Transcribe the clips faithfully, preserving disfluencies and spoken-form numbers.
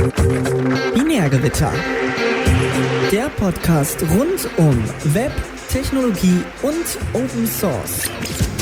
Binärgewitter. Der Podcast rund um Web, Technologie und Open Source.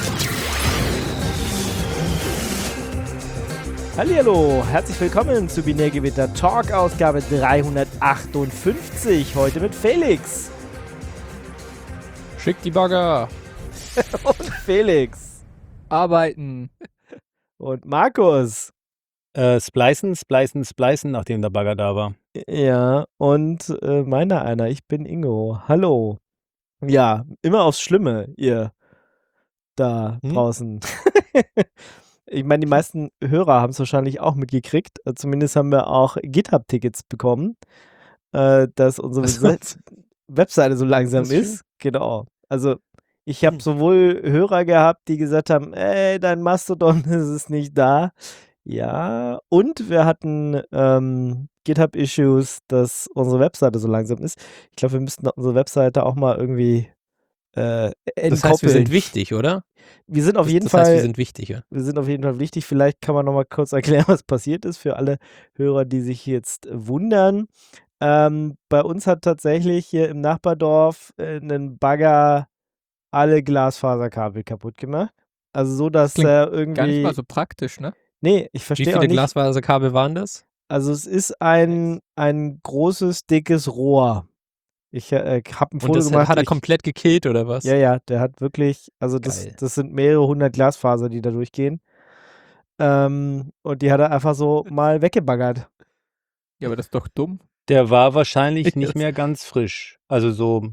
Hallihallo, herzlich willkommen zu Binärgewitter Talk, Ausgabe dreihundertachtundfünfzig. Heute mit Felix. Schick die Bagger. Und Felix. Arbeiten. Und Markus. Äh, splicen, splicen, splicen, nachdem der Bagger da war. Ja, und äh, meiner einer, ich bin Ingo. Hallo. Ja, immer aufs Schlimme, ihr da Hm? draußen. Ich meine, die meisten Hörer haben es wahrscheinlich auch mitgekriegt. Äh, Zumindest haben wir auch GitHub-Tickets bekommen, äh, dass unsere Ach so. Se- Webseite so langsam Das ist ist. Genau. Also ich habe Hm. sowohl Hörer gehabt, die gesagt haben, ey, dein Mastodon ist es nicht da. Ja, und wir hatten ähm, GitHub-Issues, dass unsere Webseite so langsam ist. Ich glaube, wir müssten unsere Webseite auch mal irgendwie äh, entkoppeln. Das heißt, wir sind wichtig, oder? Wir sind auf das, jeden das Fall heißt, wir sind wichtig, ja. wir sind auf jeden Fall wichtig. Vielleicht kann man noch mal kurz erklären, was passiert ist für alle Hörer, die sich jetzt wundern. Ähm, bei uns hat tatsächlich hier im Nachbardorf äh, ein Bagger alle Glasfaserkabel kaputt gemacht. Also so, dass Klingt er Gar nicht irgendwie. mal so praktisch, ne? Nee, ich Wie verstehe auch viele nicht. Glasfaserkabel waren das? Also es ist ein, ein großes, dickes Rohr. Ich äh, habe ein Und Foto das gemacht. hat er ich, komplett gekillt, oder was? ja, ja, der hat wirklich, also das, Geil. das sind mehrere hundert Glasfaser, die da durchgehen. Ähm, und die hat er einfach so mal weggebaggert. Ja, aber das ist doch dumm. Der war wahrscheinlich Ja, nicht das- mehr ganz frisch. Also so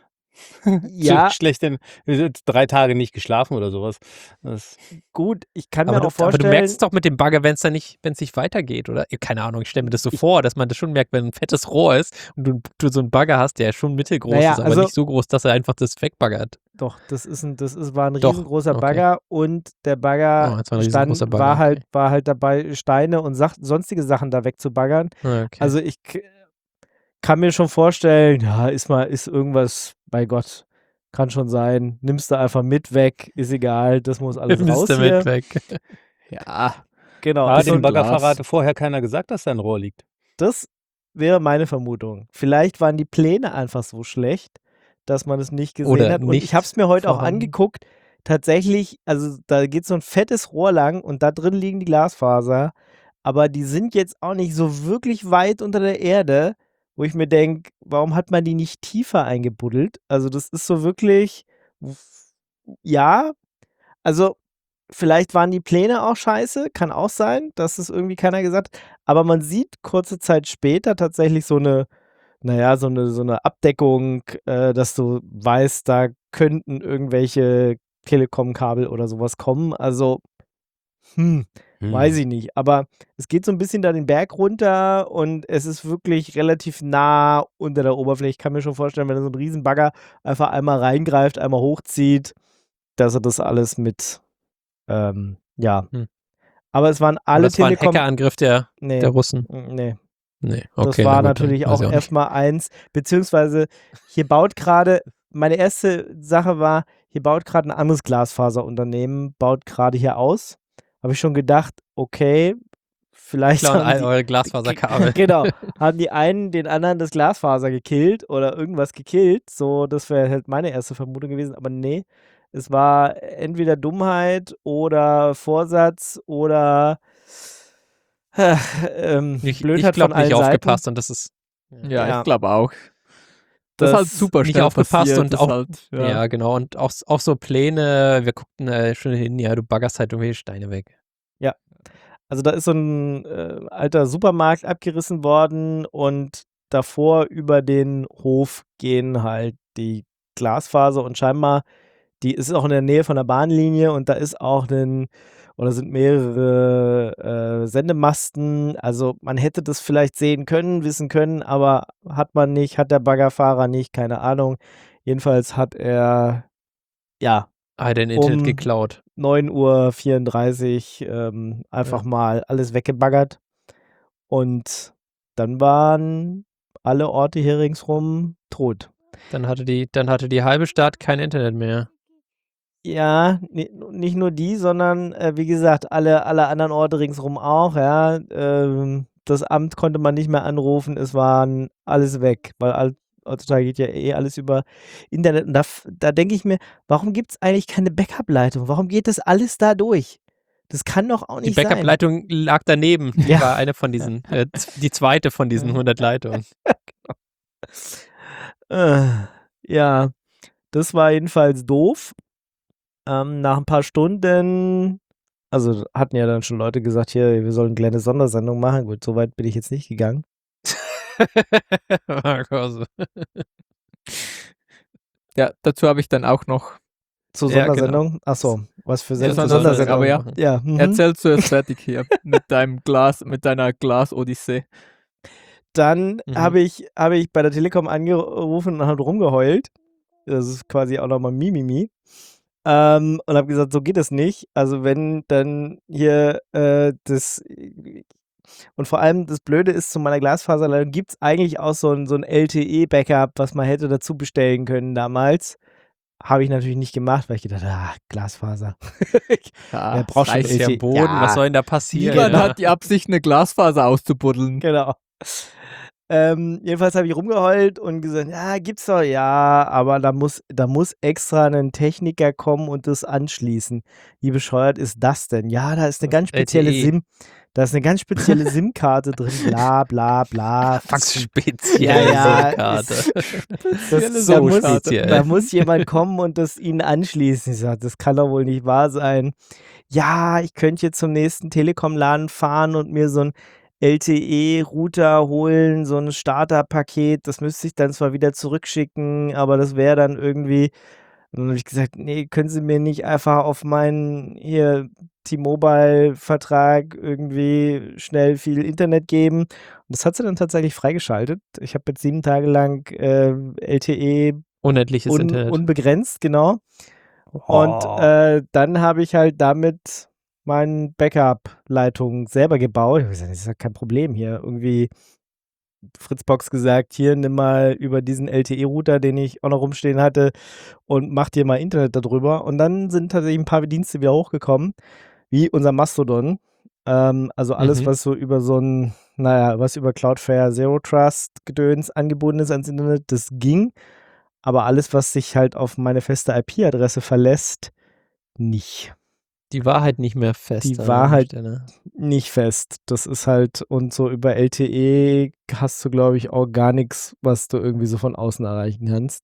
Ja. so schlecht, denn- drei Tage nicht geschlafen oder sowas. Das, Gut, ich kann Aber mir du, auch aber vorstellen. du merkst es doch mit dem Bagger, wenn es dann nicht, wenn es nicht weitergeht, oder? Ja, keine Ahnung, ich stelle mir das so vor, dass man das schon merkt, wenn ein fettes Rohr ist und du, du so einen Bagger hast, der schon mittelgroß Naja, ist, aber also- nicht so groß, dass er einfach das wegbaggert. Doch, das ist ein, das ist, war ein Doch, riesengroßer okay. Bagger und der Bagger Oh, das war ein stand, riesengroßer Bagger, war halt, okay. war halt dabei, Steine und Sach sonstige Sachen da wegzubaggern. Ah, Okay. Also ich k- kann mir schon vorstellen, ja, ist mal, ist irgendwas, bei Gott, kann schon sein. Nimmst du einfach mit weg, ist egal, das muss alles raus Bist du hier. mit weg. Ja. Genau, ah, also dem Glas. Baggerfahrer hatte vorher keiner gesagt, dass da ein Rohr liegt. das wäre meine Vermutung. Vielleicht waren die Pläne einfach so schlecht, dass man es nicht gesehen Oder hat. Und nicht ich habe es mir heute auch vorhanden. angeguckt. Tatsächlich, also da geht so ein fettes Rohr lang und da drin liegen die Glasfaser. Aber die sind jetzt auch nicht so wirklich weit unter der Erde, wo ich mir denke, warum hat man die nicht tiefer eingebuddelt? Also das ist so wirklich, ja, also vielleicht waren die Pläne auch scheiße, kann auch sein, dass es irgendwie keiner gesagt hat. Aber man sieht kurze Zeit später tatsächlich so eine, naja, so eine, so eine Abdeckung, äh, dass du weißt, da könnten irgendwelche Telekom-Kabel oder sowas kommen. Also, hm, Hm. weiß ich nicht. Aber es geht so ein bisschen da den Berg runter und es ist wirklich relativ nah unter der Oberfläche. Ich kann mir schon vorstellen, wenn so ein Riesenbagger einfach einmal reingreift, einmal hochzieht, dass er das alles mit, ähm, ja. Hm. Aber es waren Aber alle das war ein Telekom. Hackerangriff der, Nee, der Russen. nee. Nee, Das okay. war na gut, dann natürlich weiß auch ich nicht. erstmal eins, beziehungsweise hier baut gerade, meine erste Sache war, hier baut gerade ein anderes Glasfaserunternehmen, baut gerade hier aus. Habe ich schon gedacht, okay, vielleicht Klauen haben all die, eure Glasfaserkabel. genau, haben die einen den anderen das Glasfaser gekillt oder irgendwas gekillt. So, das wäre halt meine erste Vermutung gewesen, aber nee, es war entweder Dummheit oder Vorsatz oder äh, ähm, Ich, Blödheit ich von glaube allen nicht Seiten. aufgepasst und das ist Ja, Ja. ich glaube auch. Das, Das ist halt super nicht schnell aufgepasst passiert, und das auch- halt, ja. ja. genau und auch, auch so Pläne, wir guckten äh, schon hin, ja, du baggerst halt irgendwelche Steine weg. Also da ist so ein äh, alter Supermarkt abgerissen worden und davor über den Hof gehen halt die Glasfaser und scheinbar, die ist auch in der Nähe von der Bahnlinie und da ist auch ein, oder sind mehrere äh, Sendemasten. Also man hätte das vielleicht sehen können, wissen können, aber hat man nicht, hat der Baggerfahrer nicht, keine Ahnung. Jedenfalls hat er, ja, Ah, dein Internet Um- geklaut. neun Uhr vierunddreißig ähm, einfach Ja. mal alles weggebaggert. Und dann waren alle Orte hier ringsrum tot. Dann hatte die, dann hatte die halbe Stadt kein Internet mehr. Ja, ni- nicht nur die, sondern äh, wie gesagt, alle, alle anderen Orte ringsrum auch, ja. Ähm, das Amt konnte man nicht mehr anrufen, es waren alles weg, weil all, heutzutage geht ja eh alles über Internet. Und da, f- da denke ich mir, warum gibt es eigentlich keine Backup-Leitung? Warum geht das alles da durch? Das kann doch auch Die nicht sein. Backup-Leitung lag daneben. Die Ja. war eine von diesen, äh, z- die zweite von diesen hundert Leitungen. Äh, ja, das war jedenfalls doof. Ähm, nach ein paar Stunden, also hatten ja dann schon Leute gesagt, hier, wir sollen eine kleine Sondersendung machen. Gut, so weit bin ich jetzt nicht gegangen. Markus. Ja, dazu habe ich dann auch noch. Zur Ja, genau. Sondersendung? Ach so, was für Ja, Sendung? Zur Sondersendung, aber ja. Sondersendung. Ja, mhm. Erzähl zuerst fertig hier mit deinem Glas, mit deiner Glas-Odyssee. Dann Mhm. habe ich, habe ich bei der Telekom angerufen und habe rumgeheult. Das ist quasi auch nochmal Mimimi. Ähm, und habe gesagt, so geht es nicht. Also wenn dann hier äh, das und vor allem das Blöde ist, zu meiner Glasfaserleitung gibt es eigentlich auch so ein, so ein L T E-Backup, was man hätte dazu bestellen können damals. Habe ich natürlich nicht gemacht, weil ich gedacht habe, ah, Glasfaser. Ja, Wer braucht schon reicht. Ist ja L T E? am Boden, Ja. was soll denn da passieren? Niemand Ja. hat die Absicht, eine Glasfaser auszubuddeln. Genau. Ähm, jedenfalls habe ich rumgeheult und gesagt, ja, gibt's doch, ja, aber da muss, da muss extra ein Techniker kommen und das anschließen. Wie bescheuert ist das denn? Ja, da ist eine ganz spezielle L T E. SIM, da ist eine ganz spezielle SIM-Karte drin, bla bla bla. Was Fax- spezielle Ja, ja, SIM-Karte. Das, Spezielle da, muss, SIM-Karte. da muss jemand kommen und das ihnen anschließen. Ich sage, das kann doch wohl nicht wahr sein. Ja, ich könnte jetzt zum nächsten Telekom-Laden fahren und mir so ein L T E-Router holen, so ein Starterpaket. Das müsste ich dann zwar wieder zurückschicken, aber das wäre dann irgendwie. Und dann habe ich gesagt, nee, können Sie mir nicht einfach auf meinen hier T-Mobile-Vertrag irgendwie schnell viel Internet geben? Und das hat sie dann tatsächlich freigeschaltet. Ich habe jetzt sieben Tage lang äh, L T E Unendliches un Internet. unbegrenzt, genau. Und Oh. äh, dann habe ich halt damit meine Backup-Leitung selber gebaut. Ich habe gesagt, das ist ja kein Problem hier. Irgendwie Fritzbox gesagt, hier nimm mal über diesen L T E-Router, den ich auch noch rumstehen hatte, und mach dir mal Internet darüber. Und dann sind tatsächlich ein paar Dienste wieder hochgekommen, wie unser Mastodon. Ähm, also alles, Mhm. was so über so ein, naja, was über Cloudflare Zero Trust Gedöns angebunden ist ans Internet, das ging. Aber alles, was sich halt auf meine feste I P-Adresse verlässt, nicht. Die war halt nicht mehr fest. Die an war der halt Stelle. nicht fest. Das ist halt, und so über L T E hast du, glaube ich, auch gar nichts, was du irgendwie so von außen erreichen kannst.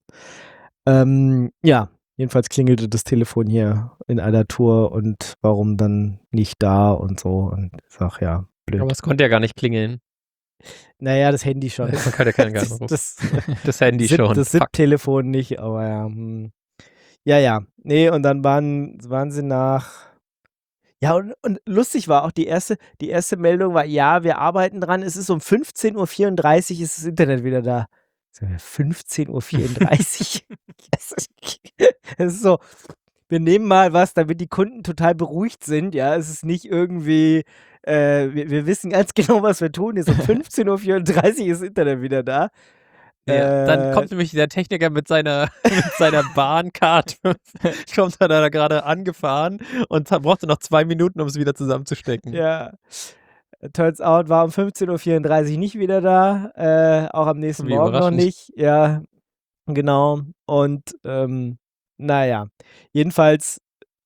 Ähm, ja, jedenfalls klingelte das Telefon hier in einer Tour und warum dann nicht da und so. Und ich sag, ja, blöd. Aber es konnte ja gar nicht klingeln. Naja, das Handy schon. Man kann ja keinen das, Anruf. das, Das Handy Zip, schon. das Fuck. SIP-Telefon nicht, aber ja. Hm. Ja, ja. Nee, und dann waren, waren sie nach. Ja, und, und lustig war auch die erste, die erste Meldung war, ja, wir arbeiten dran, es ist um fünfzehn Uhr vierunddreißig ist das Internet wieder da. So, fünfzehn Uhr vierunddreißig? Das ist, das ist so, wir nehmen mal was, damit die Kunden total beruhigt sind, ja, es ist nicht irgendwie, äh, wir, wir wissen ganz genau, was wir tun, ist um fünfzehn Uhr vierunddreißig ist das Internet wieder da. Ja, dann Äh, kommt nämlich der Techniker mit seiner, mit seiner Bahncard, kommt er da gerade angefahren und hat- brauchte noch zwei Minuten, um es wieder zusammenzustecken. Ja, turns out war um fünfzehn Uhr vierunddreißig nicht wieder da, äh, auch am nächsten Wie Morgen noch überraschend. nicht. Ja, genau. Und ähm, naja, jedenfalls,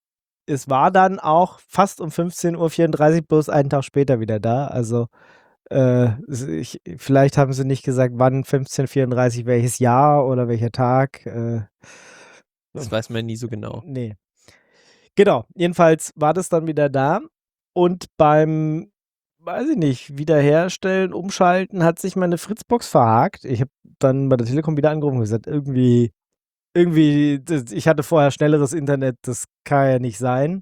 es war dann auch fast um fünfzehn Uhr vierunddreißig, bloß einen Tag später wieder da. Also äh, es- ich, vielleicht haben sie nicht gesagt, wann fünfzehn Uhr vierunddreißig, welches Jahr oder welcher Tag. Äh, Das weiß man nie so genau. Nee. Genau, jedenfalls war das dann wieder da und beim, weiß ich nicht, wiederherstellen, umschalten, hat sich meine Fritzbox verhakt. Ich habe dann bei der Telekom wieder angerufen und gesagt, irgendwie, irgendwie, das, ich hatte vorher schnelleres Internet, das kann ja nicht sein.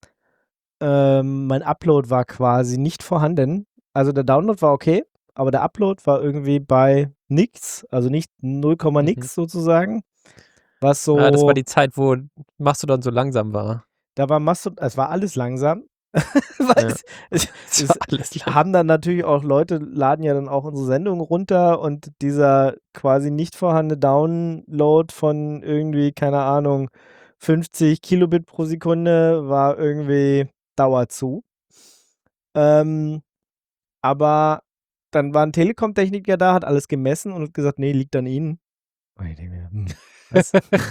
Ähm, mein Upload war quasi nicht vorhanden. Also der Download war okay, aber der Upload war irgendwie bei nix, also nicht null, Mhm. nix sozusagen. Was so. Ah, das war die Zeit, wo Mastodon so langsam war. Da war Mastodon, es war alles langsam. Weil Ja. es, es, Das es war alles lang. haben dann natürlich auch Leute, laden ja dann auch unsere Sendung runter und dieser quasi nicht vorhandene Download von irgendwie, keine Ahnung, fünfzig Kilobit pro Sekunde war irgendwie Dauer zu. Ähm, aber dann war ein Telekom-Techniker da, hat alles gemessen und hat gesagt, nee, liegt an Ihnen. Und ich denke mir, hm, was?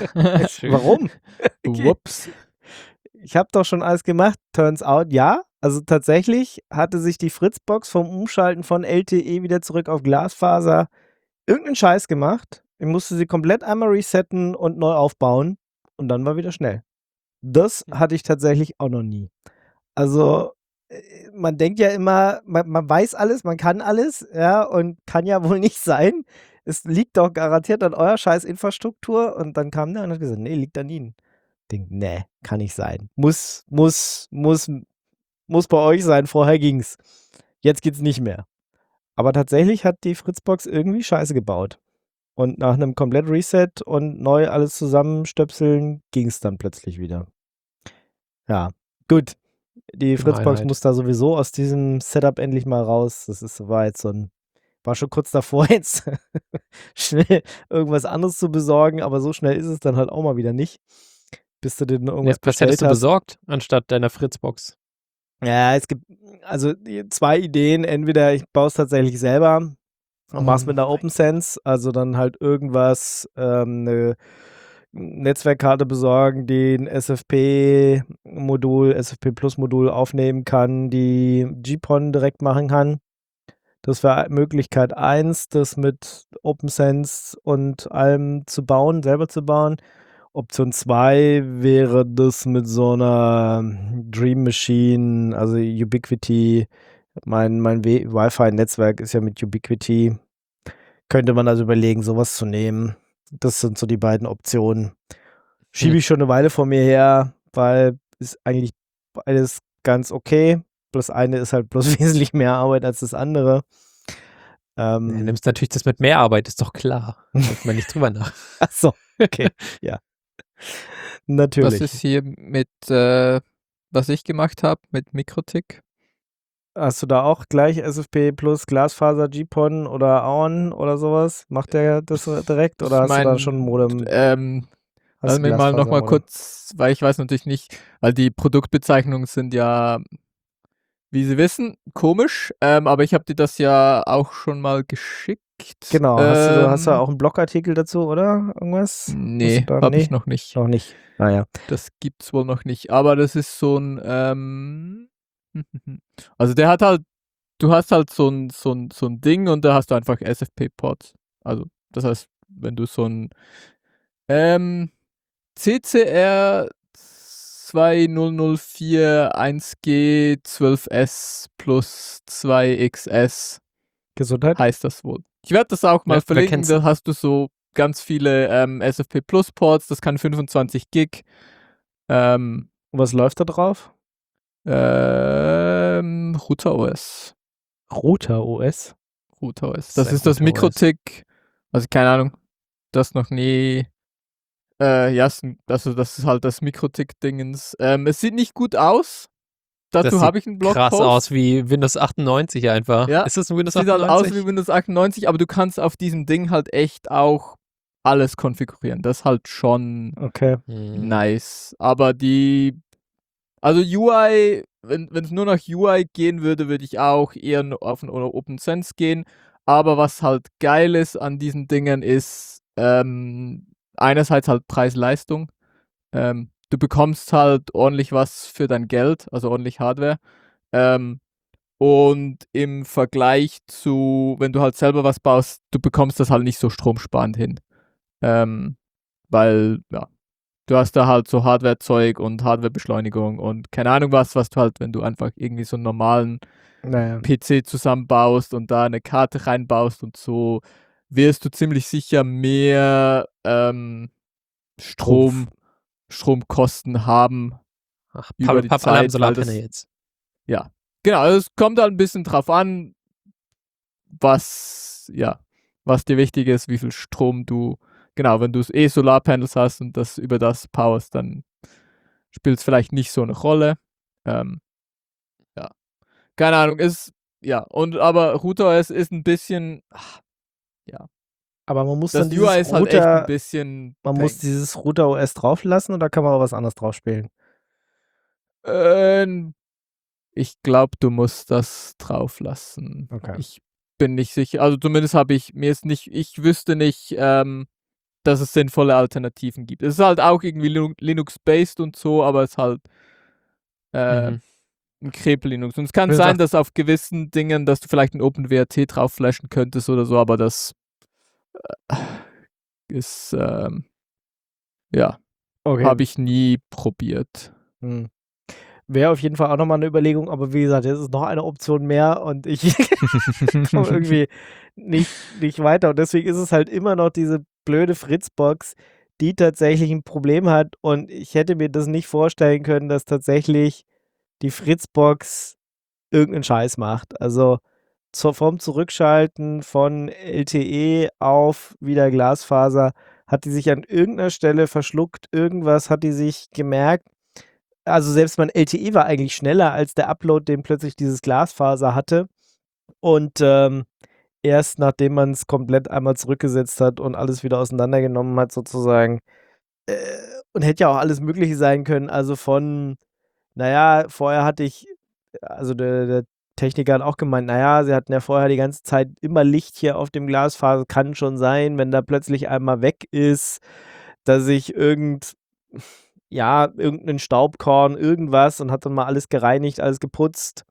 Warum? Okay. Whoops. Ich habe doch schon alles gemacht. Turns out, ja. Also tatsächlich hatte sich die Fritzbox vom Umschalten von L T E wieder zurück auf Glasfaser irgendeinen Scheiß gemacht. Ich musste sie komplett einmal resetten und neu aufbauen und dann war wieder schnell. Das hatte ich tatsächlich auch noch nie. Also äh, man denkt ja immer, man, man weiß alles, man kann alles, ja, und kann ja wohl nicht sein. Es liegt doch garantiert an eurer scheiß Infrastruktur. Und dann kam der und hat gesagt, nee, liegt an Ihnen. Ich denke, nee, kann nicht sein. Muss, muss, muss, muss bei euch sein. Vorher ging's. Jetzt geht's nicht mehr. Aber tatsächlich hat die Fritzbox irgendwie Scheiße gebaut. Und nach einem komplett Reset und neu alles zusammenstöpseln ging's dann plötzlich wieder. Ja, gut. Die Fritzbox Gemeinheit. muss da sowieso aus diesem Setup endlich mal raus. Das ist, war jetzt so ein, war schon kurz davor, jetzt schnell irgendwas anderes zu besorgen, aber so schnell ist es dann halt auch mal wieder nicht, bis du dir irgendwas Ja, was bestellt hättest du hast. besorgt anstatt deiner Fritzbox? Ja, es gibt also die zwei Ideen. Entweder ich baue es tatsächlich selber und mach's Oh mit einer mein OpenSense, also dann halt irgendwas, ähm, eine Netzwerkkarte besorgen, die ein S F P-Modul, S F P-Plus-Modul aufnehmen kann, die G P O N direkt machen kann. Das wäre Möglichkeit eins, das mit OpenSense und allem zu bauen, selber zu bauen. Option zwei wäre das mit so einer Dream Machine, also Ubiquiti. Mein, mein Wi- Wi-Fi-Netzwerk ist ja mit Ubiquiti. Könnte man also überlegen, sowas zu nehmen. Das sind so die beiden Optionen. Schiebe Hm. ich schon eine Weile vor mir her, weil ist eigentlich beides ganz okay. Das eine ist halt bloß wesentlich mehr Arbeit als das andere. Ähm, Du nimmst natürlich das mit mehr Arbeit, ist doch klar. Denkt man nicht drüber nach. Ach so, okay, ja. Natürlich. Was ist hier mit, äh, was ich gemacht habe, mit Mikrotik? Hast du da auch gleich S F P plus Glasfaser, G P O N oder A O N oder sowas? Macht der das direkt oder Ich hast du da mein, schon ein Modem? Ähm, Hast lass du mich mal nochmal Glasfasermodem? kurz, weil ich weiß natürlich nicht, weil die Produktbezeichnungen sind ja, wie Sie wissen, komisch, ähm, aber ich habe dir das ja auch schon mal geschickt. Genau, hast du, hast du Ähm, auch einen Blogartikel dazu, oder? Irgendwas? Hast du Nee, da, habe nee? ich noch nicht. Noch nicht. Ah ja. Das gibt's wohl noch nicht. Aber das ist so ein, ähm, also der hat halt, du hast halt so ein, so ein, so ein Ding und da hast du einfach S F P-Ports. Also, das heißt, wenn du so ein ähm, C C R zwei null null vier eins G zwölf S plus zwei X S Gesundheit? heißt das wohl. Ich werde das auch mal Wer- wer verlinken, kennt's da nicht? hast du so ganz viele ähm, S F P Plus Ports, das kann fünfundzwanzig Gig. Ähm, Und was läuft da drauf? ähm, Router O S. Router O S. Router O S. Was Das ist ein ist das Router O S? Mikrotik, also keine Ahnung, das noch nie, äh, ja, es- also das ist halt das Mikrotik-Dingens. Ähm, es sieht nicht gut aus, Das dazu sieht habe ich einen krass Blogpost. aus wie Windows achtundneunzig einfach. Ja, Ist das ein Windows Sieht halt aus achtundneunzig? wie Windows achtundneunzig, aber du kannst auf diesem Ding halt echt auch alles konfigurieren. Das ist halt schon Okay. Hm. nice. Aber die, also U I, wenn es nur nach U I gehen würde, würde ich auch eher n- auf ein OpenSense gehen. Aber was halt geil ist an diesen Dingen ist, ähm, einerseits halt Preis-Leistung. Ähm, du bekommst halt ordentlich was für dein Geld, also ordentlich Hardware. Ähm, und im Vergleich zu, wenn du halt selber was baust, du bekommst das halt nicht so stromsparend hin. Ähm, weil, ja, du hast da halt so Hardwarezeug und Hardwarebeschleunigung und keine Ahnung was, was du halt, wenn du einfach irgendwie so einen normalen Naja. P C zusammenbaust und da eine Karte reinbaust und so, wirst du ziemlich sicher mehr ähm, Strom, Stromkosten haben Ach, über die Pap- alle haben Zeit, weil Solarpanel das, jetzt. ja, genau, also es kommt halt ein bisschen drauf an, was, ja, was dir wichtig ist, wie viel Strom du, genau, wenn du eh Solarpanels hast und das über das powerst, dann spielt es vielleicht nicht so eine Rolle. Ähm, ja, keine Ahnung, ist, ja, und aber RouterOS ist ein bisschen, ach, ja, Aber man muss das dann dieses U I ist halt echt ein Router, bisschen man muss Peng. dieses Router O S drauflassen oder kann man auch was anderes drauf spielen? Ähm, ich glaube, du musst das drauf lassen. Okay. Ich bin nicht sicher. Also zumindest habe ich, mir ist nicht, ich wüsste nicht, ähm, dass es sinnvolle Alternativen gibt. Es ist halt auch irgendwie Linu- Linux-based und so, aber es ist halt äh, Mhm. ein Crepel-Linux. Und es kann Wie sein, gesagt- dass auf gewissen Dingen, dass du vielleicht ein OpenWrt drauf flashen könntest oder so, aber das äh, ist, ähm, ja, Okay. habe ich nie probiert. Hm. Wäre auf jeden Fall auch nochmal eine Überlegung, aber wie gesagt, jetzt ist noch eine Option mehr und ich komme irgendwie nicht, nicht weiter. Und deswegen ist es halt immer noch diese blöde Fritzbox, die tatsächlich ein Problem hat. Und ich hätte mir das nicht vorstellen können, dass tatsächlich die Fritzbox irgendeinen Scheiß macht. Also zur, vom Zurückschalten von L T E auf wieder Glasfaser hat die sich an irgendeiner Stelle verschluckt. Irgendwas hat die sich gemerkt. Also selbst mein L T E war eigentlich schneller als der Upload, den plötzlich dieses Glasfaser hatte. Und ähm, erst nachdem man es komplett einmal zurückgesetzt hat und alles wieder auseinandergenommen hat, sozusagen, äh, und hätte ja auch alles Mögliche sein können. Also von, naja, vorher hatte ich, also der, der Techniker hat auch gemeint, naja, sie hatten ja vorher die ganze Zeit immer Licht hier auf dem Glasfaser. Kann schon sein, wenn da plötzlich einmal weg ist, dass ich irgend ja, irgendein Staubkorn, irgendwas und hat dann mal alles gereinigt, alles geputzt.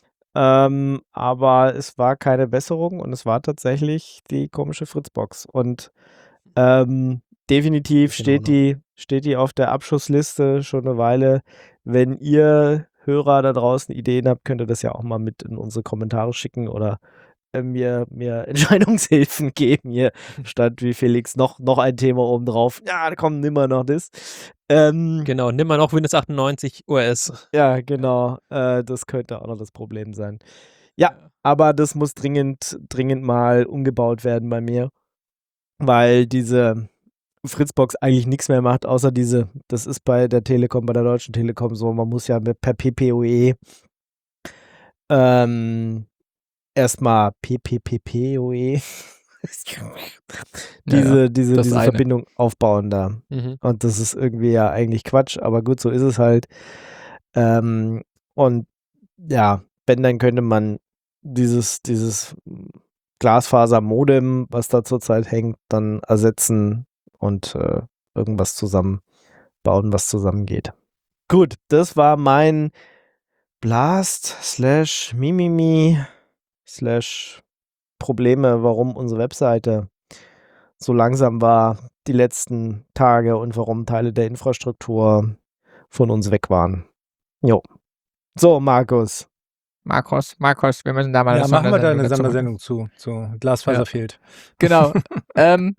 Ähm, aber es war keine Besserung und es war tatsächlich die komische Fritzbox. Und ähm, definitiv Bisschen steht auch noch. die, steht die auf der Abschussliste schon eine Weile. Wenn ihr Hörer da draußen Ideen habt, könnt ihr das ja auch mal mit in unsere Kommentare schicken oder äh, mir, mir Entscheidungshilfen geben. Hier stand wie Felix noch, noch ein Thema oben drauf. Ja, komm, nimm mal noch das. Ähm, Genau, nimm mal noch Windows achtundneunzig O S. ja, genau. Äh, das könnte auch noch das Problem sein. Ja, aber das muss dringend, dringend mal umgebaut werden bei mir, weil diese Fritzbox eigentlich nichts mehr macht, außer diese, das ist bei der Telekom, bei der Deutschen Telekom so, man muss ja mit, per P P O E ähm, erstmal P P P P O E diese, Ja, diese, das diese eine. Verbindung aufbauen da. Mhm. Und das ist irgendwie ja eigentlich Quatsch, aber gut, so ist es halt. Ähm, und ja, wenn, dann könnte man dieses, dieses Glasfaser-Modem, was da zurzeit hängt, dann ersetzen und äh, irgendwas zusammenbauen, was zusammengeht. Gut, das war mein Blast slash Mimimi slash Probleme, warum unsere Webseite so langsam war die letzten Tage und warum Teile der Infrastruktur von uns weg waren. Jo. So, Markus. Markus, Markus, wir müssen da mal Ja, eine machen wir da eine Sondersendung Sondersendung zu. zu Glasfaser Ja. fehlt. Genau. ähm,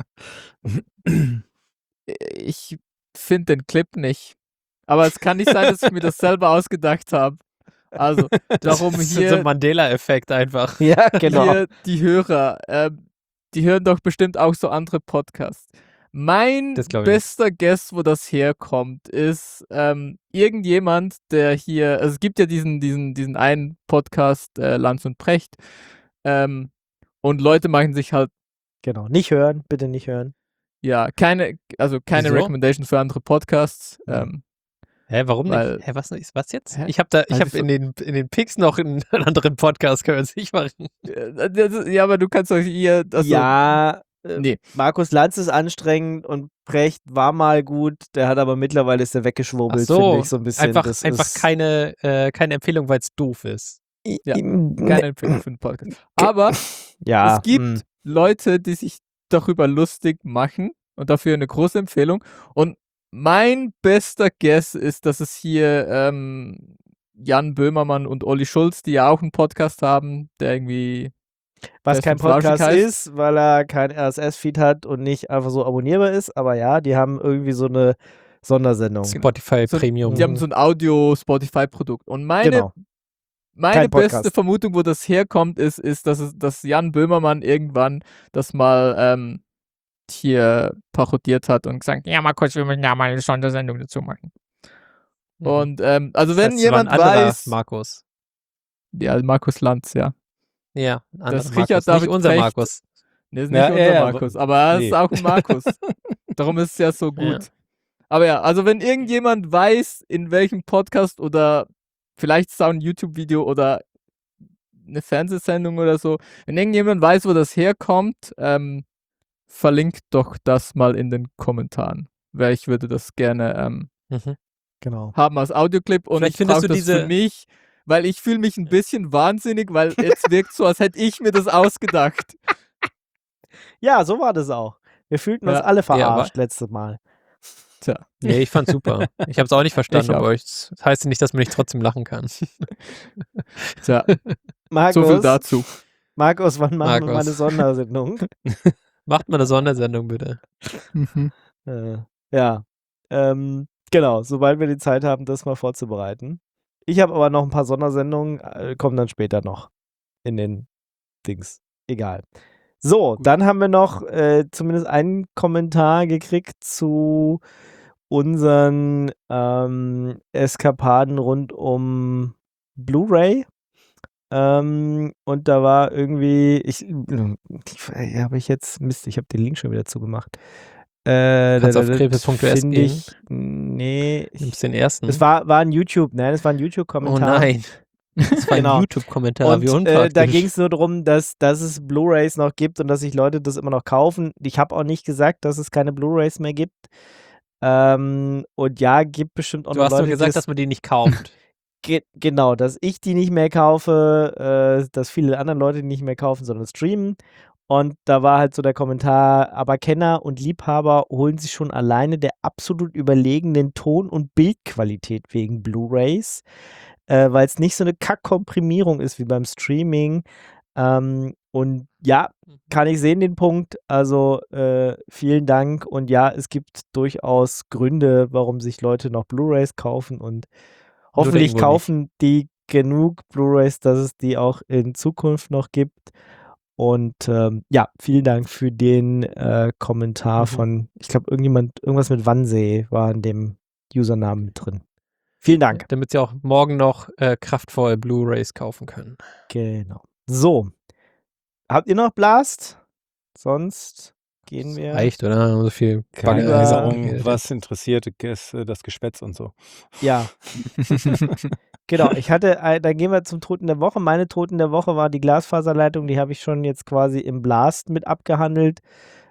ich finde den Clip nicht. Aber es kann nicht sein, dass ich mir das selber ausgedacht habe. Also, darum Das ist hier, so ein Mandela-Effekt einfach. Ja, genau. hier die Hörer, ähm, die hören doch bestimmt auch so andere Podcasts. Mein Das glaub ich nicht. bester Guess, wo das herkommt, ist ähm, irgendjemand, der hier, also es gibt ja diesen, diesen, diesen einen Podcast, äh, Lanz und Precht, ähm, und Leute machen sich halt, Genau. Nicht hören, bitte nicht hören. ja, keine, also keine Wieso? Recommendation für andere Podcasts. Ja. Ähm, Hä, warum Weil- nicht? Hä, was, was jetzt? Hä? Ich habe da, ich Also habe so- in den, in den Picks noch einen anderen Podcast, können wir es nicht machen. äh, das- ja, aber du kannst doch hier, also, ja, äh, nee. Markus Lanz ist anstrengend und Precht war mal gut, der hat aber mittlerweile ist der Ach weggeschwurbelt, so, finde ich so ein bisschen. einfach, das einfach ist, keine, äh, keine Empfehlung, weil es doof ist. Ja, keine keine Empfehlung für einen Podcast. Aber Ja, es gibt mh. Leute, die sich darüber lustig machen und dafür eine große Empfehlung. Und mein bester Guess ist, dass es hier ähm, Jan Böhmermann und Olli Schulz, die ja auch einen Podcast haben, der irgendwie Was Fest kein und Flauschig Podcast heißt. ist, weil er kein R S S-Feed hat und nicht einfach so abonnierbar ist. Aber ja, die haben irgendwie so eine Sondersendung. Spotify so, Premium. die haben so ein Audio-Spotify-Produkt. Und meine, Genau. meine Kein beste Podcast. Vermutung, wo das herkommt, ist, ist dass, es, dass Jan Böhmermann irgendwann das mal ähm, hier parodiert hat und gesagt, ja, Markus, wir müssen ja mal eine Sondersendung dazu machen. Mhm. Und ähm, also wenn Das war ein jemand anderer weiß, Markus. ja, Markus Lanz, ja. Ja, ein anderer Das Markus, Richard nicht David unser Precht. Markus. Nee, ist nicht Ja, unser ja, ja, Markus, aber- aber er nee. ist auch ein Markus. Darum ist es ja so gut. Ja. Aber ja, also wenn irgendjemand weiß, in welchem Podcast oder vielleicht ist es auch ein YouTube-Video oder eine Fernsehsendung oder so. Wenn irgendjemand weiß, wo das herkommt, ähm, verlinkt doch das mal in den Kommentaren. Weil ich würde das gerne ähm, Mhm. Genau. haben als Audioclip und Vielleicht ich findest brauche du das für diese- mich, weil ich fühle mich ein bisschen wahnsinnig, weil jetzt wirkt so, als hätte ich mir das ausgedacht. Ja, so war das auch. Wir fühlten uns Ja. alle Ja, aber- verarscht letztes Mal. Tja, Nee, ich fand's super. Ich habe es auch nicht verstanden, Ich auch. aber es das heißt ja nicht, dass man nicht trotzdem lachen kann. tja, Markus, so viel dazu. Markus, wann machen wir mal Markus. eine Sondersendung? Macht mal eine Sondersendung, bitte. Mhm. äh, ja, ähm, genau, sobald wir die Zeit haben, das mal vorzubereiten. Ich habe aber noch ein paar Sondersendungen, äh, kommen dann später noch in den Dings. Egal. So, Gut. dann haben wir noch äh, zumindest einen Kommentar gekriegt zu unseren ähm, Eskapaden rund um Blu-ray. Ähm, und da war irgendwie, ich, äh, habe ich jetzt, Mist, ich habe den Link schon wieder zugemacht. Äh, Kannst da- auf da- krepel Punkt U S find gehen. ich, nee, ich, Nimmst den ersten. es war, war ein YouTube, nein, es war ein oh YouTube-Kommentar. nein. Das war ein Genau. YouTube-Kommentar, wie Und äh, unpraktisch. da ging es nur darum, dass, dass es Blu-Rays noch gibt und dass sich Leute das immer noch kaufen. Ich habe auch nicht gesagt, dass es keine Blu-Rays mehr gibt. Ähm, und ja, gibt bestimmt auch Du noch hast Leute, nur die gesagt, es- dass man die nicht kauft. Ge genau, dass ich die nicht mehr kaufe, äh, dass viele andere Leute die nicht mehr kaufen, sondern streamen. Und da war halt so der Kommentar, aber Kenner und Liebhaber holen sich schon alleine der absolut überlegenen Ton- und Bildqualität wegen Blu-Rays, äh, weil es nicht so eine Kack-Komprimierung ist wie beim Streaming. Ähm, und ja, kann ich sehen den Punkt. Also äh, vielen Dank. Und ja, es gibt durchaus Gründe, warum sich Leute noch Blu-Rays kaufen und hoffentlich irgendwo kaufen die genug Blu-Rays, dass es die auch in Zukunft noch gibt. Und ähm, ja, vielen Dank für den äh, Kommentar Mhm. von, ich glaube, irgendjemand, irgendwas mit Wannsee war in dem Usernamen mit drin. Vielen Dank. Damit sie auch morgen noch äh, kraftvoll Blu-Rays kaufen können. Genau. So. Habt ihr noch Blast? Sonst gehen wir. Reicht, oder? So viel Keine Über- Erinnerung, was interessiert ges- das Geschwätz und so. Ja. Genau, ich hatte, äh, dann gehen wir zum Toten der Woche. Meine Toten der Woche war die Glasfaserleitung, die habe ich schon jetzt quasi im Blast mit abgehandelt.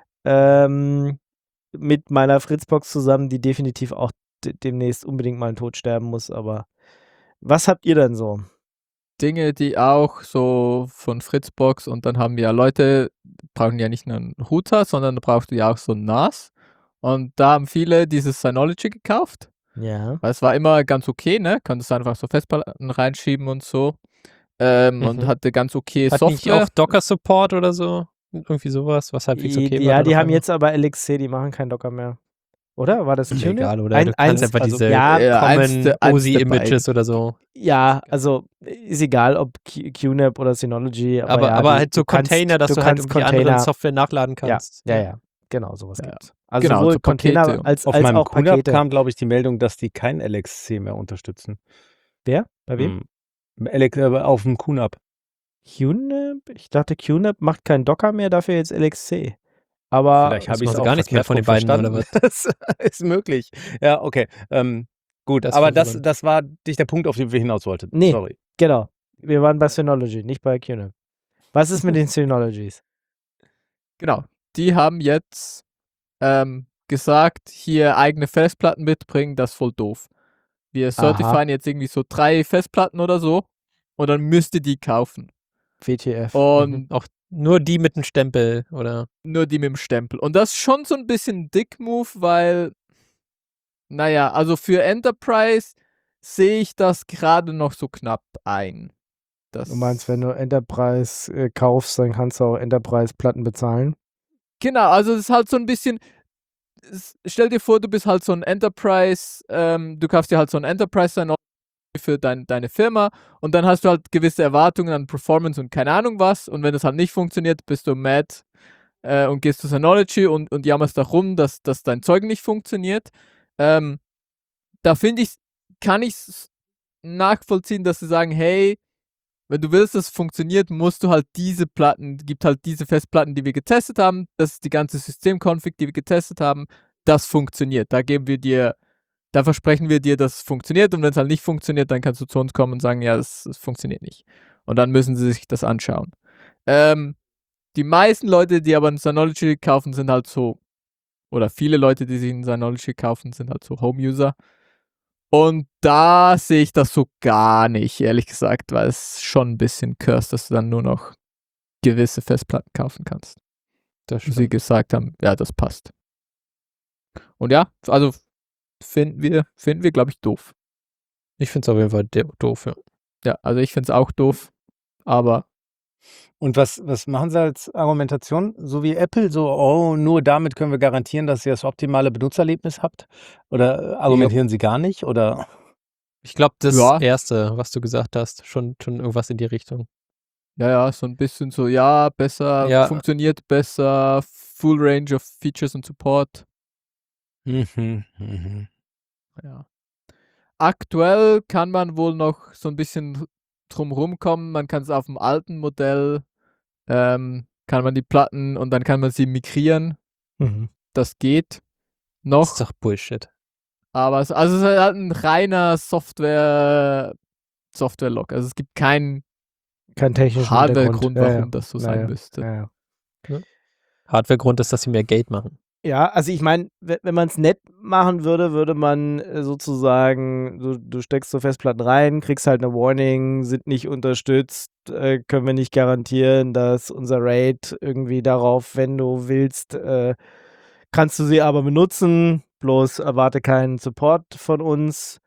Ähm, mit meiner Fritzbox zusammen, die definitiv auch de demnächst unbedingt mal einen Tod sterben muss. Aber was habt ihr denn so? Dinge, die auch so von Fritzbox und dann haben ja Leute, brauchen ja nicht nur einen Router, sondern da brauchst du ja auch so ein N A S. Und da haben viele dieses Synology gekauft. Ja. Weil es war immer ganz okay, ne? Konntest einfach so Festplatten reinschieben und so. Ähm, Und Mhm. hatte ganz okay Hat nicht Software. auch Docker-Support oder so? Irgendwie sowas, was halbwegs okay war. Ja, dann die auf haben einmal? jetzt aber L X C, die machen keinen Docker mehr. Oder? War das Ist QNAP? egal, oder? Ein, du kannst eins, einfach also, diese ja, Ja, eins Common der- eins O S der I-Images oder so. ja, also ist egal, ob Q- QNAP oder Synology. Aber, Aber, ja, aber die, halt so du kannst, Container, dass du, halt kannst irgendwie andere Container, Software nachladen ja, kannst. ja, ja, genau, sowas Ja. gibt's. Also Genau, sowohl so Pakete Container und- als, Auf als meinem auch QNAP Pakete. kam, glaube ich, die Meldung, dass die kein L X C mehr unterstützen. Wer? Bei wem? Hm. L X, äh, auf dem QNAP. QNAP? Ich dachte, QNAP macht keinen Docker mehr, dafür jetzt L X C. Aber Vielleicht das habe ich es machen sie auch gar nichts mehr verkehrt von den rum beiden, oder verstanden. Das ist möglich. Ja, okay. Ähm, gut, Das aber war das, verwirrend. das war nicht der Punkt, auf den wir hinaus wollten. Nee. Sorry. genau, wir waren bei Synology, nicht bei QNAP. Was ist mit den Synologies? Genau. Die haben jetzt ähm, gesagt, hier eigene Festplatten mitbringen, das ist voll doof. Wir certifieren jetzt irgendwie so drei Festplatten oder so und dann müsst ihr die kaufen. W T F. Und Mhm. Auch nur die mit dem Stempel, oder? nur die mit dem Stempel. Und das ist schon so ein bisschen ein Dick-Move, weil, naja, also für Enterprise sehe ich das gerade noch so knapp ein. Das Du meinst, wenn du Enterprise äh, kaufst, dann kannst du auch Enterprise-Platten bezahlen? Genau, also es ist halt so ein bisschen. s- Stell dir vor, du bist halt so ein Enterprise, ähm, du kaufst dir halt so ein Enterprise für dein, deine Firma und dann hast du halt gewisse Erwartungen an Performance und keine Ahnung was und wenn das halt nicht funktioniert, bist du mad äh, und gehst zu Synology und, und jammerst darum, dass, dass dein Zeug nicht funktioniert. Ähm, da finde ich, kann ich nachvollziehen, dass sie sagen, hey, wenn du willst, dass es funktioniert, musst du halt diese Platten, gibt halt diese Festplatten, die wir getestet haben, das ist die ganze Systemconfig, die wir getestet haben, das funktioniert. Da geben wir dir, da versprechen wir dir, dass es funktioniert und wenn es halt nicht funktioniert, dann kannst du zu uns kommen und sagen, ja, es, es funktioniert nicht. Und dann müssen sie sich das anschauen. Ähm, die meisten Leute, die aber ein Synology kaufen, sind halt so, oder viele Leute, die sich ein Synology kaufen, sind halt so Home-User. Und da sehe ich das so gar nicht, ehrlich gesagt, weil es schon ein bisschen cursed, dass du dann nur noch gewisse Festplatten kaufen kannst. Das Wo sie stimmt. gesagt haben, ja, das passt. Und ja, also finden wir, finden wir, glaube ich, doof. Ich finde es auf jeden Fall de- doof, ja. Ja, also ich finde es auch doof, aber Und was, was machen sie als Argumentation? So wie Apple, so, oh, nur damit können wir garantieren, dass ihr das optimale Benutzerlebnis habt? Oder äh, argumentieren sie gar nicht? Oder Ich glaube, das Ja. Erste, was du gesagt hast, schon, schon irgendwas in die Richtung. ja, ja, so ein bisschen so, ja, besser, Ja. funktioniert besser, Full Range of Features und Support. mhm, mhm. Ja. Aktuell kann man wohl noch so ein bisschen drum rumkommen. Man kann es auf dem alten Modell, ähm, kann man die Platten und dann kann man sie migrieren. Mhm. Das geht Das noch. ist doch Bullshit. Aber es, also es ist halt ein reiner Software, Software-Lock. Also es gibt keinen Kein technischen Hardware-Grund, Hintergrund. Ja, warum ja. das so Ja, sein ja. müsste. Ja, ja. Hardware-Grund ist, dass sie mehr Geld machen. Ja, also ich meine, we- wenn man es nett machen würde, würde man äh, sozusagen, du, du steckst so Festplatten rein, kriegst halt eine Warning, sind nicht unterstützt, äh, können wir nicht garantieren, dass unser RAID irgendwie darauf, wenn du willst, äh, kannst du sie aber benutzen, bloß erwarte keinen Support von uns.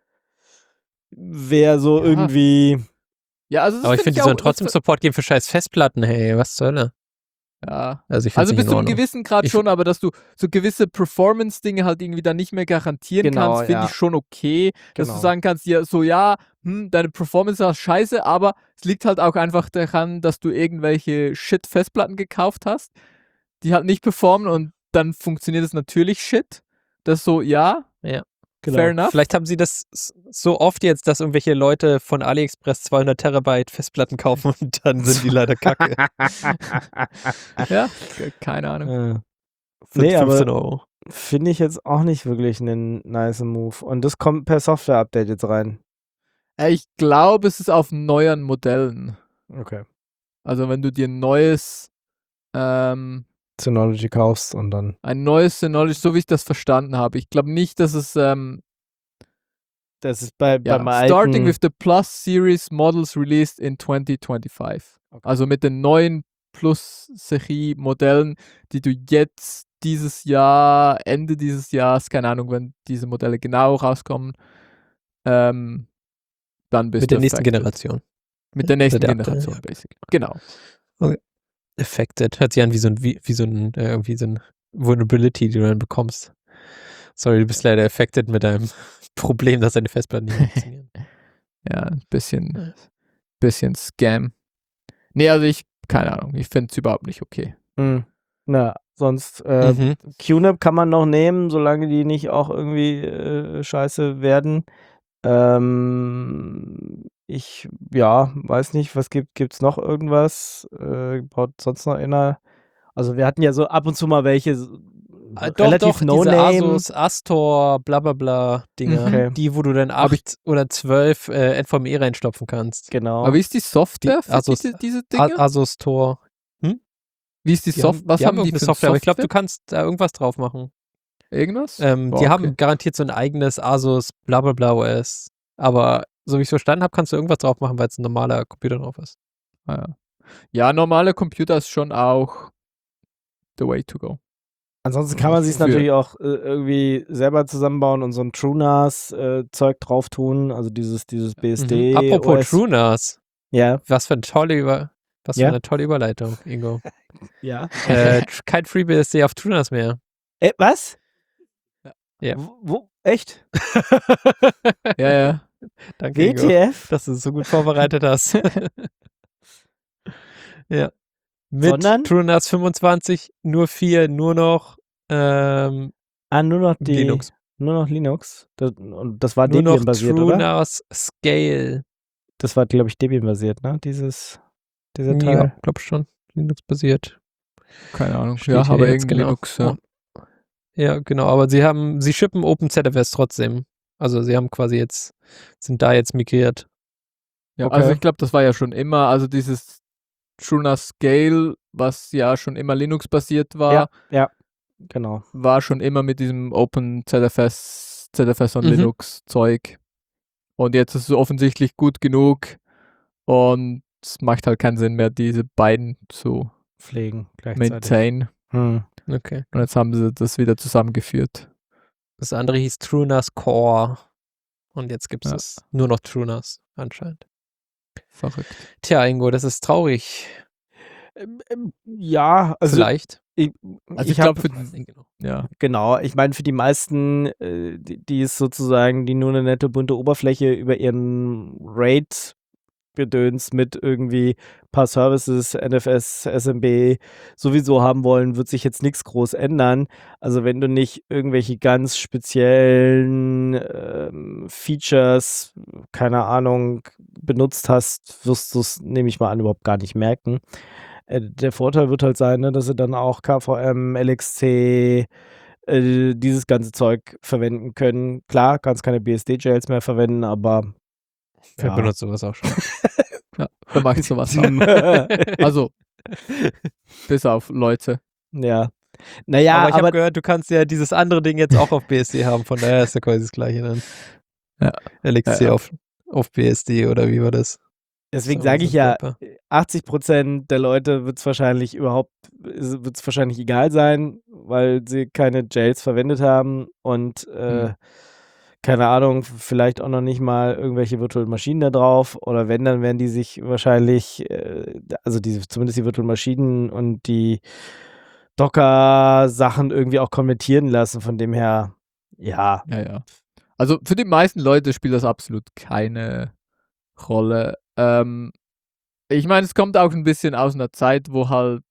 Wäre so Ja. irgendwie, Ja, also das Aber ich find finde, die auch- sollen das trotzdem ver- Support geben für scheiß Festplatten, hey, was zur Hölle? Ja. Also ich finde Also es bis nicht zu in einem Ordnung. gewissen Grad Ich- schon, aber dass du so gewisse Performance-Dinge halt irgendwie dann nicht mehr garantieren Genau, kannst, finde ja. ich schon okay. Dass Genau. du sagen kannst, ja, so ja, hm, deine Performance ist scheiße, aber es liegt halt auch einfach daran, dass du irgendwelche Shit-Festplatten gekauft hast, die halt nicht performen und dann funktioniert es natürlich Shit. Das ist so, ja, genau. fair enough. Vielleicht haben sie das s- so oft jetzt, dass irgendwelche Leute von AliExpress zweihundert Terabyte Festplatten kaufen und dann sind die leider kacke. Ja, ke- keine Ahnung. Ja. Für Nee, aber- fünfzehn Euro. Finde ich jetzt auch nicht wirklich einen nice Move. Und das kommt per Software-Update jetzt rein. Äh, Ich glaube, es ist auf neueren Modellen. Okay. Also wenn du dir ein neues, ähm, Synology kaufst und dann. ein neues Synology, so wie ich das verstanden habe. Ich glaube nicht, dass es ähm, Das ist bei, ja, beim starting alten. with the Plus Series Models released in twenty twenty-five. Okay. Also mit den neuen Plus-Serie-Modellen, die du jetzt dieses Jahr, Ende dieses Jahres, keine Ahnung, wenn diese Modelle genau rauskommen, ähm, dann bist Mit du der nächsten affected. Generation. Mit der nächsten der Update, Generation, ja. basically. Genau. Affected. Hört sich an wie so ein, wie, wie so ein, äh, irgendwie so ein Vulnerability, die du dann bekommst. Sorry, du bist leider affected mit deinem Problem, dass deine Festplatten nicht funktionieren. Ja, ein bisschen, bisschen Scam. Nee, also ich, keine Ahnung, ich finde es überhaupt nicht okay. Hm. Na, sonst. Äh, Mhm. Q N A P kann man noch nehmen, solange die nicht auch irgendwie äh, scheiße werden. Ähm, ich, ja, weiß nicht, was gibt gibt's noch irgendwas? Äh, baut sonst noch einer? Also wir hatten ja so ab und zu mal welche so Ah, doch, relativ doch, diese No-Name. Asus, Astor, bla bla bla Dinger, Mhm. Okay. die, wo du dann Hab ich- acht oder zwölf äh, N V M E reinstopfen kannst. Genau. Aber wie ist die Software Die für Asus- diese, diese A Dinge? Asus Tor. Wie ist die, Die Software? haben, Was die haben die irgendeine für Software? Aber ich glaube, Software? du kannst da irgendwas drauf machen. Irgendwas? Ähm, Boah, die okay. haben garantiert so ein eigenes Asus bla bla bla O S. Aber so wie ich es verstanden habe, kannst du irgendwas drauf machen, weil es ein normaler Computer drauf ist. Ah, ja. ja, normale Computer ist schon auch the way to go. Ansonsten kann man sich Für- natürlich auch äh, irgendwie selber zusammenbauen und so ein TrueNAS-Zeug drauf tun, also dieses, dieses B S D. Mhm. Apropos O S. TrueNAS, Ja. was für eine tolle Über was Ja? für eine tolle Überleitung, Ingo. Ja. äh, tr- kein FreeBSD auf TrueNAS mehr. Äh, was? Ja. Wo, wo? Echt? Ja, ja. Danke, W Ingo, T F? dass du es so gut vorbereitet hast. Ja. Mit Sondern? TrueNAS fünfundzwanzig, nur vier, nur noch ähm, Ah, nur noch die. Linux. Nur noch Linux. Das, und das war Nur noch Debian-basiert, oder? TrueNAS Scale. Das war, glaube ich, Debian-basiert, ne? Dieses, dieser Ja, Teil. glaub schon. Linux-basiert. Keine Ahnung. Steht ja, hier aber jetzt irgendwie genau. Linux. Ja. Ja, genau, aber sie haben, sie shippen OpenZFS trotzdem. Also sie haben quasi jetzt, sind da jetzt migriert. Ja, Okay. also ich glaube, das war ja schon immer, also dieses TrueNAS Scale, was ja schon immer Linux-basiert war, Ja, ja, genau. war schon immer mit diesem OpenZFS, Z F S on Mhm. Linux Zeug. Und jetzt ist es offensichtlich gut genug und es macht halt keinen Sinn mehr, diese beiden zu Pflegen gleichzeitig. maintain. Hm. Okay. Und jetzt haben sie das wieder zusammengeführt. Das andere hieß TrueNAS Core. Und jetzt gibt Ja. es nur noch TrueNAS anscheinend. Verrückt. Tja, Ingo, das ist traurig. Ähm, ähm, ja, also Vielleicht. ich, Also ich ich habe glaube, für Genau. ja, genau, ich meine, für die meisten, äh, die, die ist sozusagen, die nur eine nette bunte Oberfläche über ihren RAID Gedöns mit irgendwie paar Services, N F S, S M B sowieso haben wollen, wird sich jetzt nichts groß ändern. Also wenn du nicht irgendwelche ganz speziellen ähm, Features, keine Ahnung, benutzt hast, wirst du es, nehme ich mal an, überhaupt gar nicht merken. Äh, der Vorteil wird halt sein, ne, dass sie dann auch K V M, L X C, äh, dieses ganze Zeug verwenden können. Klar, kannst keine B S D-Jails mehr verwenden, aber Wir ja. benutzen sowas auch schon. ja, wer macht sowas auch? Also, bis auf Leute. Ja. Naja, aber ich aber habe gehört, du kannst ja dieses andere Ding jetzt auch auf B S D haben, von daher ist ja quasi das gleiche dann. Ja. L X C Ja, ja. auf, auf B S D oder wie war das? deswegen So, sage ich so ein ja, Wrapper. achtzig Prozent der Leute wird es wahrscheinlich überhaupt, wird es wahrscheinlich egal sein, weil sie keine Jails verwendet haben und äh, Hm. keine Ahnung, vielleicht auch noch nicht mal irgendwelche virtuellen Maschinen da drauf oder wenn, dann werden die sich wahrscheinlich, äh, also diese, zumindest die virtuellen Maschinen und die Docker-Sachen irgendwie auch konvertieren lassen, von dem her, ja. Ja, ja. Also für die meisten Leute spielt das absolut keine Rolle. Ähm, ich meine, es kommt auch ein bisschen aus einer Zeit, wo halt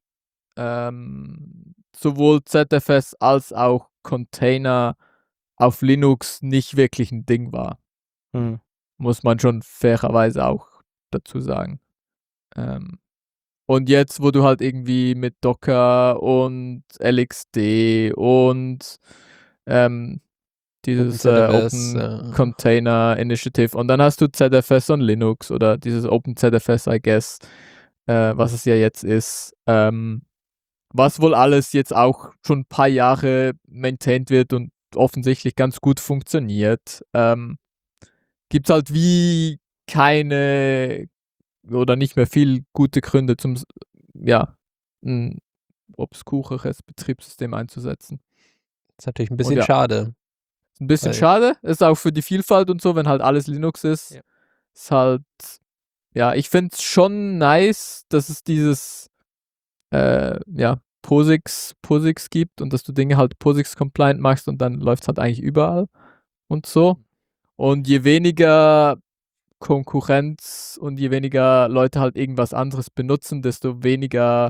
ähm, sowohl Z F S als auch Container auf Linux nicht wirklich ein Ding war. Hm. Muss man schon fairerweise auch dazu sagen. Ähm, und jetzt, wo du halt irgendwie mit Docker und L X D und ähm, dieses äh, OpenZFS, Open äh. Container Initiative und dann hast du Z F S on Linux oder dieses OpenZFS, I guess, äh, was es ja jetzt ist, ähm, was wohl alles jetzt auch schon ein paar Jahre maintained wird und offensichtlich ganz gut funktioniert, ähm, gibt es halt wie keine oder nicht mehr viel gute Gründe zum, ja, ein obskureres Betriebssystem einzusetzen. Das ist natürlich ein bisschen ja. schade. Ist ein bisschen Weil- schade, ist auch für die Vielfalt und so, wenn halt alles Linux ist. Ja. Ist halt, ja, ich finde es schon nice, dass es dieses, äh, ja, POSIX, POSIX gibt und dass du Dinge halt POSIX-compliant machst und dann läuft es halt eigentlich überall und so. Und je weniger Konkurrenz und je weniger Leute halt irgendwas anderes benutzen, desto weniger,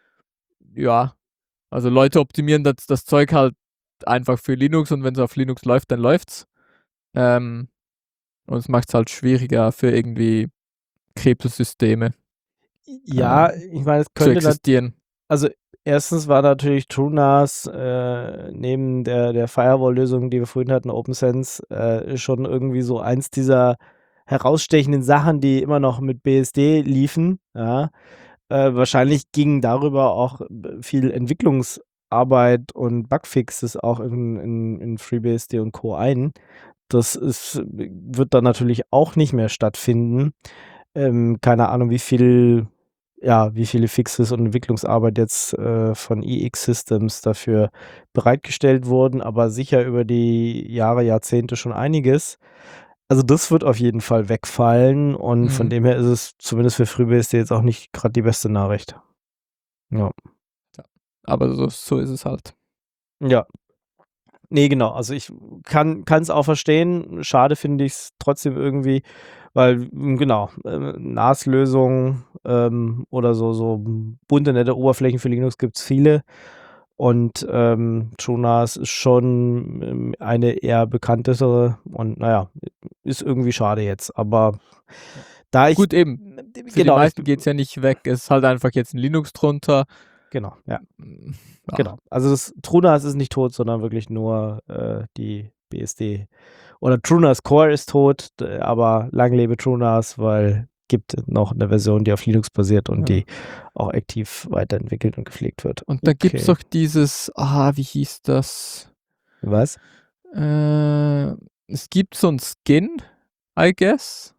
ja, also Leute optimieren das, das Zeug halt einfach für Linux und wenn es auf Linux läuft, dann läuft's. Ähm, und es macht es halt schwieriger für irgendwie Kryptosysteme Ja, ähm, ich meine, es zu könnte dann, existieren. also erstens war natürlich TrueNAS äh, neben der, der Firewall-Lösung, die wir vorhin hatten, OpenSense, äh, schon irgendwie so eins dieser herausstechenden Sachen, die immer noch mit B S D liefen. Ja. Äh, wahrscheinlich ging darüber auch äh, viel Entwicklungsarbeit und Bugfixes auch in, in, in FreeBSD und Co. ein. Das ist, wird dann natürlich auch nicht mehr stattfinden. Ähm, keine Ahnung, wie viel, ja, wie viele Fixes und Entwicklungsarbeit jetzt äh, von E X Systems dafür bereitgestellt wurden, aber sicher über die Jahre, Jahrzehnte schon einiges. Also das wird auf jeden Fall wegfallen und von Mhm. dem her ist es zumindest für FreeBSD jetzt auch nicht gerade die beste Nachricht. Ja. Aber so, so ist es halt. Ja. Nee, genau. Also ich kann es auch verstehen. Schade finde ich es trotzdem irgendwie, weil, m, genau, äh, NAS-Lösungen ähm, oder so, so bunte, nette Oberflächen für Linux gibt es viele. Und ähm, TrueNAS ist schon ähm, eine eher bekanntere und naja, ist irgendwie schade jetzt. Aber da ich. Gut, eben. Für Genau, die ich- meisten geht es ja nicht weg. Es ist halt einfach jetzt ein Linux drunter. Genau, ja. Ja. Genau. Also das TrueNAS ist nicht tot, sondern wirklich nur äh, die B S D Oder TrueNAS Core ist tot, d- aber lang lebe TrueNAS, weil gibt noch eine Version, die auf Linux basiert und Ja. die auch aktiv weiterentwickelt und gepflegt wird. Und da gibt's Okay. doch dieses, ah, wie hieß das? Was? Äh, es gibt so ein Skin, I guess,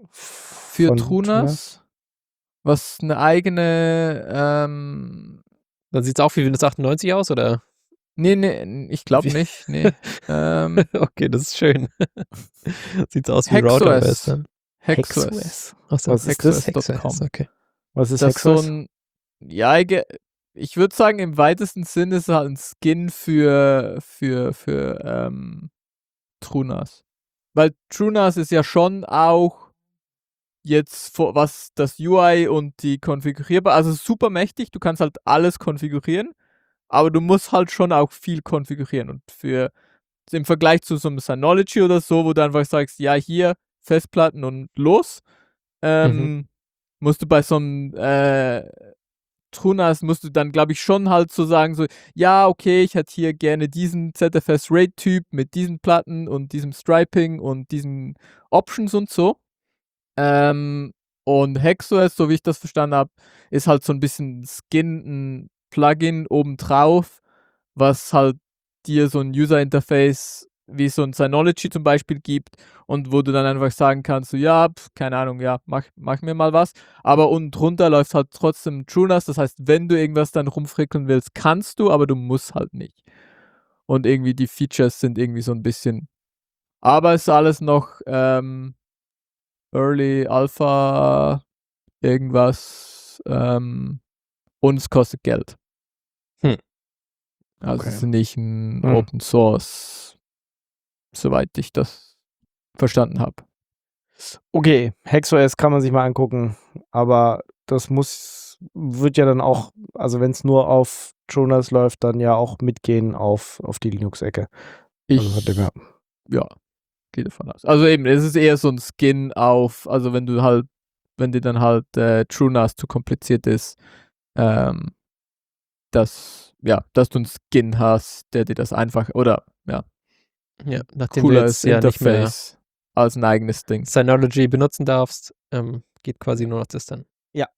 für Von TrueNAS, was eine eigene, ähm, Dann sieht es auch wie Windows achtundneunzig aus, oder? nee, nee, ich glaube Wie- nicht, nee. ähm, Okay, das ist schön. Sieht aus wie HexOS. RouterOS dann. HexOS. Achso, Was ist das? HexOS Punkt com. HexOS, okay. Was ist Das ist so HexOS? ein, ja, ich, ge- ich würde sagen, im weitesten Sinne ist es halt ein Skin für, für, für ähm, TrueNAS. Weil TrueNAS ist ja schon auch jetzt, vor- was das U I und die konfigurierbar, also super mächtig, du kannst halt alles konfigurieren, aber du musst halt schon auch viel konfigurieren. Und für im Vergleich zu so einem Synology oder so, wo du einfach sagst, ja, hier Festplatten und los, ähm, musst du bei so einem äh, TrueNAS musst du dann, glaube ich, schon halt so sagen, so, ja, okay, ich hätte hier gerne diesen Z F S-RAID-Typ mit diesen Platten und diesem Striping und diesen Options und so. Ähm, und HexOS, so wie ich das verstanden habe, ist halt so ein bisschen ein Skin, ein Plugin obendrauf, was halt dir so ein User-Interface wie so ein Synology zum Beispiel gibt und wo du dann einfach sagen kannst, so, ja, pf, keine Ahnung, ja, mach, mach mir mal was. Aber unten drunter läuft halt trotzdem TrueNAS, das heißt, wenn du irgendwas dann rumfrickeln willst, kannst du, aber du musst halt nicht. Und irgendwie die Features sind irgendwie so ein bisschen, aber es ist alles noch ähm, Early Alpha irgendwas ähm, und es kostet Geld. Hm. Also Okay. es ist nicht ein Hm. Open Source, soweit ich das verstanden habe. Okay, HexOS kann man sich mal angucken, aber das muss, wird ja dann auch, also wenn es nur auf TrueNAS läuft, dann ja auch mitgehen auf, auf die Linux-Ecke. Ich, Also von dem her. ja, gehe davon aus. Also eben, es ist eher so ein Skin auf, also wenn du halt, wenn dir dann halt äh, TrueNAS zu kompliziert ist, ähm, dass, ja, dass du einen Skin hast, der dir das einfach, oder, ja, Ja, nachdem du cooler jetzt ja nicht mehr Interface als ein eigenes Ding. Synology benutzen darfst, ähm, geht quasi nur noch das dann.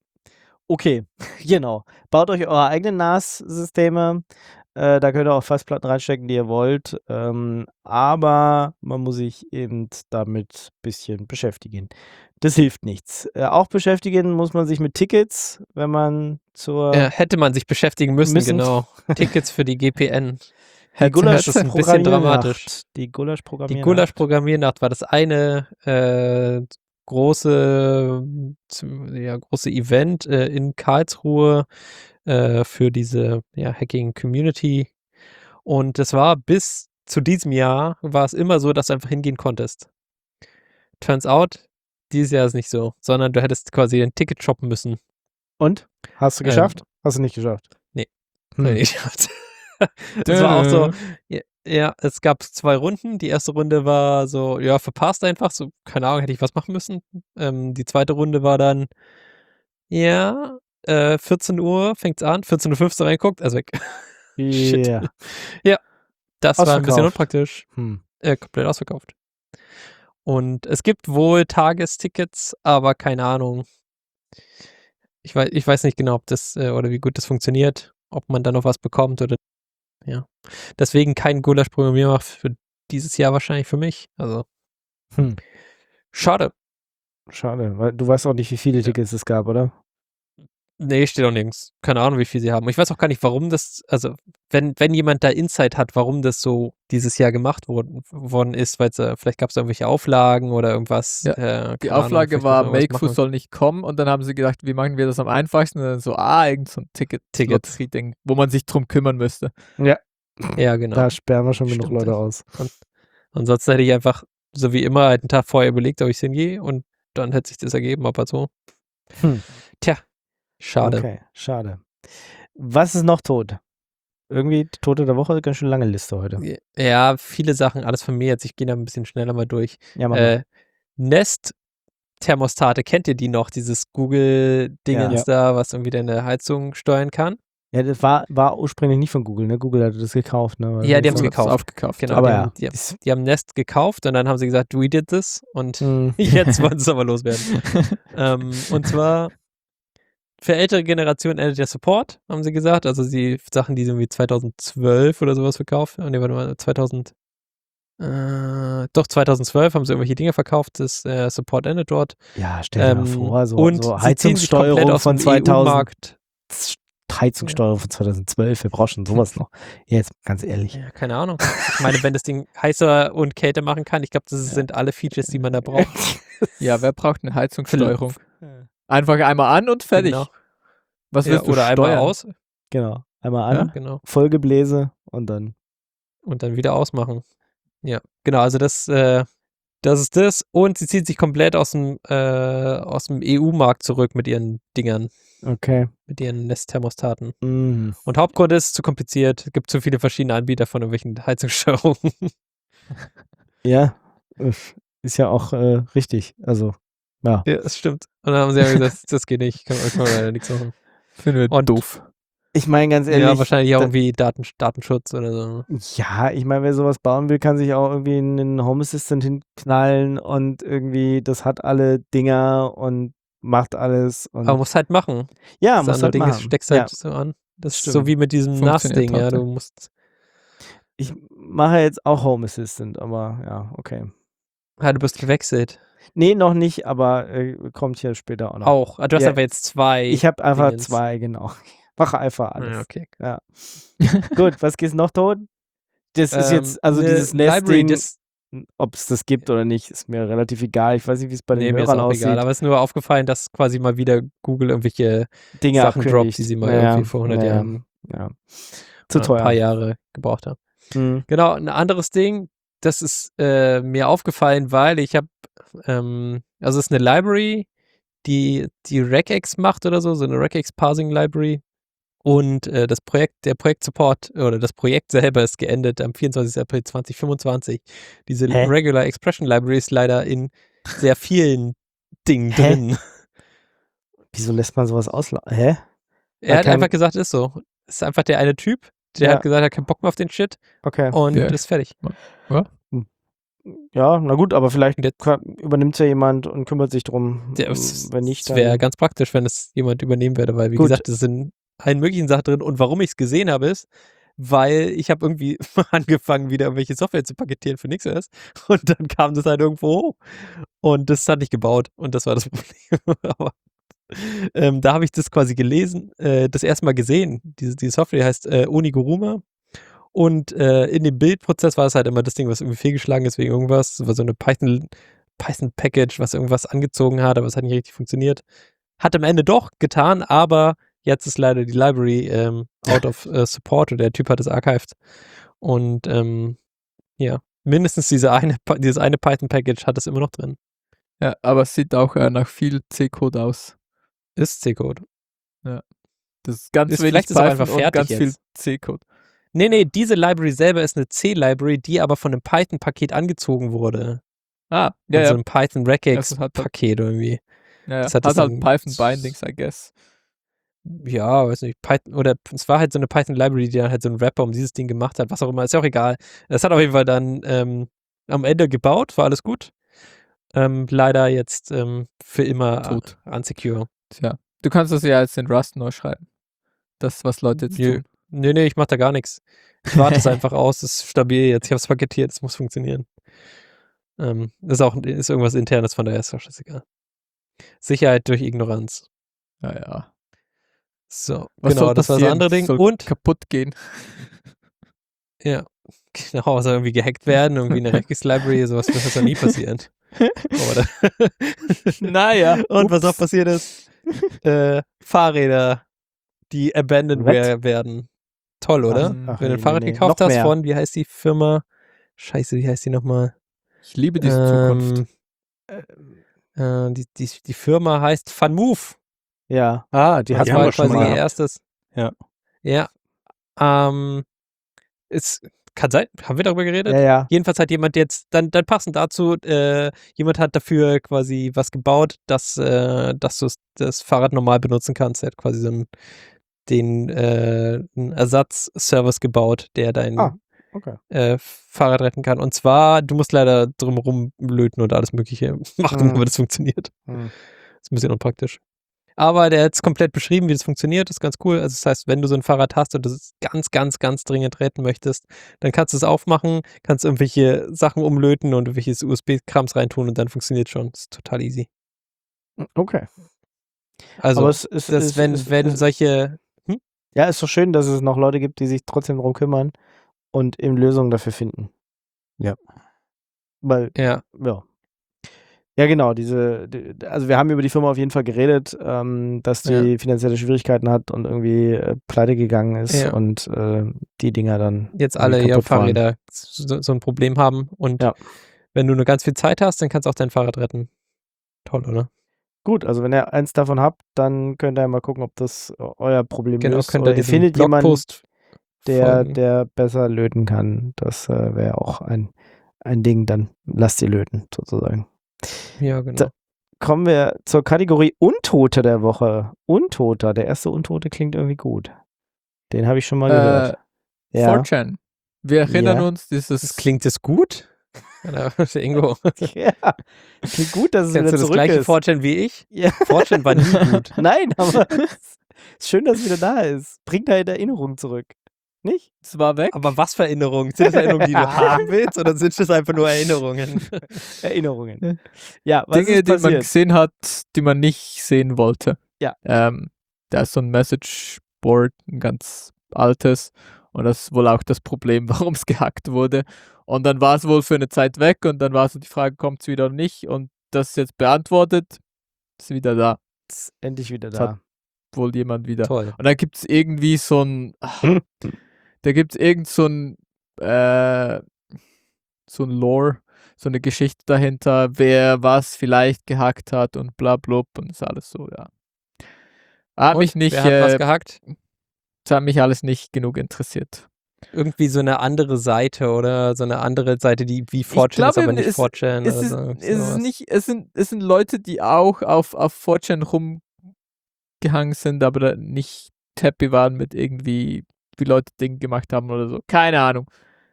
Okay, genau. Baut euch eure eigenen N A S-Systeme. Äh, da könnt ihr auch Festplatten reinstecken, die ihr wollt. Ähm, aber man muss sich eben damit ein bisschen beschäftigen. Das hilft nichts. Äh, auch beschäftigen muss man sich mit Tickets, wenn man zur Äh, hätte man sich beschäftigen müssen, müssen. genau. Tickets für die G P N. die Headset- das ist ein bisschen dramatisch. Gulasch-Programmiernacht. Die Gulasch-Programmiernacht. Die Gulasch-Programmiernacht war das eine äh, große, z- ja, große Event äh, in Karlsruhe äh, für diese ja, Hacking-Community. Und es war bis zu diesem Jahr, war es immer so, dass du einfach hingehen konntest. Turns out, dieses Jahr ist nicht so, sondern du hättest quasi ein Ticket shoppen müssen. Und? Hast du Ähm, geschafft? Hast du nicht geschafft? Nee. Hm. Nee, ich hab's- Das war auch so, ja, ja, es gab zwei Runden. Die erste Runde war so, ja, verpasst einfach, so, keine Ahnung, hätte ich was machen müssen. Ähm, die zweite Runde war dann, ja, äh, vierzehn Uhr fängt's an, vierzehn Uhr fünfzehn reinguckt, also weg. Shit. Ja. Das war ein bisschen Ausverkauft. unpraktisch, Hm. äh, komplett ausverkauft. Und es gibt wohl Tagestickets, aber keine Ahnung. Ich weiß, ich weiß nicht genau, ob das äh, oder wie gut das funktioniert, ob man da noch was bekommt oder ja. Deswegen kein Gulasch-Programmierer für dieses Jahr wahrscheinlich für mich. Also Hm. schade. Schade, weil du weißt auch nicht, wie viele Ja. Tickets es gab, oder? Nee, steht auch nirgends. Keine Ahnung, wie viel sie haben. Ich weiß auch gar nicht, warum das, also wenn, wenn jemand da Insight hat, warum das so dieses Jahr gemacht worden, worden ist, weil äh, vielleicht gab es da irgendwelche Auflagen oder irgendwas. Ja, äh, Die keine Ahnung, Auflage vielleicht war, muss man was Makefu machen. soll nicht kommen und dann haben sie gedacht, wie machen wir das am einfachsten? Und dann so, ah, irgend so ein Ticket, Ticket. Lotterie-Ding, wo man sich drum kümmern müsste. Ja, genau. Da sperren wir schon genug Stimmt. Leute aus. Ansonsten hätte ich einfach, so wie immer, halt einen Tag vorher überlegt, ob ich hingehe und dann hätte sich das ergeben, aber so. Hm. Tja, schade. Okay, schade. Was ist noch tot? Irgendwie die Tote der Woche, ganz schön lange Liste heute. Ja, viele Sachen, alles von mir jetzt. Ich gehe da ein bisschen schneller mal durch. Ja, mach mal. Äh, Nest-Thermostate, kennt ihr die noch? Dieses Google-Dingens Ja. da, was irgendwie deine Heizung steuern kann? Ja, das war, war ursprünglich nicht von Google, ne? Google hatte das gekauft, ne? Ja, die haben es Google hat es gekauft. aufgekauft. Genau, Aber die, ja. haben, die, haben, die haben Nest gekauft und dann haben sie gesagt, we did this und Hm. jetzt wollen sie es aber loswerden. ähm, und zwar für ältere Generationen endet der Support, haben sie gesagt. Also die Sachen, die sie irgendwie zweitausendzwölf oder sowas verkauft. Ne, warte mal, zweitausend, äh, doch zweitausendzwölf haben sie irgendwelche Dinge verkauft. Das äh, Support endet dort. Ja, stell dir mal Ähm, vor, so, und so sie ziehen sich komplett Heizungssteuerung aus von dem zweitausend, E U-Markt. Heizungssteuerung von zweitausendzwölf, wir brauchen schon sowas noch. Jetzt, ganz ehrlich. Ja, keine Ahnung. Ich meine, wenn das Ding heißer und kälter machen kann, ich glaube, das Ja. sind alle Features, die man da braucht. Ja, wer braucht eine Heizungssteuerung? Einfach einmal an und fertig. Genau. Was Ja, willst du oder steuern? einmal aus. Genau. Einmal Ja? an, Genau. Vollgebläse und dann. Und dann wieder ausmachen. Ja, genau, also das, äh, das ist das. Und sie zieht sich komplett aus dem, äh, aus dem E U-Markt zurück mit ihren Dingern, Okay. mit ihren Nest-Thermostaten. Mhm. Und Hauptgrund ist, zu kompliziert. Es gibt zu viele verschiedene Anbieter von irgendwelchen Heizungssteuerungen. Ja, uff, ist ja auch äh, richtig. Also, ja. Ja, das stimmt. Und dann haben sie ja gesagt, das, das geht nicht, kann, kann man leider nichts machen. Finden wir Und- doof. Ich meine ganz ehrlich. Ja, wahrscheinlich auch da- irgendwie Daten, Datenschutz oder so. Ja, ich meine, wer sowas bauen will, kann sich auch irgendwie einen Home Assistant hinknallen und irgendwie, das hat alle Dinger und macht alles. Und Aber muss halt machen. ja, das muss andere halt Ding machen. ist, steckst ja. halt so an. Das ist Stimmt. so wie mit diesem Funktioniert N A S-Ding, ja. heute. Du musst, Ich mache jetzt auch Home Assistant, aber ja, okay. ah, du bist gewechselt. Nee, noch nicht, aber äh, kommt hier später auch noch. Auch. Ah, Du hast Ja, aber jetzt zwei. Ich habe einfach Dingens. zwei, genau. Mache einfach alles. Ja, okay. Ja. Gut, was geht's noch tot? Das ist Ähm, jetzt, also ne dieses Library, Nesting, das, ob es das gibt oder nicht, ist mir relativ egal. Ich weiß nicht, wie es bei den nee, mir ist Hörern auch aussieht. egal. Aber es ist nur aufgefallen, dass quasi mal wieder Google irgendwelche Dinge Sachen droppt, abkündigt. die sie mal Naja, irgendwie vor hundert naja, Jahren Ja. Zu oder teuer. ein paar Jahre gebraucht haben. Hm. Genau, ein anderes Ding, das ist äh, mir aufgefallen, weil ich habe, ähm, also es ist eine Library, die die regex macht oder so, so eine regex Parsing Library. Und äh, das Projekt, der Projektsupport oder das Projekt selber ist geendet am vierundzwanzigsten April zweitausendfünfundzwanzig. Diese Hä? Regular Expression Library ist leider in sehr vielen Dingen Hä? drin. Wieso lässt man sowas auslaufen? Hä? Er hat kein- einfach gesagt, ist so. Ist einfach der eine Typ, der Ja. hat gesagt, er hat keinen Bock mehr auf den Shit Okay. und Ja. ist fertig. Ja, na gut, aber vielleicht Und jetzt- übernimmt es ja jemand und kümmert sich drum. Der, es Wenn nicht, es wäre dann. ganz praktisch, wenn es jemand übernehmen würde, weil, wie Gut. gesagt, es sind allen möglichen Sachen drin. Und warum ich es gesehen habe, ist, weil ich habe irgendwie angefangen, wieder irgendwelche Software zu paketieren für NixOS und dann kam das halt irgendwo hoch. Und das hat nicht gebaut und das war das Problem. Aber ähm, da habe ich das quasi gelesen, äh, das erste Mal gesehen. Diese, die Software heißt äh, Oniguruma. Und äh, in dem Bildprozess war es halt immer das Ding, was irgendwie fehlgeschlagen ist wegen irgendwas. Das war so eine Python, Python-Package, was irgendwas angezogen hat, aber es hat nicht richtig funktioniert. Hat am Ende doch getan, aber jetzt ist leider die Library ähm, out of äh, support und der Typ hat es archived. Und ähm, ja, mindestens diese eine, dieses eine Python-Package hat es immer noch drin. Ja, aber es sieht auch äh, nach viel C-Code aus. Ist C-Code. Das ist ganz Ist- wenig vielleicht ist es auch Python einfach und fertig ganz viel jetzt. C-Code. Nee, nee, diese Library selber ist eine C-Library, die aber von einem Python-Paket angezogen wurde. Ah, Ja, ja, so ja. ein Python Das hat halt- Regex-Paket irgendwie. ja, ja. das Hat, hat das halt dann- Python Bindings, I guess. Ja, weiß nicht, Python, oder es war halt so eine Python-Library, die dann halt so einen Wrapper um dieses Ding gemacht hat, was auch immer, ist ja auch egal. Es hat auf jeden Fall dann ähm, am Ende gebaut, war alles gut. Ähm, leider jetzt ähm, für immer Tot. uh, unsecure. Tja, du kannst das ja jetzt in Rust neu schreiben. Das, was Leute jetzt Nö. tun. Nee, nee, ich mach da gar nichts. Ich warte es einfach aus, es ist stabil jetzt. Ich habe es paketiert, es muss funktionieren. Ähm, ist auch ist irgendwas Internes, von daher ist auch scheißegal. Sicherheit durch Ignoranz. Ja, ja. So, Was genau, soll das war das passieren? andere Ding. Soll Und, kaputt gehen. ja, genau, also irgendwie gehackt werden, irgendwie eine Regex-Library, sowas wird das ja nie passieren. Oder? Naja. Und was auch ups. passiert ist, äh, Fahrräder, die Abandonware werden. Toll, oder? Ach, Wenn du nee, ein Fahrrad nee, nee. gekauft Noch hast mehr. von, wie heißt die Firma? Scheiße, wie heißt die nochmal? Ich liebe diese Zukunft. Äh, die, die, die Firma heißt FunMove. Ja. Ah, die Das hatten war wir schon quasi mal. ihr gehabt. erstes. Ja. Ja. Ähm, es kann sein, haben wir darüber geredet? Ja, ja. Jedenfalls hat jemand jetzt, dann, dann passend dazu, äh, jemand hat dafür quasi was gebaut, dass, äh, dass du das Fahrrad normal benutzen kannst. Er hat quasi so ein den äh, einen Ersatzservice gebaut, der dein Ah, okay. äh, Fahrrad retten kann. Und zwar, du musst leider drumherum löten und alles Mögliche machen, Mhm. aber das funktioniert. Mhm. Ist ein bisschen unpraktisch. Aber der hat es komplett beschrieben, wie das funktioniert. Das ist ganz cool. Also das heißt, wenn du so ein Fahrrad hast und das ganz, ganz, ganz dringend retten möchtest, dann kannst du es aufmachen, kannst irgendwelche Sachen umlöten und irgendwelches U S B-Krams reintun und dann funktioniert schon. Das ist total easy. Okay. Also, Aber es ist, das, ist, wenn, ist, wenn ist, solche, hm? ja, ist doch schön, dass es noch Leute gibt, die sich trotzdem darum kümmern und eben Lösungen dafür finden. Ja. Weil, Ja, ja. Ja, genau, diese, die, also wir haben über die Firma auf jeden Fall geredet, ähm, dass die finanzielle Schwierigkeiten hat und irgendwie äh, pleite gegangen ist Ja. und äh, die Dinger dann jetzt irgendwie alle ihre kaputt waren. Fahrräder so, so ein Problem haben und Ja. wenn du nur ganz viel Zeit hast, dann kannst du auch dein Fahrrad retten. Toll, oder? Gut, also wenn ihr eins davon habt, dann könnt ihr mal gucken, ob das äh, euer Problem Genau, löst könnt oder ihr ihr diesem findet jemanden, Blogpost der, folgen. der besser löten kann. Das äh, wäre auch ein, ein Ding, dann lasst ihr löten, sozusagen. Ja, genau. Da kommen wir zur Kategorie Untote der Woche. Untoter, der erste Untote klingt irgendwie gut. Den habe ich schon mal Äh, gehört. Ja. four chan. Wir erinnern Ja. uns, dieses Das klingt das gut? Oder, Ingo, Ja, klingt gut, dass es kennst wieder du das zurück gleiche ist. four chan wie ich? Ja. four chan war nie gut. Nein, aber es ist schön, dass es wieder da ist. Bringt halt Erinnerungen zurück. Nicht? Es war weg. Aber was für Erinnerungen? Sind das Erinnerungen, die du haben willst oder sind das einfach nur Erinnerungen? Erinnerungen. Ja, was Dinge, ist die man passiert? gesehen hat, die man nicht sehen wollte. Ja. Ähm, da ist so ein Message-Board, ein ganz altes. Und das ist wohl auch das Problem, warum es gehackt wurde. Und dann war es wohl für eine Zeit weg und dann war so die Frage, kommt es wieder oder nicht? Und das ist jetzt beantwortet, ist wieder da. Ist endlich wieder Das da. hat wohl jemand wieder. Toll. Und da gibt es irgendwie so ein, ach, da gibt es irgend so ein, äh, so ein Lore, so eine Geschichte dahinter, wer was vielleicht gehackt hat und bla blub und ist alles so, ja. Hat Und mich nicht, wer hat was äh, gehackt? das hat mich alles nicht genug interessiert. Irgendwie so eine andere Seite oder so eine andere Seite, die wie four chan ist, glaube, aber nicht es- four chan Es oder ist, so. es ist sowas. nicht, es sind, es sind Leute, die auch auf, auf four chan rumgehangen sind, aber da nicht happy waren mit irgendwie, wie Leute Dinge gemacht haben oder so. Keine Ahnung.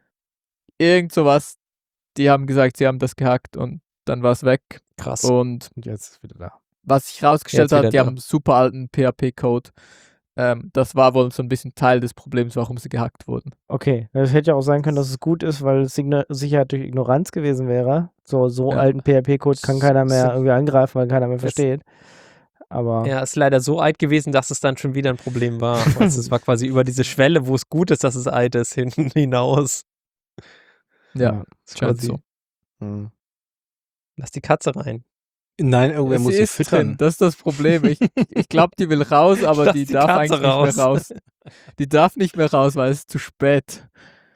Irgend sowas. Die haben gesagt, sie haben das gehackt und dann war es weg. Krass. Und Und jetzt ist es wieder da. was sich rausgestellt Jetzt wieder hat, die da. haben super alten P H P-Code. Ähm, das war wohl so ein bisschen Teil des Problems, warum sie gehackt wurden. Okay, es hätte ja auch sein können, dass es gut ist, weil es Igno- Sicherheit durch Ignoranz gewesen wäre. So, so Ja. alten P H P-Code kann keiner mehr So- irgendwie angreifen, weil keiner mehr Das- versteht. Aber Ja, ist leider so alt gewesen, dass es dann schon wieder ein Problem war. Also es war quasi über diese Schwelle, wo es gut ist, dass es alt ist, hinten hinaus. Ja, Ist scheint quasi- so. Hm. Lass die Katze rein. Nein, irgendwer Sie muss sie ist füttern. drin, das ist das Problem. Ich, ich glaube, die will raus, aber Lass die, die darf Katze eigentlich raus. nicht mehr raus. Die darf nicht mehr raus, weil es ist zu spät.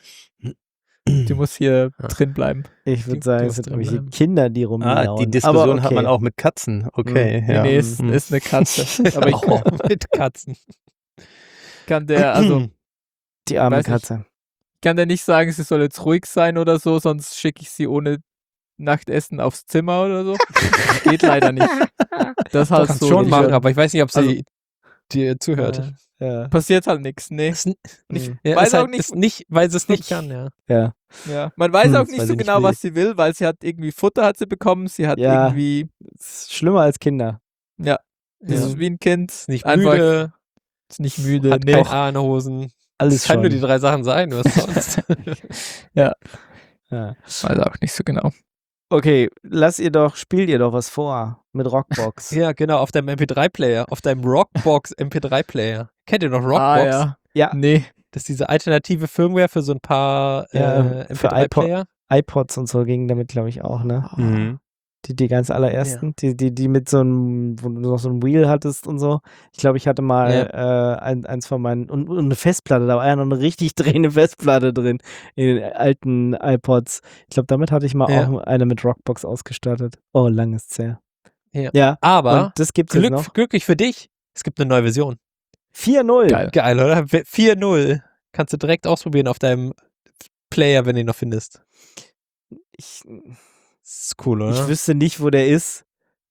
Die muss hier Ja. drin bleiben. Ich Die- würde die sagen, es muss sind drin irgendwelche bleiben. Kinder, die rummiauen. Ah, die Aber Diskussion hat man okay. auch mit Katzen. Okay, Mhm. ja. Nee, nee, ist, Mhm. ist eine Katze. Aber ich Oh, mit Katzen. kann der, also, Die arme weiß nicht. Katze. kann der nicht sagen, sie soll jetzt ruhig sein oder so, sonst schicke ich sie ohne Nachtessen aufs Zimmer oder so. Geht leider nicht. Das ist halt Kannst so. schon die- machen, aber ich weiß nicht, ob sie Also- dir zuhört. Ja. Passiert halt nichts. Nee. Ist, n- Ich ja, weiß ist halt, auch nicht, ist nicht, weil sie es nicht kann, ja. Ja. ja. Man weiß Hm, auch das nicht weiß so ich nicht, genau, wie- was sie will, weil sie hat irgendwie Futter hat sie bekommen, sie hat Ja. irgendwie, Ist schlimmer als Kinder. ja, das Ja. ist wie ein Kind, Ist nicht einfach müde, ist nicht müde, hat nee. keine Ahnehosen. Alles Das kann schon. nur die drei Sachen sein, was sonst. Ja. Weiß auch nicht so genau. Okay, lass ihr doch, spielt ihr doch was vor mit Rockbox. Ja, genau, auf deinem M P drei Player, auf deinem Rockbox M P drei Player. Kennt ihr noch Rockbox? Ah, ja. Ja. Nee. Das ist diese alternative Firmware für so ein paar Ja, äh, für M P drei Player. iPods und so gingen damit, glaube ich, auch, ne? Mhm. Die, die ganz allerersten, die, die, die mit so einem, wo du noch so ein Wheel hattest und so. Ich glaube, ich hatte mal äh, ein, eins von meinen, und, und eine Festplatte, da war ja noch eine richtig drehende Festplatte drin in den alten iPods. Ich glaube, damit hatte ich mal Ja. auch eine mit Rockbox ausgestattet. Oh, lang ist's her. Ja. Ja, Aber und das gibt's jetzt Glück, noch. glücklich für dich, es gibt eine neue Version. vier null. Geil. Geil, oder? vier null. Kannst du direkt ausprobieren auf deinem Player, wenn du ihn noch findest. Ich, Das ist cool, oder? ich wüsste nicht, wo der ist.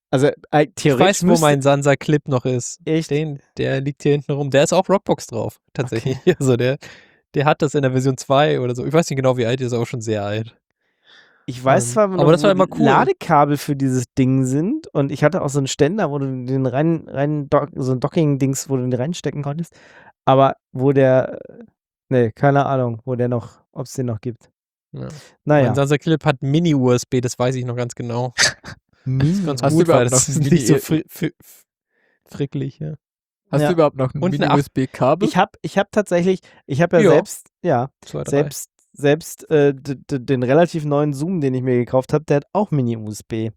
Also äh, Ich theoretisch weiß, wo müsste mein Sansa-Clip noch ist. echt. Den, der liegt hier hinten rum. Der ist auf Rockbox drauf, tatsächlich. Okay. Also der, der hat das in der Version zwei oder so. Ich weiß nicht genau, wie alt, der ist auch schon sehr alt. Ich weiß Ähm, zwar aber noch, das wo war immer die cool. Ladekabel für dieses Ding sind und ich hatte auch so einen Ständer, wo du den rein, rein dock, so ein Docking-Dings, wo du den reinstecken konntest. Aber wo der, nee, keine Ahnung, wo der noch, ob es den noch gibt. Ja. Naja. Mein Sansa-Clip hat Mini-U S B, das weiß ich noch ganz genau. Das ist ganz Hast du gut, weil überhaupt das noch ist ein nicht so Mini- fri fri fricklich, ja. Hast Ja. du überhaupt noch ein Und eine Mini-U S B-Kabel? Ich habe ich hab tatsächlich, ich habe ja, Ja. selbst, ja, Zwei, drei. selbst, selbst äh, d- d- den relativ neuen Zoom, den ich mir gekauft habe, der hat auch Mini-U S B.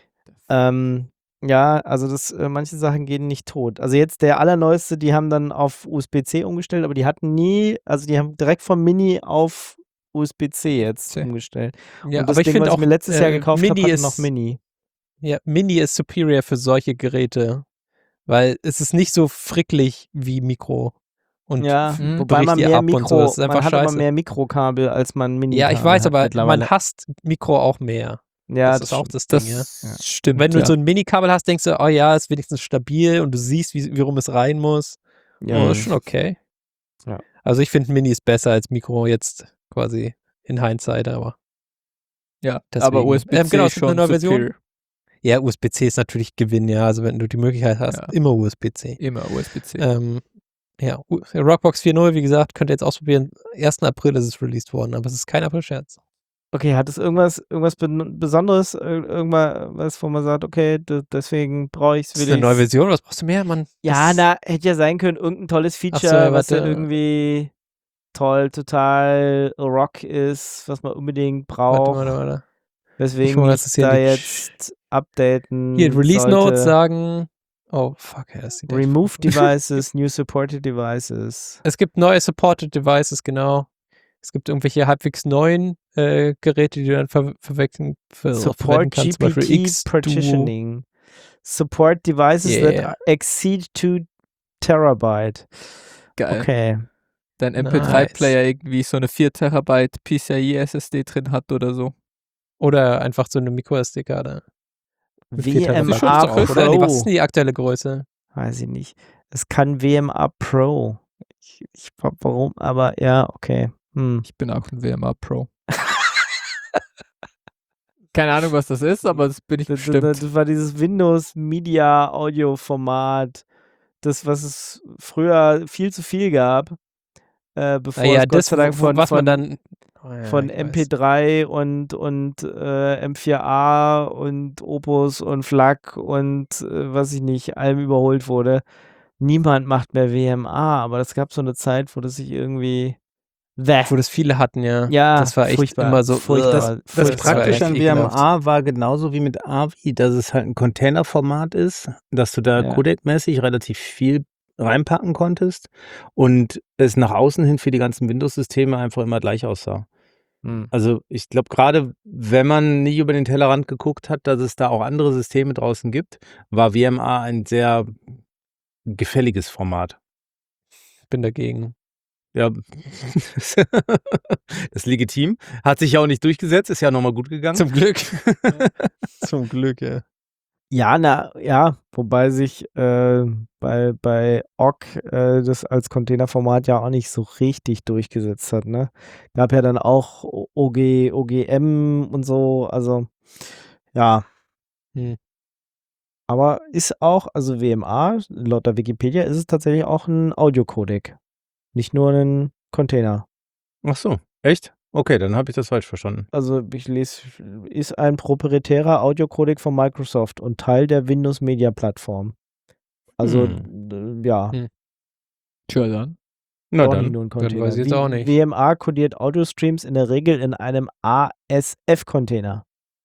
Ähm, ja, also das, äh, manche Sachen gehen nicht tot. Also jetzt der allerneueste, die haben dann auf U S B C umgestellt, aber die hatten nie, also die haben direkt vom Mini auf U S B C jetzt C. umgestellt. Ja, Und das aber ich Ding, finde was auch, ich mir letztes Jahr äh, gekauft habe, Mini hatte ist, noch Mini. ja, Mini ist superior für solche Geräte, weil es ist nicht so fricklich wie Mikro und Ja, f- Mhm. wobei bricht man dir mehr ab und so. Mikro, Das ist man einfach hat aber scheiße. mehr Mikrokabel, als man Mini Ja, ich weiß, hat aber mittlerweile. man hasst Mikro auch mehr. Ja, das das ist auch stimmt. das Ding, Das ja. stimmt, Wenn du ja. so ein Mini-Kabel hast, denkst du, oh ja, ist wenigstens stabil und du siehst, wie, wie rum es rein muss. Ja. Oh, ist schon okay. Ja. Also ich finde Mini ist besser als Mikro jetzt quasi in Hindsight, aber ja, deswegen. aber U S B C Ähm, genau, es ist gibt eine schon neue Version. superior. Ja, U S B C ist natürlich Gewinn, ja. Also wenn du die Möglichkeit hast, Ja. immer U S B C. Immer U S B C. Ähm, ja, U- Rockbox vier Punkt null, wie gesagt, könnt ihr jetzt ausprobieren. ersten April ist es released worden, aber es ist kein April-Scherz. Okay, hat es irgendwas, irgendwas ben- Besonderes, ir- irgendwas, wo man sagt, okay, d- deswegen brauche ich es, Das ist will eine neue ich's? Version, was brauchst du mehr, Mann? Ja, Das- na, hätte ja sein können, irgendein tolles Ach so, Feature, ja, was ja warte. irgendwie toll, total Rock ist, was man unbedingt Warte, braucht. warte, warte. Weswegen guck mal, ich was das hier da liegt. jetzt updaten Hier, Release sollte. Notes sagen. Oh, fuck, ja, das sieht echt Remove furchtbar aus. Devices, New Supported Devices. Es gibt neue Supported Devices, genau. Es gibt irgendwelche halbwegs neuen äh, Geräte, die du dann ver verwechseln ver verwenden Support kannst. Zum Beispiel G P T X-Duo. Partitioning. Support devices Yeah. that exceed two Terabyte. Geil. Okay. Dein M P drei Player irgendwie so eine vier Terabyte P C I E S S D drin hat oder so. Oder einfach so eine Micro-S D-Karte. Mit vier Terabyte. W M schon A doch, oder? Oder? Nee, was ist Pro. denn die aktuelle Größe? Weiß ich nicht. Es kann W M A Pro. Ich, ich warum, aber ja, okay. Hm. Ich bin auch ein W M A Pro. Keine Ahnung, was das ist, aber das bin ich Das, bestimmt. das, das war dieses Windows Media Audio Format, das, was es früher viel zu viel gab, äh, bevor Ah, ja, es Gott das, sei Dank wo- von, was von, man dann. Oh, ja, von ich M weiß. P drei und, und äh, M vier A und Opus und FLAC und äh, was ich nicht, allem überholt wurde. Niemand macht mehr W M A, aber es gab so eine Zeit, wo das sich irgendwie Bäh. Wo das viele hatten, ja. Ja, das war echt furchtbar, immer so. furchtbar. ugh. Das, das Furchtbar. Das war Praktische echt an ekelhaft. W M A war genauso wie mit A V I, dass es halt ein Containerformat ist, dass du da Ja. codec-mäßig relativ viel reinpacken konntest und es nach außen hin für die ganzen Windows-Systeme einfach immer gleich aussah. Hm. Also ich glaube, gerade wenn man nie über den Tellerrand geguckt hat, dass es da auch andere Systeme draußen gibt, war W M A ein sehr gefälliges Format. Ich bin dagegen. Ja, das ist legitim. Hat sich ja auch nicht durchgesetzt, ist ja nochmal gut gegangen. Zum Glück. Zum Glück, ja. Ja, na, ja, wobei sich äh, bei, bei O G äh, das als Containerformat ja auch nicht so richtig durchgesetzt hat, ne? Gab ja dann auch O G, O G M und so, also ja. Hm. Aber ist auch, also W M A, laut der Wikipedia ist es tatsächlich auch ein Audiocodec. Nicht nur ein Container. Ach so, echt? Okay, dann habe ich das falsch verstanden. Also ich lese, ist ein proprietärer Audiocodec von Microsoft und Teil der Windows Media Plattform. Also, Hm. äh, ja. Hm. Tja, dann. Na Doch nicht dann. nur ein dann Container. weiß ich jetzt Wie- auch nicht. W M A kodiert Audio-Streams in der Regel in einem A S F-Container.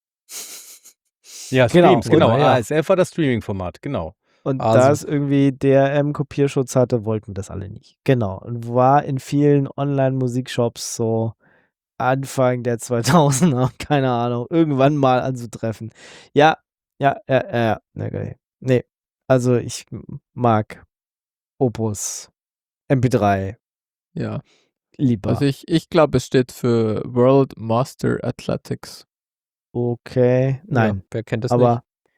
Ja, Genau, Streams, genau. oder? Ja. A S F war das Streaming-Format, genau. Und Also. da es irgendwie D R M-Kopierschutz hatte, wollten wir das alle nicht. Genau. Und war in vielen Online-Musikshops so Anfang der zweitausender, keine Ahnung, irgendwann mal anzutreffen. Ja, ja, ja, ja, ja. Nee, okay. Nee. Also ich mag Opus M P drei Ja. lieber. Also ich, ich glaube, es steht für World Master Athletics. Okay. Nein. Ja, wer kennt das aber nicht?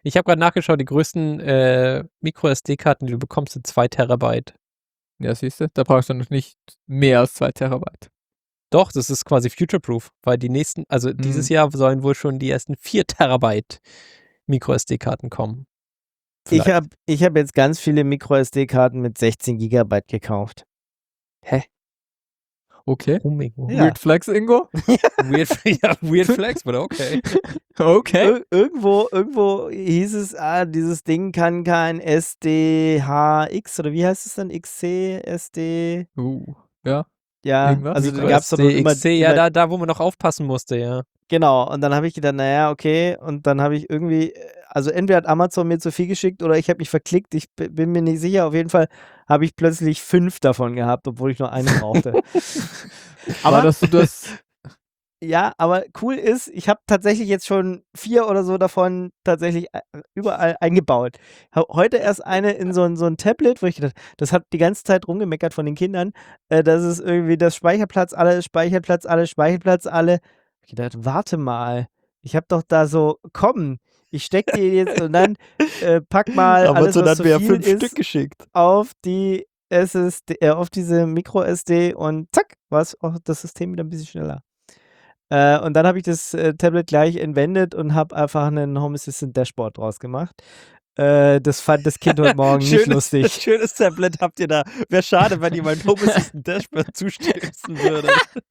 Ich habe gerade nachgeschaut, die größten äh, Micro-S D-Karten, die du bekommst, sind zwei Terabyte. Ja, siehst du, da brauchst du noch nicht mehr als zwei Terabyte. Doch, das ist quasi future-proof, weil die nächsten, also dieses Mhm. Jahr sollen wohl schon die ersten vier Terabyte Micro-S D-Karten kommen. Ich Vielleicht. habe ich hab jetzt ganz viele Micro-S D-Karten mit sechzehn Gigabyte gekauft. Hä? Okay. Oh mein Gott. Ja. Weird Flex, Ingo? Weird, ja, weird Flex, aber okay. Okay. Ir irgendwo, irgendwo hieß es, ah, dieses Ding kann kein S D H X oder wie heißt es dann? X C, S D? Uh, ja. Ja, Irgendwas? also da Micro gab es doch S D, immer, X C, ja, immer da, da, wo man noch aufpassen musste, ja. genau. Und dann habe ich gedacht, naja, okay. Und dann habe ich irgendwie, äh, also entweder hat Amazon mir zu viel geschickt oder ich habe mich verklickt. Ich b- bin mir nicht sicher. Auf jeden Fall habe ich plötzlich fünf davon gehabt, obwohl ich nur eine brauchte. War Aber das so das. ja, aber cool ist, ich habe tatsächlich jetzt schon vier oder so davon tatsächlich äh, überall eingebaut. Habe heute erst eine in so ein, so ein Tablet, wo ich gedacht, das hat die ganze Zeit rumgemeckert von den Kindern, äh, dass es irgendwie das Speicherplatz alle, Speicherplatz alle, Speicherplatz alle. Ich gedacht, warte mal, ich habe doch da so, komm, ich stecke die jetzt und dann äh, pack mal alles, was so viel ist, geschickt. auf die S S D, äh, auf diese Micro-S D und zack, war es auch das System wieder ein bisschen schneller. Äh, und dann habe ich das äh, Tablet gleich entwendet und habe einfach einen Home Assistant Dashboard draus gemacht. Äh, das fand das Kind heute Morgen nicht lustig. Schönes Tablet habt ihr da. Wäre schade, wenn ihr mein Home Assistant Dashboard zustößen würde.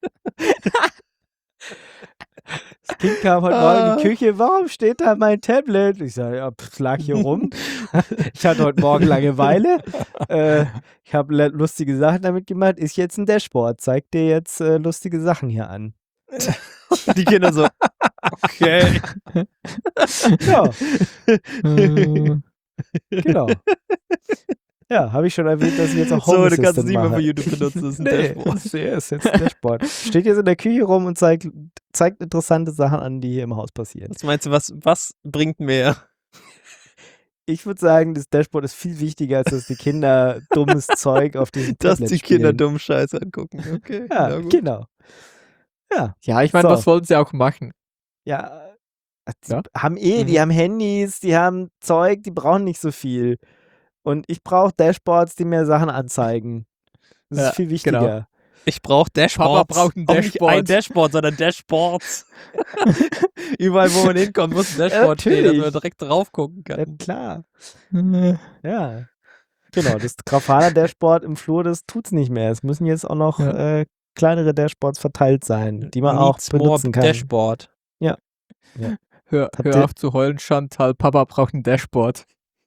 Das Kind kam heute Morgen in die Küche, warum steht da mein Tablet? Ich sage, ja, pff, es lag hier rum. Ich hatte heute Morgen Langeweile. Äh, ich habe lustige Sachen damit gemacht. Ist jetzt ein Dashboard. Zeigt dir jetzt äh, lustige Sachen hier an. Die Kinder so, okay. Ja, Äh, genau. Ja, habe ich schon erwähnt, dass ich jetzt auch So, Home du kannst es Assistant nicht mehr mache. für YouTube benutzen. Das ist ein Nee, Dashboard. das ist jetzt ein Dashboard. Steht jetzt in der Küche rum und zeigt, zeigt interessante Sachen an, die hier im Haus passieren. Was meinst du, was, was bringt mehr? Ich würde sagen, das Dashboard ist viel wichtiger, als dass die Kinder dummes Zeug auf diesem Dass Tablet die Kinder spielen. dummen Scheiß angucken. Okay, Ja, na gut. genau. Ja, ja, ich meine, So. was wollen sie auch machen? ja. Die Ja. haben eh, die Mhm. haben Handys, die haben Zeug, die brauchen nicht so viel. Und ich brauche Dashboards, die mir Sachen anzeigen. Das Ja, ist viel genau. wichtiger. Ich brauche Dashboards. Papa braucht ein Auch nicht ein Dashboard. Dashboard, sondern Dashboards. Überall, wo man hinkommt, muss ein Ja, Dashboard stehen, dass man natürlich. direkt drauf gucken Ja, kann. klar. Ja. Genau, das Grafana-Dashboard im Flur, das tut's nicht mehr. Es müssen jetzt auch noch Ja. äh, kleinere Dashboards verteilt sein, die man auch Needs more benutzen kann. Dashboard. Hör, Habt hör ihr- auf zu heulen, Chantal. Papa braucht ein Dashboard.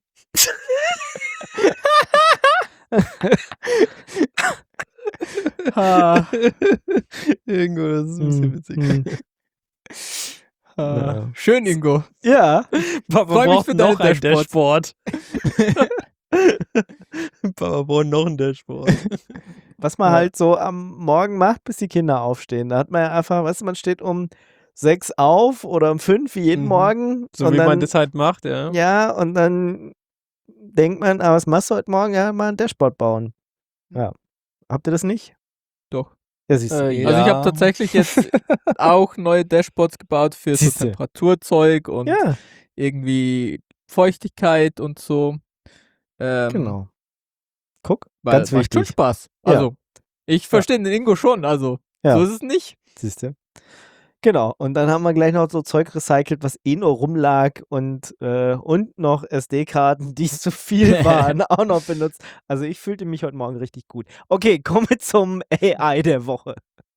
Ah. Irgendwo, das ist ein bisschen Hm, witzig. hm. Ah. Ja. Schön, Ingo. Ja, Papa Freu mich braucht für deine noch ein Dashboards. Dashboard. Papa braucht noch ein Dashboard. was man Ja. halt so am Morgen macht, bis die Kinder aufstehen. Da hat man ja einfach, weißt du, man steht um sechs auf oder um fünf wie jeden Mhm. Morgen. So und wie dann, man das halt macht, ja. Ja, und dann denkt man, ah, was machst du heute Morgen? Ja, mal ein Dashboard bauen. Ja. Habt ihr das nicht? Doch. Ja, siehst du. Äh, Also ich Ja. habe tatsächlich jetzt auch neue Dashboards gebaut für so Siehste. Temperaturzeug und Ja, irgendwie Feuchtigkeit und so. Ähm, genau. Guck, Weil ganz macht schon wichtig. Spaß. Ja. Also, ich verstehe den Ingo schon, also Ja. so ist es nicht. Siehst du? Genau. Und dann haben wir gleich noch so Zeug recycelt, was eh nur rumlag und, äh, und noch S D-Karten, die zu viel waren, auch noch benutzt. Also ich fühlte mich heute Morgen richtig gut. Okay, kommen wir zum A I der Woche.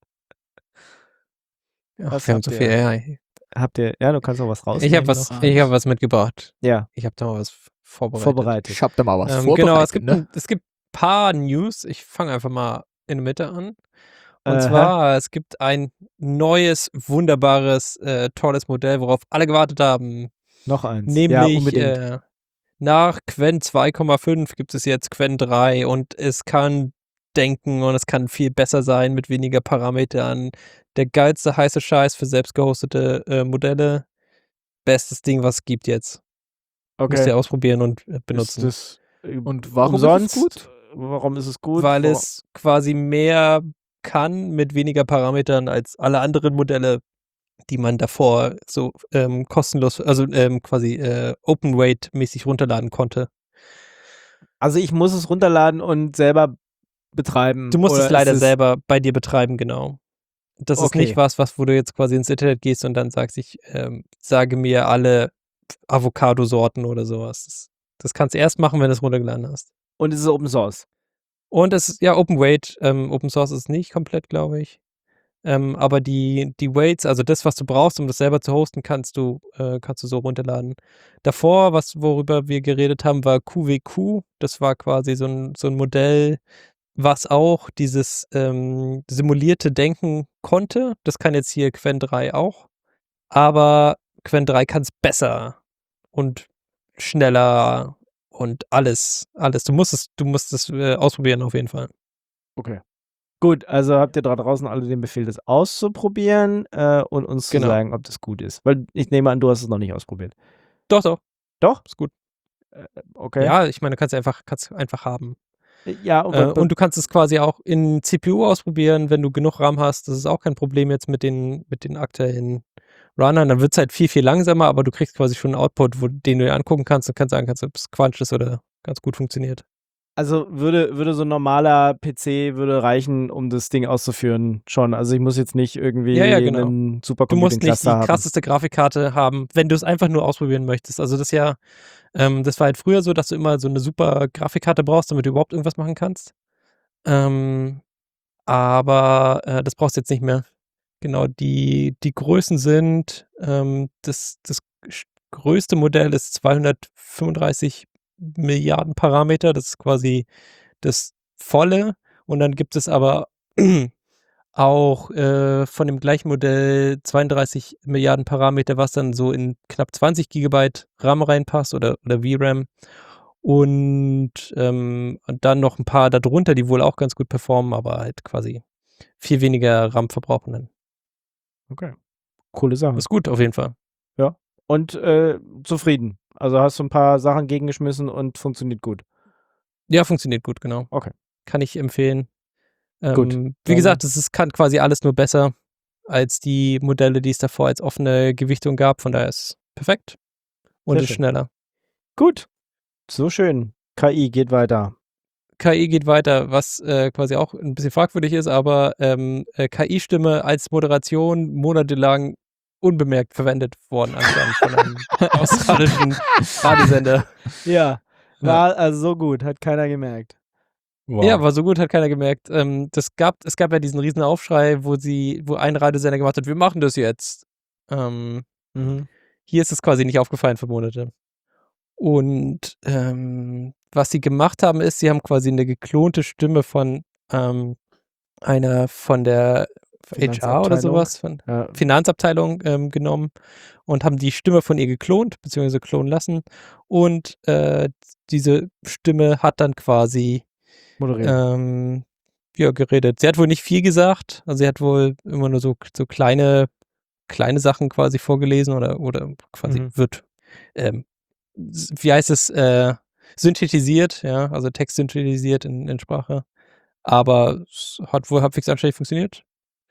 Ach, Was wir haben habt so ihr? viel A I. Habt ihr, ja, du kannst noch was rausnehmen. Ich habe was, noch. ich hab was mitgebracht. Ja, Ich habe da mal was vorbereitet. vorbereitet. Ich habe da mal was Ähm, vorbereitet. genau, es gibt, ne? ein, es gibt ein paar News. Ich fange einfach mal in der Mitte an. Und Aha. zwar, es gibt ein neues, wunderbares, äh, tolles Modell, worauf alle gewartet haben. Noch eins. ja, Nämlich unbedingt. äh, nach Qwen zwei Komma fünf gibt es jetzt Qwen drei und es kann denken und es kann viel besser sein mit weniger Parametern. Der geilste heiße Scheiß für selbst gehostete äh, Modelle. Bestes Ding, was es gibt jetzt. Müsst ihr ausprobieren und äh, benutzen. Ist das, äh, Und warum umsonst? ist es gut? Warum ist es gut? Weil Vor- es quasi mehr kann mit weniger Parametern als alle anderen Modelle, die man davor so ähm, kostenlos, also ähm, quasi äh, Open-Weight-mäßig runterladen konnte. Also ich muss es runterladen und selber betreiben. Du musst oder es leider ist selber bei dir betreiben, genau. Das ist Okay. nicht was, was, wo du jetzt quasi ins Internet gehst und dann sagst, ich ähm, sage mir alle Avocado-Sorten oder sowas. Das, das kannst du erst machen, wenn du es runtergeladen hast. Und es ist Open Source. Und es ist ja Open Weight, ähm, Open Source ist nicht komplett, glaube ich. Ähm, aber die, die Weights, also das, was du brauchst, um das selber zu hosten, kannst du, äh, kannst du so runterladen. Davor, was, worüber wir geredet haben, war Q W Q. Das war quasi so ein, so ein Modell, was auch dieses ähm, simulierte Denken konnte. Das kann jetzt hier Qwen drei auch. Aber Qwen drei kann es besser und schneller und alles, alles. Du musst es, du musst es äh, ausprobieren auf jeden Fall. Okay. Gut, also habt ihr da draußen alle den Befehl, das auszuprobieren äh, und uns Genau. zu sagen, ob das gut ist. Weil ich nehme an, du hast es noch nicht ausprobiert. Doch, doch, Doch? ist gut. Okay. Ja, ich meine, du kannst einfach, kannst einfach haben. Ja, und, Äh, und du kannst es quasi auch in C P U ausprobieren, wenn du genug RAM hast. Das ist auch kein Problem jetzt mit den, mit den aktuellen Runnern. Dann wird es halt viel, viel langsamer, aber du kriegst quasi schon einen Output, wo, den du dir angucken kannst und kannst sagen kannst, ob es Quatsch ist oder ganz gut funktioniert. also würde, würde so ein normaler P C würde reichen, um das Ding auszuführen schon. Also ich muss jetzt nicht irgendwie Ja, ja, genau. einen Du Supercomputing musst nicht die Cluster haben. krasseste Grafikkarte haben, wenn du es einfach nur ausprobieren möchtest. Also das ja, ähm, das war halt früher so, dass du immer so eine super Grafikkarte brauchst, damit du überhaupt irgendwas machen kannst. Ähm, aber äh, das brauchst du jetzt nicht mehr. Genau, die, die Größen sind, ähm, das, das sch- größte Modell ist zweihundertfünfunddreißig Milliarden Parameter, das ist quasi das volle. Und dann gibt es aber auch äh, von dem gleichen Modell zweiunddreißig Milliarden Parameter, was dann so in knapp zwanzig Gigabyte RAM reinpasst oder, oder V RAM. Und, ähm, und dann noch ein paar darunter, die wohl auch ganz gut performen, aber halt quasi viel weniger RAM verbrauchen dann. Okay. Coole Sache. Ist gut auf jeden Fall. Und äh, zufrieden. Also hast du ein paar Sachen gegengeschmissen und funktioniert gut. Ja, funktioniert gut, genau. Okay. Kann ich empfehlen. Ähm, Gut, Wie dann- gesagt, es ist, kann quasi alles nur besser als die Modelle, die es davor als offene Gewichtung gab. Von daher ist es perfekt und Sehr ist schön. schneller. Gut. So schön. K I geht weiter. K I geht weiter, was äh, quasi auch ein bisschen fragwürdig ist, aber ähm, äh, K I-Stimme als Moderation monatelang unbemerkt verwendet worden anscheinend von einem australischen Radiosender. Ja. War also so gut, hat keiner gemerkt. Wow. Ja, war so gut, hat keiner gemerkt. Ähm, das gab, es gab ja diesen riesen Aufschrei, wo sie, wo ein Radiosender gemacht hat, wir machen das jetzt. Ähm, Mhm. Hier ist es quasi nicht aufgefallen für Monate. Und ähm, was sie gemacht haben, ist, sie haben quasi eine geklonte Stimme von ähm, einer von der H R oder Finanzabteilung. sowas, von Ja. Finanzabteilung ähm, genommen und haben die Stimme von ihr geklont, beziehungsweise klonen lassen. Und äh, diese Stimme hat dann quasi Moderiert. ähm, ja, geredet. Sie hat wohl nicht viel gesagt, also sie hat wohl immer nur so, so kleine, kleine Sachen quasi vorgelesen oder, oder quasi Mhm. wird, ähm, s- wie heißt es, äh, synthetisiert, ja, also Text synthetisiert in, in Sprache. Aber es hat wohl halbwegs anständig funktioniert.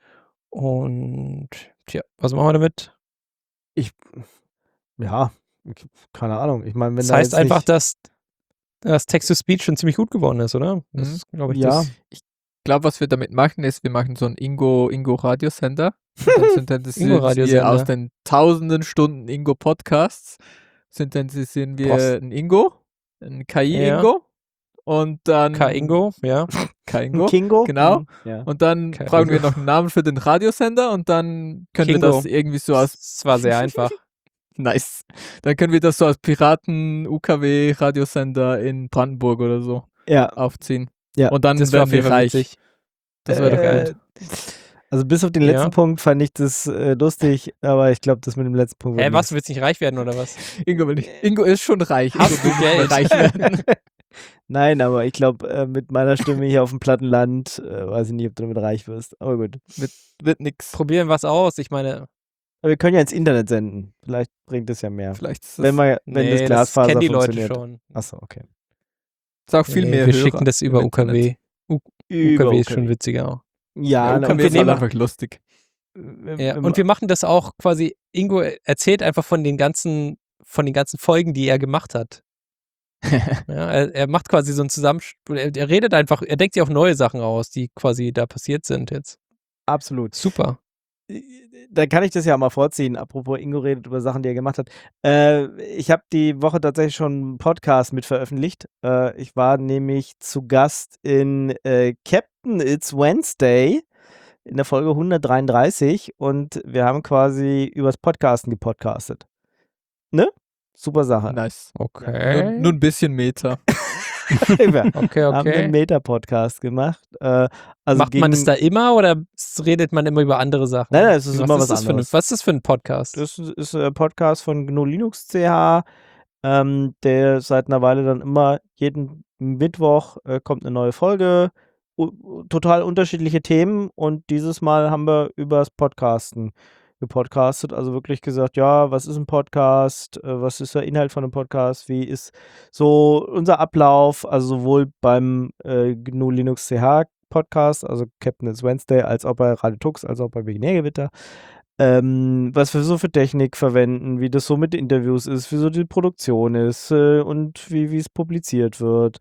Und tja, was machen wir damit? Ich, ja, ich- keine Ahnung. Ich meine, wenn Das da heißt jetzt einfach, nicht, dass das Text-to-Speech schon ziemlich gut geworden ist, oder? Das Mhm. ist, glaube ich, Ja. das. Ich glaube, was wir damit machen, ist, wir machen so einen Ingo, Ingo Radiosender. Und dann synthetisieren wir Ingo-Radiosender. aus den tausenden Stunden Ingo Podcasts, synthetisieren wir Brauchst- einen Ingo, einen K I Ja. Ingo und dann K-Ingo, ja. K-Ingo, Kingo? genau. Mhm. Ja. Und dann K-Ingo. brauchen wir noch einen Namen für den Radiosender und dann können wir Kingo. das irgendwie so als Das war sehr einfach. nice. Dann können wir das so als Piraten-U K W-Radiosender in Brandenburg oder so Ja. aufziehen. Ja, Und dann Das war auf werden wir jeden Fall reich. witzig. Das wäre doch Äh, gut. Also bis auf den Ja. letzten Punkt fand ich das äh, lustig, aber ich glaube, das mit dem letzten Punkt wird Hä, was? nix. Du willst nicht reich werden oder was? Ingo, will nicht. Ingo ist schon reich. Hast Ingo du will nicht mehr Geld? reich werden. Nein, aber ich glaube, äh, mit meiner Stimme hier auf dem Plattenland, äh, weiß ich nicht, ob du damit reich wirst. Aber gut. Wird nix. Probieren was aus. Ich meine, Aber wir können ja ins Internet senden. Vielleicht bringt es ja mehr. Vielleicht ist das, Wenn, wir, wenn nee, das das Glasfaser kennen die Leute funktioniert. schon. Achso, okay. ist auch viel Nee, mehr wir Hörer schicken das über im U K W. Internet. U Über UKW ist U K W. schon witziger auch. Ja, Ja, na, U K W und ist wir halt nehmen, einfach lustig. Ja, und wir machen das auch quasi, Ingo erzählt einfach von den ganzen, von den ganzen Folgen, die er gemacht hat. Ja, er, er macht quasi so ein Zusammenspiel, er, er redet einfach, er denkt sich auch neue Sachen aus, die quasi da passiert sind jetzt. Absolut. Super. Da kann ich das ja mal vorziehen, apropos Ingo redet über Sachen, die er gemacht hat. Äh, ich habe die Woche tatsächlich schon einen Podcast mit veröffentlicht. Äh, ich war nämlich zu Gast in äh, Captain It's Wednesday in der Folge hundertdreiunddreißig und wir haben quasi übers Podcasten gepodcastet. Ne? Super Sache. Nice. Okay. Nur, nur ein bisschen Meta. Wir Okay, haben einen okay. Meta-Podcast gemacht. Äh, also Macht man ging- das da immer oder s- redet man immer über andere Sachen? Nein, nein, es ist immer was das für ein, anderes. was ist das für ein Podcast? Das ist, ist ein Podcast von G N U Linux C H, ähm, der seit einer Weile dann immer jeden Mittwoch äh, kommt eine neue Folge. U total unterschiedliche Themen und dieses Mal haben wir übers Podcasten gepodcastet. Also wirklich gesagt, ja, was ist ein Podcast? Äh, was ist der Inhalt von einem Podcast? Wie ist so unser Ablauf? Also sowohl beim äh, G N U Linux C H Podcast, also Captain It's Wednesday, als auch bei Radio Tux, als auch bei Wegener-Gewitter. Ähm, was wir so für Technik verwenden, wie das so mit Interviews ist, wie so die Produktion ist äh, und wie wie es publiziert wird.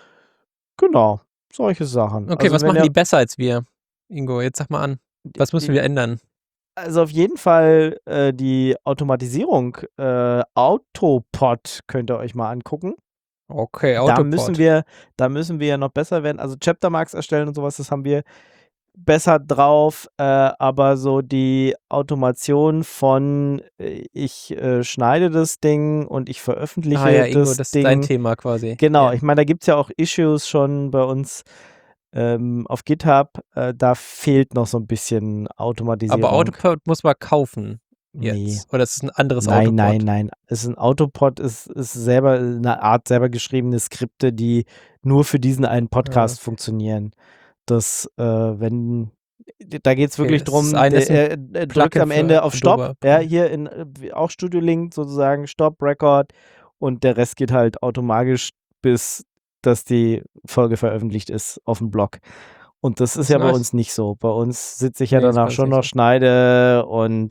Genau, solche Sachen. Okay, Also was wenn machen ihr- die besser als wir? Ingo, jetzt sag mal an. Was müssen die- wir ändern? Also auf jeden Fall äh, die Automatisierung. Äh, Autopod könnt ihr euch mal angucken. Okay, Da Autopod. müssen wir, da müssen wir ja noch besser werden. Also Chaptermarks erstellen und sowas, das haben wir besser drauf, äh, aber so die Automation von äh, ich äh, schneide das Ding und ich veröffentliche Ah ja, Ingo, das, das ist Ding. dein Thema quasi. Genau, Ja. ich meine, da gibt es ja auch Issues schon bei uns ähm, auf GitHub. Äh, da fehlt noch so ein bisschen Automatisierung. Aber Autopod muss man kaufen jetzt. Nee. Oder ist es ein anderes Nein, Autopod? nein, nein. Es ist ein Autopod, ist, ist selber eine Art selber geschriebene Skripte, die nur für diesen einen Podcast Ah. funktionieren. Das, äh, wenn, da geht es Okay, wirklich das drum, ist eine- ist ein er, er, er drückt Plugin am für Ende auf Stop, Adobe. ja, hier in, äh, auch Studio Link sozusagen, Stop, Record und der Rest geht halt automatisch, bis dass die Folge veröffentlicht ist auf dem Blog. Und das ist Das ist ja bei nice. uns nicht so. Bei uns sitze ich ja Nee, ist bei danach uns schon nicht noch so. schneide und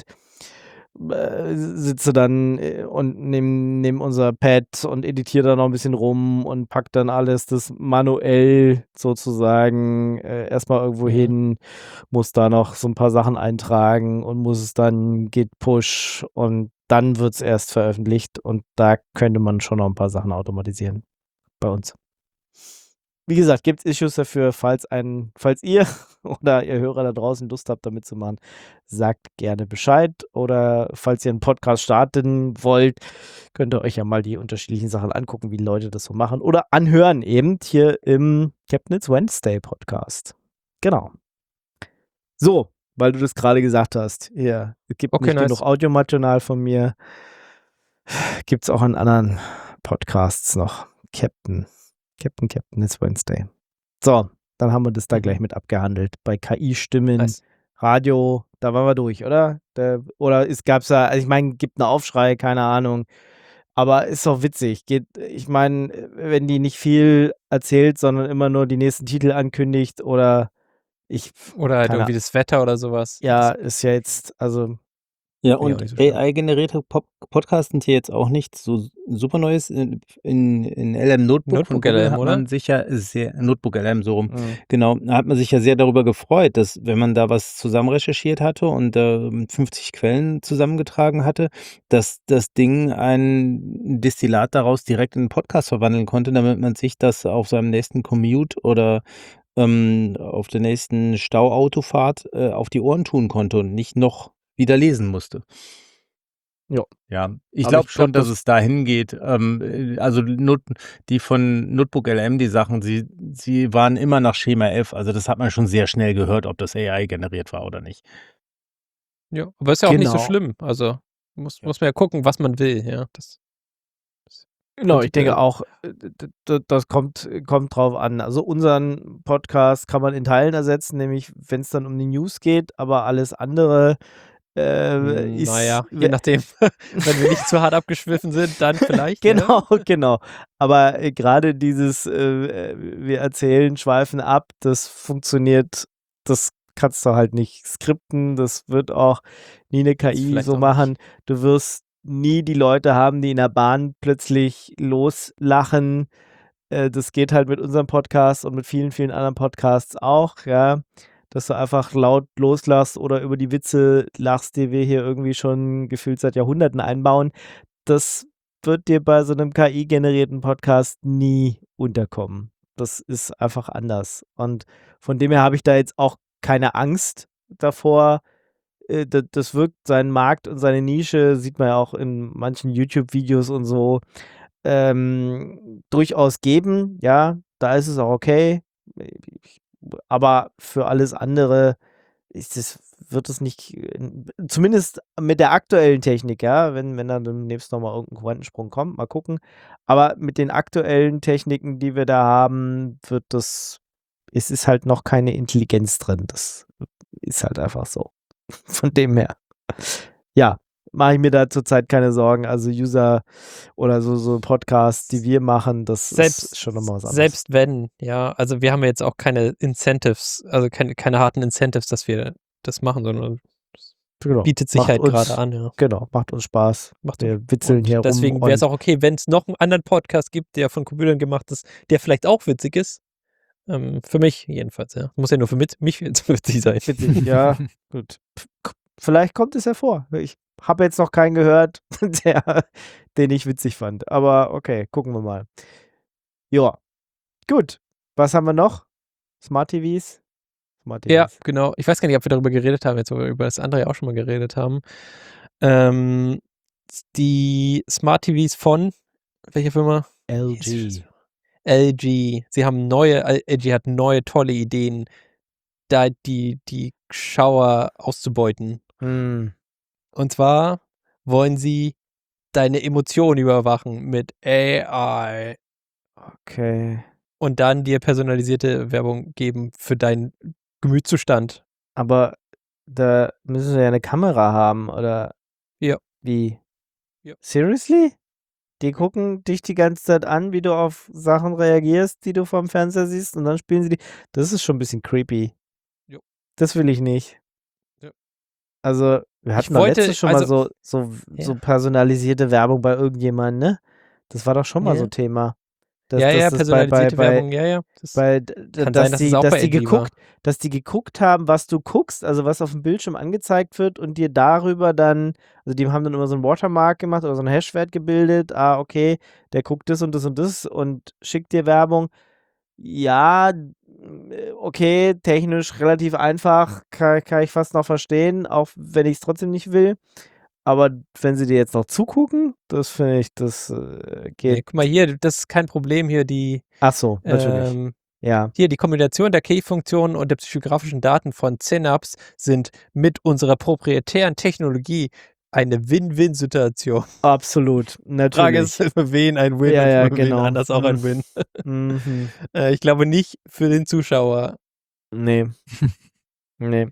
äh, sitze dann äh, und nehme nehm unser Pad und editiere da noch ein bisschen rum und pack dann alles das manuell sozusagen äh, erstmal irgendwo Ja. hin, muss da noch so ein paar Sachen eintragen und muss es dann Git Push und dann wird es erst veröffentlicht und da könnte man schon noch ein paar Sachen automatisieren bei uns. Wie gesagt, gibt es Issues dafür, falls ein, falls ihr oder ihr Hörer da draußen Lust habt, damit zu machen, sagt gerne Bescheid. Oder falls ihr einen Podcast starten wollt, könnt ihr euch ja mal die unterschiedlichen Sachen angucken, wie Leute das so machen. Oder anhören eben hier im Captain It's Wednesday Podcast. Genau. So, weil du das gerade gesagt hast. Hier, es gibt Okay, nicht nice. genug Audiomaterial von mir. Gibt es auch in anderen Podcasts noch. Captain. Captain, Captain, It's Wednesday. So, dann haben wir das da Mhm. gleich mit abgehandelt. Bei K I-Stimmen, Nice. Radio, da waren wir durch, oder? Der, oder es gab's da, also ich meine, gibt einen Aufschrei, keine Ahnung. Aber ist doch witzig. Geht, ich meine, wenn die nicht viel erzählt, sondern immer nur die nächsten Titel ankündigt oder ich, Oder halt keine irgendwie das Wetter oder sowas. ja, Das, ist ja jetzt, also Ja, Finde ich auch und nicht so schlimm. A I-generierte Pop Podcasts sind hier jetzt auch nichts so super Neues. In, in, in L M Notebook, Notebook von Google L M, hat oder? man sich ja sehr, Notebook L M so rum, mh. genau, da hat man sich ja sehr darüber gefreut, dass wenn man da was zusammen recherchiert hatte und äh, fünfzig Quellen zusammengetragen hatte, dass das Ding ein Destillat daraus direkt in einen Podcast verwandeln konnte, damit man sich das auf seinem nächsten Commute oder ähm, auf der nächsten Stauautofahrt äh, auf die Ohren tun konnte und nicht noch wieder lesen musste. Ja. Ja, ich Aber glaube ich schon, glaub, dass das- es dahin geht. Ähm, äh, also Not, die von Notebook L M, die Sachen, sie, sie waren immer nach Schema F. Also das hat man schon sehr schnell gehört, ob das A I generiert war oder nicht. ja, aber ist ja auch nicht so Genau. schlimm. Also muss, Ja. muss man ja gucken, was man will. Ja, das, Genau, ich denke prinzipiell. auch, äh, d- d- das kommt, kommt drauf an. Also unseren Podcast kann man in Teilen ersetzen, nämlich wenn es dann um die News geht, aber alles andere äh, Hm, ist. naja, je nachdem, wenn wir nicht zu hart abgeschwiffen sind, dann vielleicht. Genau, Ne? genau. Aber äh, gerade dieses, äh, wir erzählen, schweifen ab, das funktioniert, das kannst du halt nicht skripten, das wird auch nie eine Jetzt K I vielleicht so auch machen. Du wirst nie die Leute haben, die in der Bahn plötzlich loslachen. Äh, das geht halt mit unserem Podcast und mit vielen, vielen anderen Podcasts auch, ja, dass du einfach laut loslachst oder über die Witze lachst, die wir hier irgendwie schon gefühlt seit Jahrhunderten einbauen. Das wird dir bei so einem K I-generierten Podcast nie unterkommen. Das ist einfach anders. Und von dem her habe ich da jetzt auch keine Angst davor. Äh, da- Das wirkt seinen Markt und seine Nische, sieht man ja auch in manchen YouTube-Videos und so, ähm, durchaus geben. Ja, da ist es auch okay. Aber für alles andere ist es, wird es nicht, äh, zumindest mit der aktuellen Technik, ja, wenn, wenn dann demnächst nochmal irgendein Quantensprung kommt, mal gucken. Aber mit den aktuellen Techniken, die wir da haben, wird das, es ist halt noch keine Intelligenz drin. Das ist halt einfach so. Von dem her. Ja, mache ich mir da zurzeit keine Sorgen. Also User oder so, so Podcasts, die wir machen, das ist Selbst, schon nochmal was anderes. selbst wenn, ja, also wir haben ja jetzt auch keine Incentives, also keine, keine harten Incentives, dass wir das machen, sondern es Genau. bietet sich Macht halt uns- gerade an, ja. Genau, macht uns Spaß. Macht Wir uns- witzeln und hier rum. Deswegen wäre es und- auch okay, wenn es noch einen anderen Podcast gibt, der von Computern gemacht ist, der vielleicht auch witzig ist. Ähm, für mich jedenfalls, ja. Muss ja nur für mit, mich witzig sein. Witzig, ja, gut. P- Vielleicht kommt es ja vor. Ich habe jetzt noch keinen gehört, der, den ich witzig fand. Aber okay, gucken wir mal. Ja, gut. Was haben wir noch? Smart T Vs? Smart T Vs. Ja, genau. Ich weiß gar nicht, ob wir darüber geredet haben, jetzt wo wir über das andere ja auch schon mal geredet haben. Ähm, die Smart T Vs von welcher Firma? L G. L G. Sie haben neue, L G hat neue tolle Ideen, da die, die Schauer auszubeuten. Hm. Und zwar wollen sie deine Emotionen überwachen mit A I Okay. und dann dir personalisierte Werbung geben für deinen Gemütszustand. Aber da müssen wir ja eine Kamera haben, oder? Ja. Wie? Ja. Seriously? Die gucken dich die ganze Zeit an, wie du auf Sachen reagierst, die du vom Fernseher siehst, und dann spielen sie die. Das ist schon ein bisschen creepy. Jo. Das will ich nicht. Ja. Also, wir hatten doch wollte- letztens schon mal also- so, so, Ja. so personalisierte Werbung bei irgendjemandem, ne? Das war doch schon mal Ja. so Thema. Dass, ja, dass ja, das personalisierte bei, bei, Werbung, ja, ja. Das bei, d- kann dass sein, dass die, es auch dass bei die L G geguckt, dass die geguckt haben, was du guckst, also was auf dem Bildschirm angezeigt wird und dir darüber dann, also die haben dann immer so ein Watermark gemacht oder so ein Hashwert gebildet, ah, okay, der guckt das und das und das und schickt dir Werbung. Ja, äh, okay, technisch relativ einfach, kann, kann ich fast noch verstehen, auch wenn ich es trotzdem nicht will. Aber wenn sie dir jetzt noch zugucken, das finde ich, das äh, geht. Nee, guck mal hier, das ist kein Problem hier, die Ach so, natürlich. ähm, Ja. hier die Kombination der K I-Funktionen und der psychografischen Daten von Synapse sind mit unserer proprietären Technologie eine Win-Win-Situation. Absolut, natürlich. Frage ist, für wen ein Win Ja, und ja, für wen genau. anders auch Mhm. ein Win. Mhm. Äh, ich glaube nicht für den Zuschauer. Nee. Nee.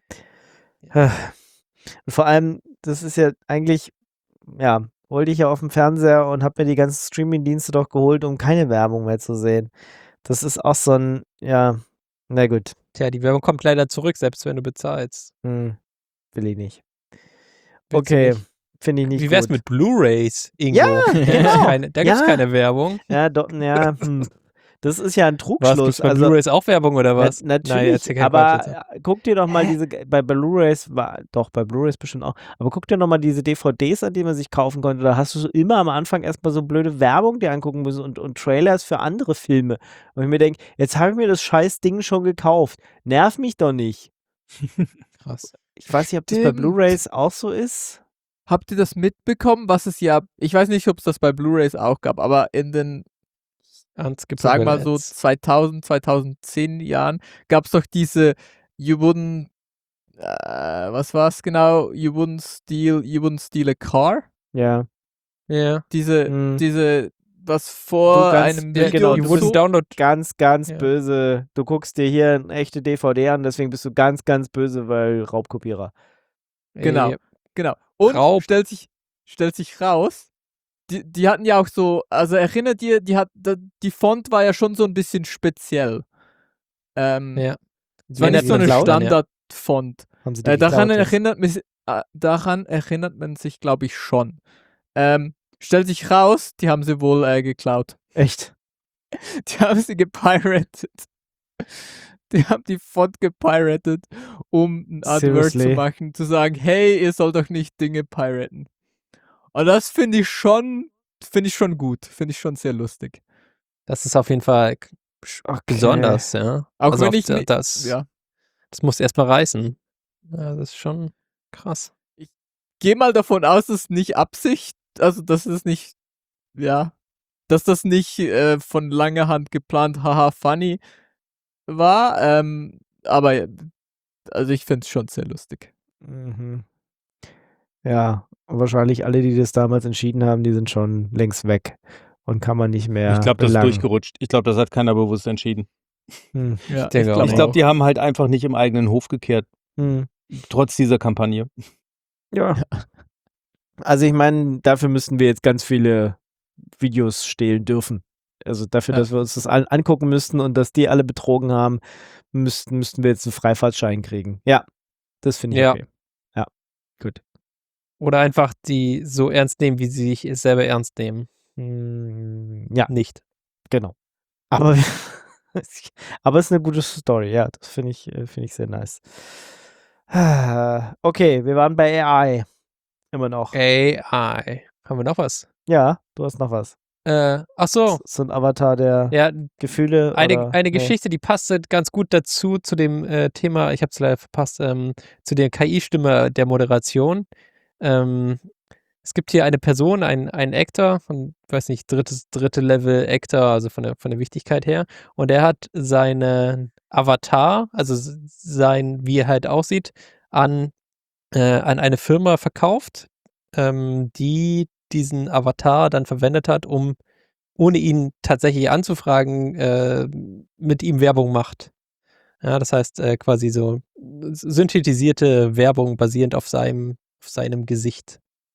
Und vor allem, das ist ja eigentlich, ja, wollte ich ja auf dem Fernseher und habe mir die ganzen Streaming-Dienste doch geholt, um keine Werbung mehr zu sehen. Das ist auch so ein, ja, na gut, Tja, die Werbung kommt leider zurück, selbst wenn du bezahlst. hm, will ich nicht. Willst du Okay, nicht? finde ich nicht Wie wär's gut. mit Blu-Rays, Ingo? Ja, da gibt's genau. keine, da gibt's Ja. keine Werbung. Ja, doch, ja, hm. Das ist ja ein Was, Trugschluss. gibt's bei Also, Blu-Rays auch Werbung oder Na, was? Nein, natürlich, erzähl keinen Quatsch jetzt. aber äh, guck dir doch mal diese, bei Blu-Rays, war, doch, bei Blu-Rays bestimmt auch, aber guck dir noch mal diese D V Ds an, die man sich kaufen konnte, da hast du so immer am Anfang erstmal so blöde Werbung dir angucken müssen und, und Trailers für andere Filme. Und ich mir denke, jetzt habe ich mir das scheiß Ding schon gekauft. Nerv mich doch nicht. Krass. Ich weiß nicht, ob das bei Stimmt. Blu-Rays auch so ist. Habt ihr das mitbekommen, was es ja, ich weiß nicht, ob es das bei Blu-Rays auch gab, aber in den, Hans, gibt's sag auch mal bei so Ads. zweitausend, zweitauszehn Jahren, gab es doch diese You wouldn't, äh, was war es genau? You wouldn't steal, you wouldn't steal a car? Ja. Ja. Diese, Hm. diese, was vor Du ganz- einem ja, Video genau, You du wouldn't bist- download. Ganz, ganz Ja. böse. Du guckst dir hier eine echte D V D an, deswegen bist du ganz, ganz böse, weil Raubkopierer. Genau. Äh, Genau. Und Raub. stellt sich, stellt sich raus, die, die hatten ja auch so, also erinnert ihr, die hat, da- die Font war ja schon so ein bisschen speziell. Ähm, Ja. es war Erinnert nicht so man eine sich dran, ja. Standard, Font. Haben sie die Äh, daran, geklaut jetzt? erinnert mich, äh, daran erinnert man sich, glaube ich, schon. Ähm, stellt sich raus, die haben sie wohl äh, geklaut. Echt? Die haben sie gepiratet. Die haben die Font gepiratet, um ein Advert zu Seriously? machen, zu sagen, hey, ihr sollt doch nicht Dinge piraten. Und das finde ich schon, finde ich schon gut. Finde ich schon sehr lustig. Das ist auf jeden Fall k- sch- Okay. besonders, ja. Auch also wenn auf ich da- ni- das, Ja. das muss erstmal reißen. Ja, das ist schon krass. Geh mal davon aus, dass es nicht Absicht, also dass es nicht, ja, dass das nicht äh, von langer Hand geplant, haha, funny war. Ähm, aber äh, also ich finde es schon sehr lustig. Mhm. Ja, und wahrscheinlich alle, die das damals entschieden haben, die sind schon längst weg und kann man nicht mehr Ich glaube, das ist belangen. durchgerutscht. Ich glaube, das hat keiner bewusst entschieden. Hm. Ja, denke glaub auch. Ich glaube, die haben halt einfach nicht im eigenen Hof gekehrt, Hm. trotz dieser Kampagne. Ja. Also ich meine, dafür müssten wir jetzt ganz viele Videos stehlen dürfen. Also dafür, Ja. dass wir uns das an angucken müssten und dass die alle betrogen haben, müssten, müssten wir jetzt einen Freifahrtschein kriegen. Ja, das finde ich Ja. okay. Ja, gut. Oder einfach die so ernst nehmen, wie sie sich selber ernst nehmen. Hm, ja, Nicht. genau. Aber, aber es ist eine gute Story, ja, das finde ich, äh, finde ich sehr nice. Ah, Okay, wir waren bei A I. Immer noch. A I. Haben wir noch was? Ja, du hast noch was. Äh, ach so. So ein Avatar der Ja, Gefühle eine, oder? eine Nee. Geschichte, die passte ganz gut dazu, zu dem äh, Thema, ich habe es leider verpasst, ähm, zu der K I-Stimme der Moderation. Ähm, es gibt hier eine Person, ein, ein Actor, von, weiß nicht, drittes, dritte Level Actor, also von der, von der Wichtigkeit her. Und der hat seinen Avatar, also s- sein, wie er halt aussieht, an, äh, an eine Firma verkauft, ähm, die diesen Avatar dann verwendet hat, um ohne ihn tatsächlich anzufragen, äh, mit ihm Werbung macht. Ja, das heißt äh, quasi so synthetisierte Werbung basierend auf seinem, auf seinem Gesicht.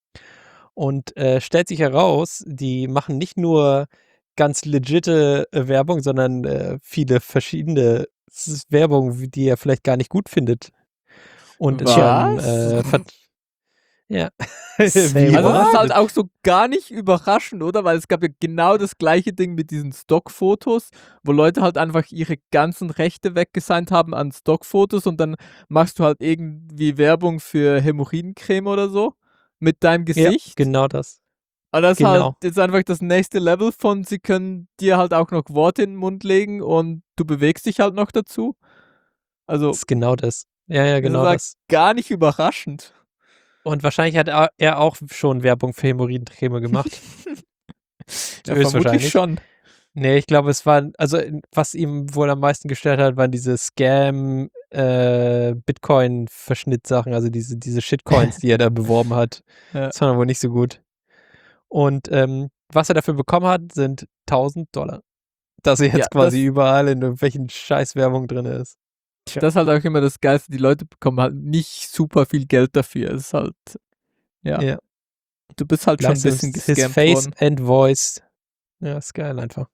Und äh, stellt sich heraus, die machen nicht nur ganz legitte äh, Werbung, sondern äh, viele verschiedene S- Werbung, wie- die er vielleicht gar nicht gut findet. Und Was? dann äh, ver- ja. Say Wie Also das ist what? halt auch so gar nicht überraschend, oder? Weil es gab ja genau das gleiche Ding mit diesen Stockfotos, wo Leute halt einfach ihre ganzen Rechte weggesigned haben an Stockfotos und dann machst du halt irgendwie Werbung für Hämorrhoidencreme oder so mit deinem Ja, Gesicht. genau das. Und das ist genau. halt jetzt einfach das nächste Level von, sie können dir halt auch noch Worte in den Mund legen und du bewegst dich halt noch dazu. Also, Das ist genau das. Ja, ja, das genau ist halt das. gar nicht überraschend. Und wahrscheinlich hat er er auch schon Werbung für Hämorrhoidencreme gemacht. Ja, Höchstwahrscheinlich. vermutlich schon. Nee, ich glaube, es war, also in- was ihm wohl am meisten gestört hat, waren diese Scam, äh, Bitcoin-Verschnittsachen, also diese, diese Shitcoins, die er da beworben hat. Ja. Das fand er wohl nicht so gut. Und ähm, was er dafür bekommen hat, sind tausend Dollar. Dass er jetzt Ja, quasi das- überall in irgendwelchen Scheißwerbung drin ist. Tja. Das ist halt auch immer das Geilste. Die Leute bekommen halt nicht super viel Geld dafür. Es ist halt, ja. Ja. Du bist halt schon ein License bisschen his gescampt face worden. and voice. Ja, ist geil einfach.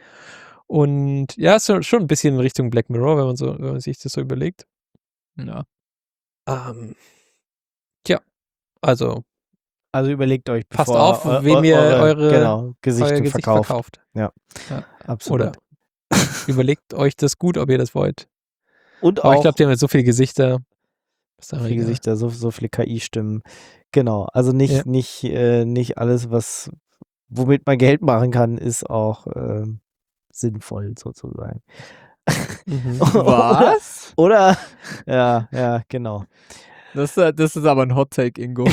Und ja, ist so- schon ein bisschen in Richtung Black Mirror, wenn man so, wenn man sich das so überlegt. Ja. Ähm, tja, also Also überlegt euch, passt bevor auf, eu- wem eu- ihr eure, eure, genau, Gesichter euer Gesicht verkauft. verkauft. Absolut. Oder überlegt euch das gut, ob ihr das wollt. Und Aber ich auch glaube, die haben jetzt so viele Gesichter. Ist so doch viele egal. Gesichter, so, so viele K I-Stimmen. Genau. Also nicht, Ja. nicht, äh, nicht alles, was womit man Geld machen kann, ist auch ähm, sinnvoll sozusagen. Mhm. Oder, Was? oder ja, ja, genau. Das, äh, das ist aber ein Hot Take, Ingo.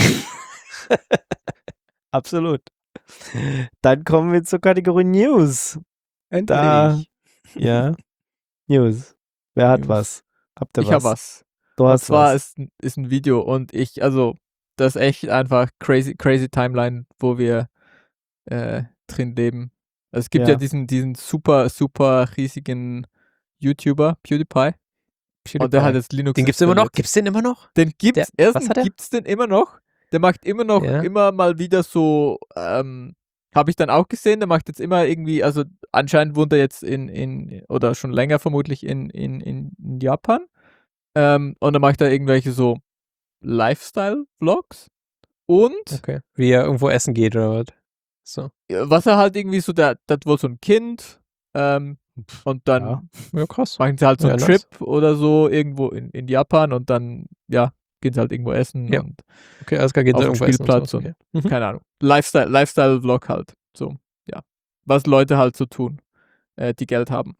Absolut. Dann kommen wir zur Kategorie News. Da, ja, News. Wer hat News. was? Habt ihr Ich was? habe was. Du Und hast zwar was. ist, ein- ist ein Video und ich, also, das ist echt einfach crazy, crazy Timeline, wo wir äh, drin leben. Also es gibt ja, Ja. diesen, diesen super, super riesigen YouTuber, PewDiePie. Und der hat jetzt Linux Den gibt's immer noch? installiert. Gibt's den immer noch? Den gibt's, Der- was erstens hat er? gibt's den immer noch. Der macht immer noch, Ja. immer mal wieder so, ähm, habe ich dann auch gesehen, der macht jetzt immer irgendwie, also anscheinend wohnt er jetzt in, in oder schon länger vermutlich in, in, in, in Japan. Ähm, und dann macht er irgendwelche so Lifestyle-Vlogs. Und Okay. Wie er irgendwo essen geht oder was? So. äh, was er halt irgendwie so, der, der hat wohl so ein Kind. Ähm, und dann Ja. Ja, krass. machen sie halt so Ja, einen nice. Trip oder so irgendwo in, in Japan und dann, ja, gehen sie halt irgendwo essen Ja. und Okay, alles klar, geht auf da dem irgendwo essen und Spielplatz so. und Okay. Mhm. keine Ahnung. Lifestyle, Lifestyle-Vlog halt. So, ja. Was Leute halt so tun, äh, die Geld haben.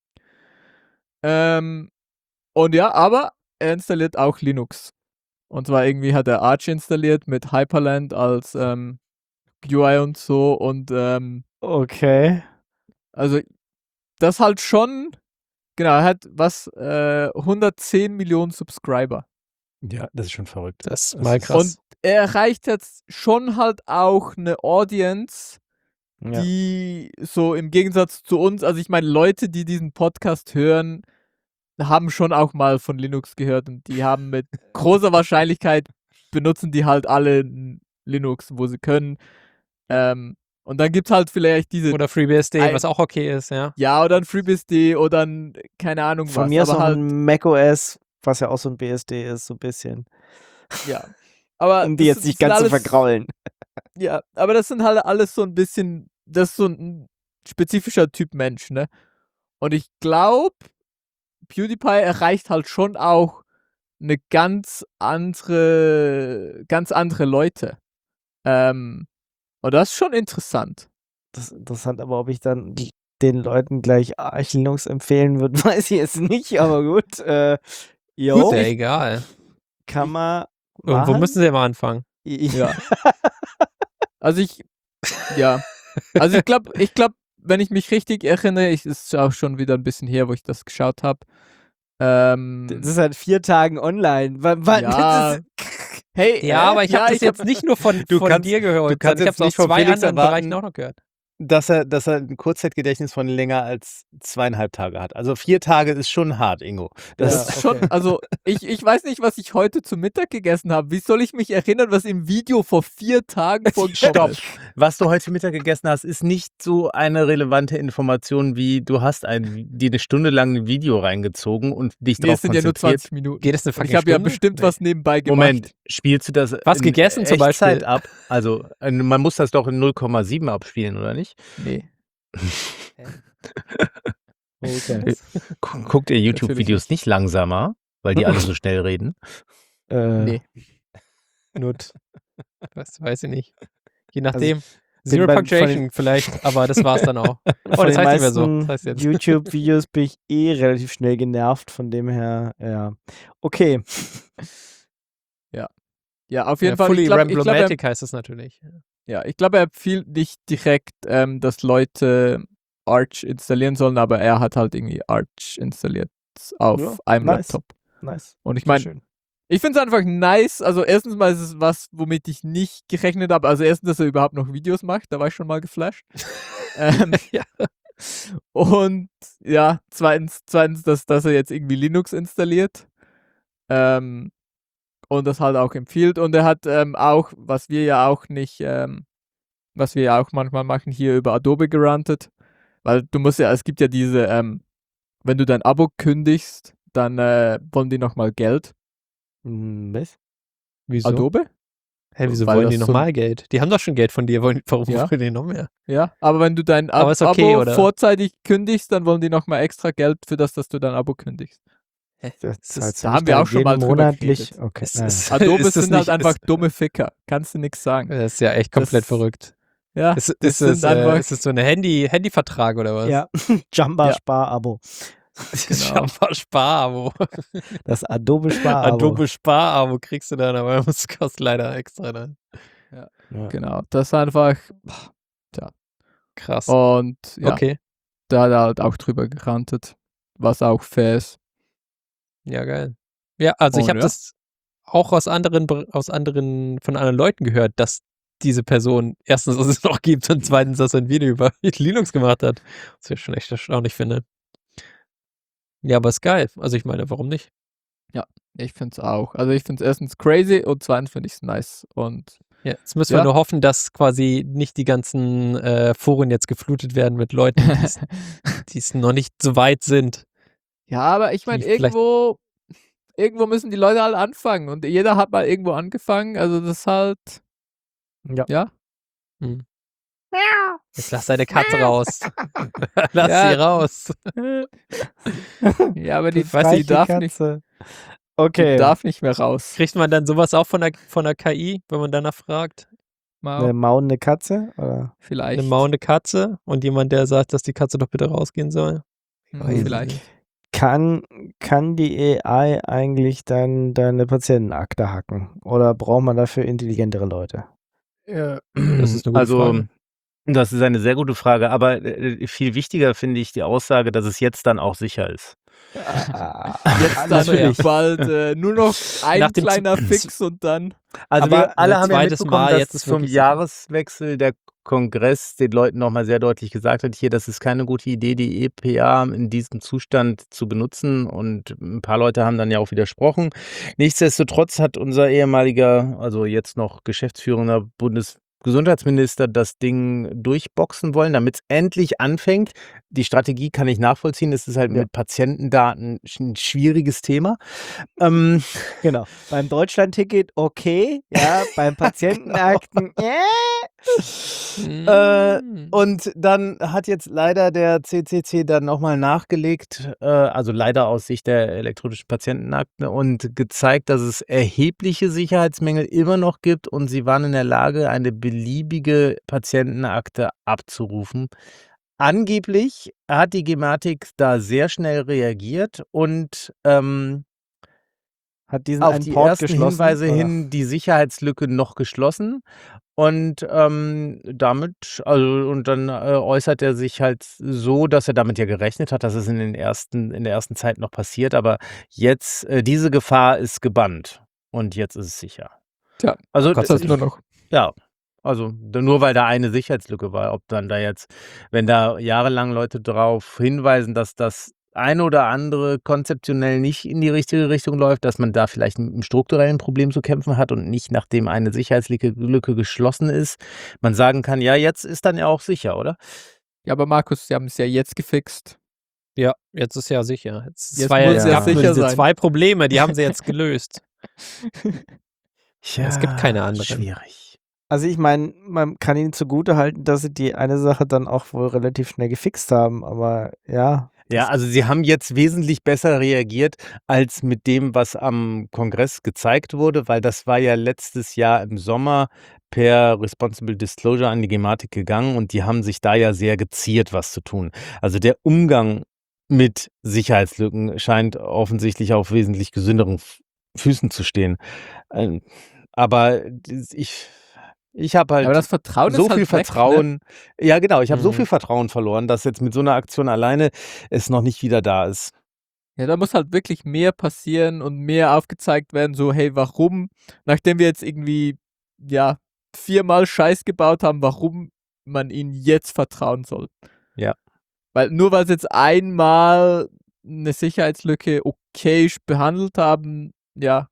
Ähm, und ja, aber er installiert auch Linux. Und zwar irgendwie hat er Arch installiert mit Hyperland als ähm, U I und so. Und ähm, Okay. also das halt schon, genau, er hat was, äh, hundertzehn Millionen Subscriber. Ja, das ist schon verrückt. Das ist Das mal ist- krass. Und er erreicht jetzt schon halt auch eine Audience, Ja. die so im Gegensatz zu uns, also ich meine, Leute, die diesen Podcast hören, haben schon auch mal von Linux gehört und die haben mit großer Wahrscheinlichkeit benutzen die halt alle n- Linux, wo sie können. Ähm, und dann gibt's halt vielleicht diese, Oder FreeBSD, ein- was auch okay ist, ja. ja, oder ein FreeBSD oder ein, keine Ahnung Von was, mir ist aber noch halt, ein macOS, was ja auch so ein B S D ist, so ein bisschen. ja. Aber Um die das jetzt sind- nicht sind ganz zu alles- vergraulen. Ja, aber das sind halt alles so ein bisschen, das ist so ein spezifischer Typ Mensch, ne? Und ich glaube, PewDiePie erreicht halt schon auch eine ganz andere, ganz andere Leute. Ähm, und das ist schon interessant. Das ist interessant, aber ob ich dann die- den Leuten gleich Arch Linux empfehlen würde, weiß ich jetzt nicht, aber gut. Äh, jo, Ist ja egal. kann man Irgendwo machen. müssen sie ja mal anfangen. Ja. Also ich, ja. Also ich glaube, ich glaube, wenn ich mich richtig erinnere, ich ist auch schon wieder ein bisschen her, wo ich das geschaut habe. Ähm, Das ist seit vier Tagen online. Wann, wann, Ja. das ist, hey, Ja, äh, aber ich ja, habe das ich hab- jetzt nicht nur von, Du von kannst- dir gehört, du kannst sondern ich habe jetzt es aus nicht von zwei Felix anderen erwarten, Bereichen auch noch gehört. dass er, dass er ein Kurzzeitgedächtnis von länger als zweieinhalb Tage hat. Also vier Tage ist schon hart, Ingo. Das Ja, ist schon, okay. also ich, ich weiß nicht, was ich heute zu Mittag gegessen habe. Wie soll ich mich erinnern, was im Video vor vier Tagen vorgekommen Stopp. ist? Was du heute Mittag gegessen hast, ist nicht so eine relevante Information wie du hast ein, dir eine Stunde lang ein Video reingezogen und dich Nee, darauf es sind ja nur konzentriert. zwanzig Minuten. Geht das eine Und fucking ich habe ja Stunde? bestimmt Nee. was nebenbei gemacht. Moment, spielst du das Was in gegessen zum Echtzeit Beispiel? ab? Also äh, man muss das doch in null Komma sieben abspielen, oder nicht? Nee. okay. Gu- Guckt ihr YouTube-Videos nicht langsamer, weil die alle so schnell reden? Äh, Nee. Nut. Das weiß ich nicht. Je nachdem. bin Zero beim- Punctuation vielleicht, aber das war's dann auch. Oh, Von das den heißt nicht mehr so. meisten Das heißt jetzt. YouTube-Videos bin ich eh relativ schnell genervt, von dem her, ja. Okay. Ja, auf jeden Ja, Fall. fully Ich glaube, ich glaub, er, Ramblomatic heißt es natürlich. ja, ich glaube, er empfiehlt nicht direkt, ähm, dass Leute Arch installieren sollen, aber er hat halt irgendwie Arch installiert auf Ja, einem nice. Laptop. Nice. Und ich Sehr meine, schön. ich finde es einfach nice. Also erstens mal ist es was, womit ich nicht gerechnet habe. Also erstens, dass er überhaupt noch Videos macht, da war ich schon mal geflasht. ähm, Ja. Und ja, zweitens, zweitens dass, dass er jetzt irgendwie Linux installiert. Ähm, und das halt auch empfiehlt. Und er hat ähm, auch, was wir ja auch nicht, ähm, was wir ja auch manchmal machen, hier über Adobe gerantet. Weil du musst ja, es gibt ja diese, ähm, wenn du dein Abo kündigst, dann äh, wollen die nochmal Geld. Hm, Was? Wieso? Adobe? Hä, wieso Weil wollen das die so- nochmal Geld? Die haben doch schon Geld von dir. Wollen, warum Ja. wollen die noch mehr? Ja, aber wenn du dein Ab Aber ist okay, Abo oder? vorzeitig kündigst, dann wollen die nochmal extra Geld für das, dass du dein Abo kündigst. Das ist- zahlst da du haben nicht wir dann auch schon jeden mal drüber monatlich. geredet. Okay. Es naja. ist- Adobe ist das sind halt nicht- einfach ist- dumme Ficker. Kannst du nichts sagen. Das ist ja echt komplett Das- verrückt. Ja, Ist, das ist, es, sind einfach. äh, ist es so eine Handy, Handyvertrag oder was? Ja, Jamba Ja. Spar-Abo. Genau. Jamba Spar-Abo. Das Adobe Spar-Abo. Adobe Spar-Abo kriegst du dann, aber das kostet leider extra dann. Ja. Genau, das ist einfach. Krass. Und ja, Okay. da hat er halt auch drüber gerantet, was auch fair ist. Ja, geil. Ja, also ich Und habe ja. das auch aus anderen, Ber- aus anderen, von anderen Leuten gehört, dass diese Person erstens, dass es noch gibt und zweitens, dass er ein Video über Linux gemacht hat. Was ich schon echt erstaunlich finde. Ja, aber ist geil. Also ich meine, warum nicht? Ich finde es auch. Also ich finde es erstens crazy und zweitens finde ich es nice. Und Ja, jetzt müssen Ja. wir nur hoffen, dass quasi nicht die ganzen äh, Foren jetzt geflutet werden mit Leuten, die's- die es noch nicht so weit sind. ja, aber ich meine, Die vielleicht- irgendwo, irgendwo müssen die Leute halt anfangen und jeder hat mal irgendwo angefangen, also das ist halt, Ja. ja. Hm. Jetzt lass deine Katze raus. Lass Ja. sie raus. Ja, aber die, Befreit die, darf nicht, Katze. die Okay. darf nicht mehr raus. Kriegt man dann sowas auch von der, von der K I, wenn man danach fragt? Mau, Eine maunende Katze? Oder? vielleicht. Eine maunende Katze und jemand, der sagt, dass die Katze doch bitte rausgehen soll? Hm, Weiß ich vielleicht. nicht. Kann, kann die A I eigentlich dann deine Patientenakte hacken? Oder braucht man dafür intelligentere Leute? Ja, Das ist eine gute also, Frage. das ist eine sehr gute Frage, aber äh, viel wichtiger finde ich die Aussage, dass es jetzt dann auch sicher ist. Ah, Jetzt dann natürlich. bald äh, nur noch ein Nach dem kleiner Z- Fix und dann. Also Aber wir alle ein haben ja zweites mitbekommen, Mal, dass jetzt ist zum wirklich sicher. Jahreswechsel der Kongress den Leuten nochmal sehr deutlich gesagt hat, hier, das ist keine gute Idee, die E P A in diesem Zustand zu benutzen, und ein paar Leute haben dann ja auch widersprochen. Nichtsdestotrotz hat unser ehemaliger, also jetzt noch geschäftsführender Bundesgesundheitsminister das Ding durchboxen wollen, damit es endlich anfängt. Die Strategie kann ich nachvollziehen, es ist halt Ja. mit Patientendaten ein schwieriges Thema. Ähm, genau. Beim Deutschland-Ticket okay, ja, beim Patientenakten, äh. Äh, Mm. Und dann hat jetzt leider der C C C dann nochmal nachgelegt, äh, also leider aus Sicht der elektronischen Patientenakte, und gezeigt, dass es erhebliche Sicherheitsmängel immer noch gibt, und sie waren in der Lage, eine beliebige Patientenakte abzurufen. Angeblich hat die Gematik da sehr schnell reagiert und ähm, Hat diesen auf einen die Port ersten geschlossen, Hinweise oder? hin die Sicherheitslücke noch geschlossen. Und ähm, damit, also, und dann äh, äußert er sich halt so, dass er damit ja gerechnet hat, dass es in den ersten, in der ersten Zeit noch passiert, aber jetzt, äh, diese Gefahr ist gebannt und jetzt ist es sicher. Tja, Also, das d- heißt nur noch. ja, also d- nur weil da eine Sicherheitslücke war, ob dann da jetzt, wenn da jahrelang Leute darauf hinweisen, dass das eine oder andere konzeptionell nicht in die richtige Richtung läuft, dass man da vielleicht mit einem strukturellen Problem zu kämpfen hat und nicht, nachdem eine Sicherheitslücke Lücke geschlossen ist, man sagen kann, ja, jetzt ist dann ja auch sicher, oder? Ja, aber Markus, sie haben es ja jetzt gefixt. Ja, jetzt ist ja sicher. Jetzt, es Jetzt war ja, muss es ja gab nur sicher diese sein. zwei Probleme, die haben sie jetzt gelöst. Ja, Es gibt keine anderen. Schwierig. Also ich meine, man kann ihnen zugute halten, dass sie die eine Sache dann auch wohl relativ schnell gefixt haben, aber ja. Ja, das- also sie haben jetzt wesentlich besser reagiert als mit dem, was am Kongress gezeigt wurde, weil das war ja letztes Jahr im Sommer per Responsible Disclosure an die Gematik gegangen, und die haben sich da ja sehr geziert, was zu tun. Also der Umgang mit Sicherheitslücken scheint offensichtlich auf wesentlich gesünderen F- Füßen zu stehen. Ähm, Aber das- ich, ich habe halt Aber das Vertrauen so ist halt viel weg, Vertrauen. Ja, genau, ich habe so Mhm. viel Vertrauen verloren, dass jetzt mit so einer Aktion alleine es noch nicht wieder da ist. Ne? Ja, da muss halt wirklich mehr passieren und mehr aufgezeigt werden, so, hey, warum, nachdem wir jetzt irgendwie, ja, viermal Scheiß gebaut haben, warum man ihnen jetzt vertrauen soll. Ja. Weil nur weil sie jetzt einmal eine Sicherheitslücke okay behandelt haben, ja,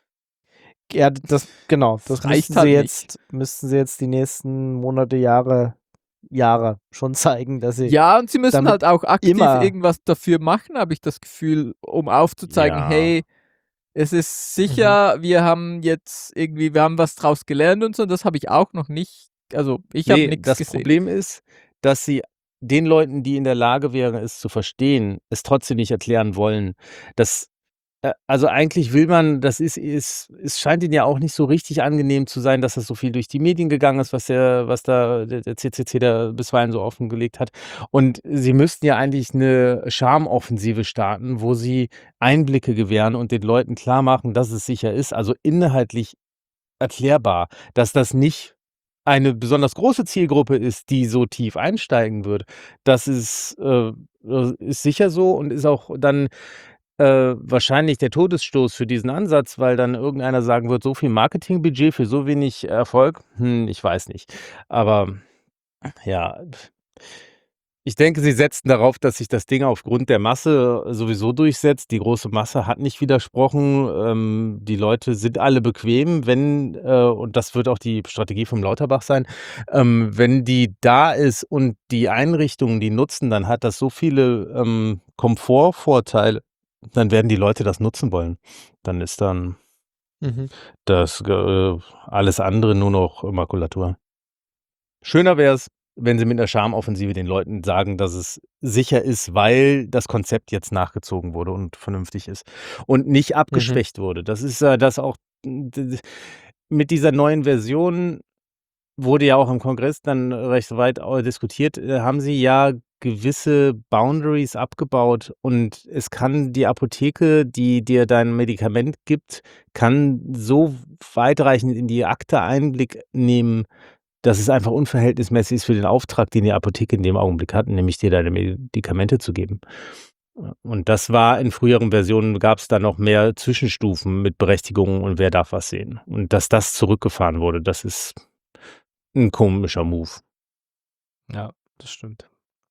Ja, das, genau, das Das reicht müssten halt sie nicht. jetzt, müssten sie jetzt die nächsten Monate, Jahre, Jahre schon zeigen, dass sie. Ja, und sie müssen damit halt auch aktiv immer- irgendwas dafür machen, habe ich das Gefühl, um aufzuzeigen, Ja. hey, es ist sicher, wir haben jetzt irgendwie, wir haben was draus gelernt und so, und das habe ich auch noch nicht, also ich habe Nee, nichts das gesehen. Problem ist, dass sie den Leuten, die in der Lage wären, es zu verstehen, es trotzdem nicht erklären wollen. Das, äh, also eigentlich will man, das ist, ist, es scheint ihnen ja auch nicht so richtig angenehm zu sein, dass das so viel durch die Medien gegangen ist, was der, was da der, der C C C da bisweilen so offengelegt hat. Und sie müssten ja eigentlich eine Charmoffensive starten, wo sie Einblicke gewähren und den Leuten klar machen, dass es sicher ist, also inhaltlich erklärbar, dass das nicht eine besonders große Zielgruppe ist, die so tief einsteigen wird. Das ist, äh, äh, ist sicher so und ist auch dann äh, wahrscheinlich der Todesstoß für diesen Ansatz, weil dann irgendeiner sagen wird, so viel Marketingbudget für so wenig Erfolg, hm, ich weiß nicht. Aber ja, ich denke, sie setzten darauf, dass sich das Ding aufgrund der Masse sowieso durchsetzt. Die große Masse hat nicht widersprochen. Ähm, die Leute sind alle bequem, wenn, äh, und das wird auch die Strategie vom Lauterbach sein, ähm, wenn die da ist und die Einrichtungen die nutzen, dann hat das so viele ähm, Komfortvorteile dann werden die Leute das nutzen wollen. Dann ist dann Mhm. das äh, alles andere nur noch Makulatur. Schöner wäre es, wenn sie mit einer Charmoffensive den Leuten sagen, dass es sicher ist, weil das Konzept jetzt nachgezogen wurde und vernünftig ist und nicht Mhm. abgeschwächt wurde. Das ist ja das auch d d mit dieser neuen Version wurde ja auch im Kongress dann recht weit au diskutiert, äh, haben sie ja gewisse Boundaries abgebaut und es kann die Apotheke, die dir dein Medikament gibt, kann so weitreichend in die Akte Einblick nehmen, dass es einfach unverhältnismäßig ist für den Auftrag, den die Apotheke in dem Augenblick hat, nämlich dir deine Medikamente zu geben. Ja, und das war in früheren Versionen gab's da noch mehr Zwischenstufen mit Berechtigungen und wer darf was sehen. Und dass das zurückgefahren wurde, das ist 'n komischer Move. Ja, das stimmt.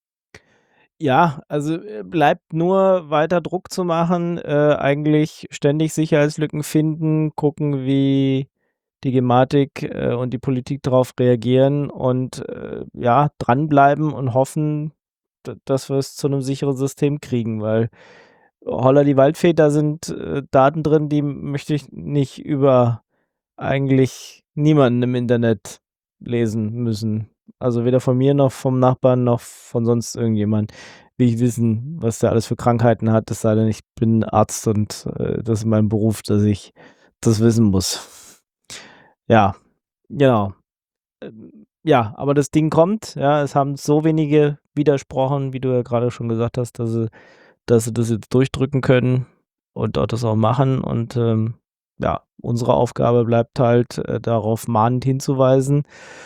Ja, also, äh, bleibt nur weiter Druck zu machen, äh, eigentlich ständig Sicherheitslücken finden, gucken, wie die Gematik, äh, und die Politik darauf reagieren und, äh, ja, dranbleiben und hoffen, d dass wir's zu 'nem sicheren System kriegen, weil holla die Waldfee, da sind, äh, Daten drin, die möchte ich nicht über eigentlich niemanden im Internet lesen müssen. Also, weder von mir noch vom Nachbarn noch von sonst irgendjemand. Will ich wissen, was der alles für Krankheiten hat, es sei denn, ich bin Arzt und, äh, das ist mein Beruf, dass ich das wissen muss. Ja, genau. Ähm, ja, aber das Ding kommt, ja. Es haben so wenige widersprochen, wie du ja grade schon gesagt hast, dass sie dass sie das jetzt durchdrücken können und auch das auch machen und, ähm, ja, unsere Aufgabe bleibt halt, äh, darauf mahnend hinzuweisen.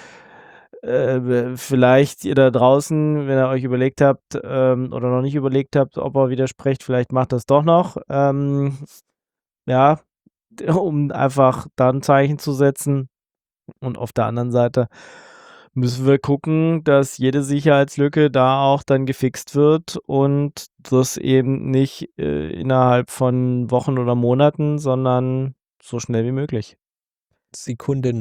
Äh, w vielleicht ihr da draußen, wenn ihr euch überlegt habt, ähm, oder noch nicht überlegt habt, ob ihr widersprecht, vielleicht macht das doch noch, ähm, ja, d um einfach da 'n Zeichen zu setzen. Und auf der anderen Seite müssen wir gucken, dass jede Sicherheitslücke da auch dann gefixt wird und das eben nicht, äh, innerhalb von Wochen oder Monaten, sondern so schnell wie möglich. Sekunden.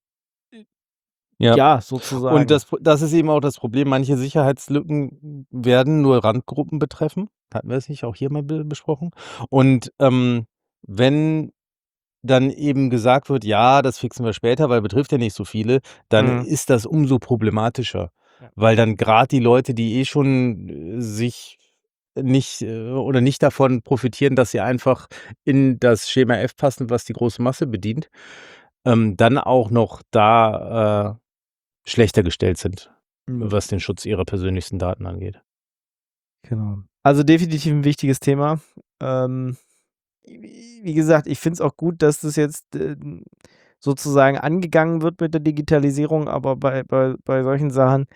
Ja. Ja, Und sozusagen. das Pro das ist eben auch das Problem. Manche Sicherheitslücken werden nur Randgruppen betreffen. Hatten wir das nicht auch hier mal be besprochen? Und, ähm, wenn dann eben gesagt wird: „Ja, das fixen wir später, weil betrifft ja nicht so viele“, dann Mhm. ist das umso problematischer, Ja. weil dann grad die Leute, die eh schon, äh, sich nicht äh, oder nicht davon profitieren, dass sie einfach in das Schema F passen, was die große Masse bedient, ähm, dann auch noch da, äh, schlechter gestellt sind, Ja. was den Schutz ihrer persönlichsten Daten angeht. Genau. Also, definitiv 'n wichtiges Thema. Ähm, wie wie gesagt, ich finde es auch gut, dass das jetzt, ähm, sozusagen angegangen wird mit der Digitalisierung, aber bei bei bei solchen Sachen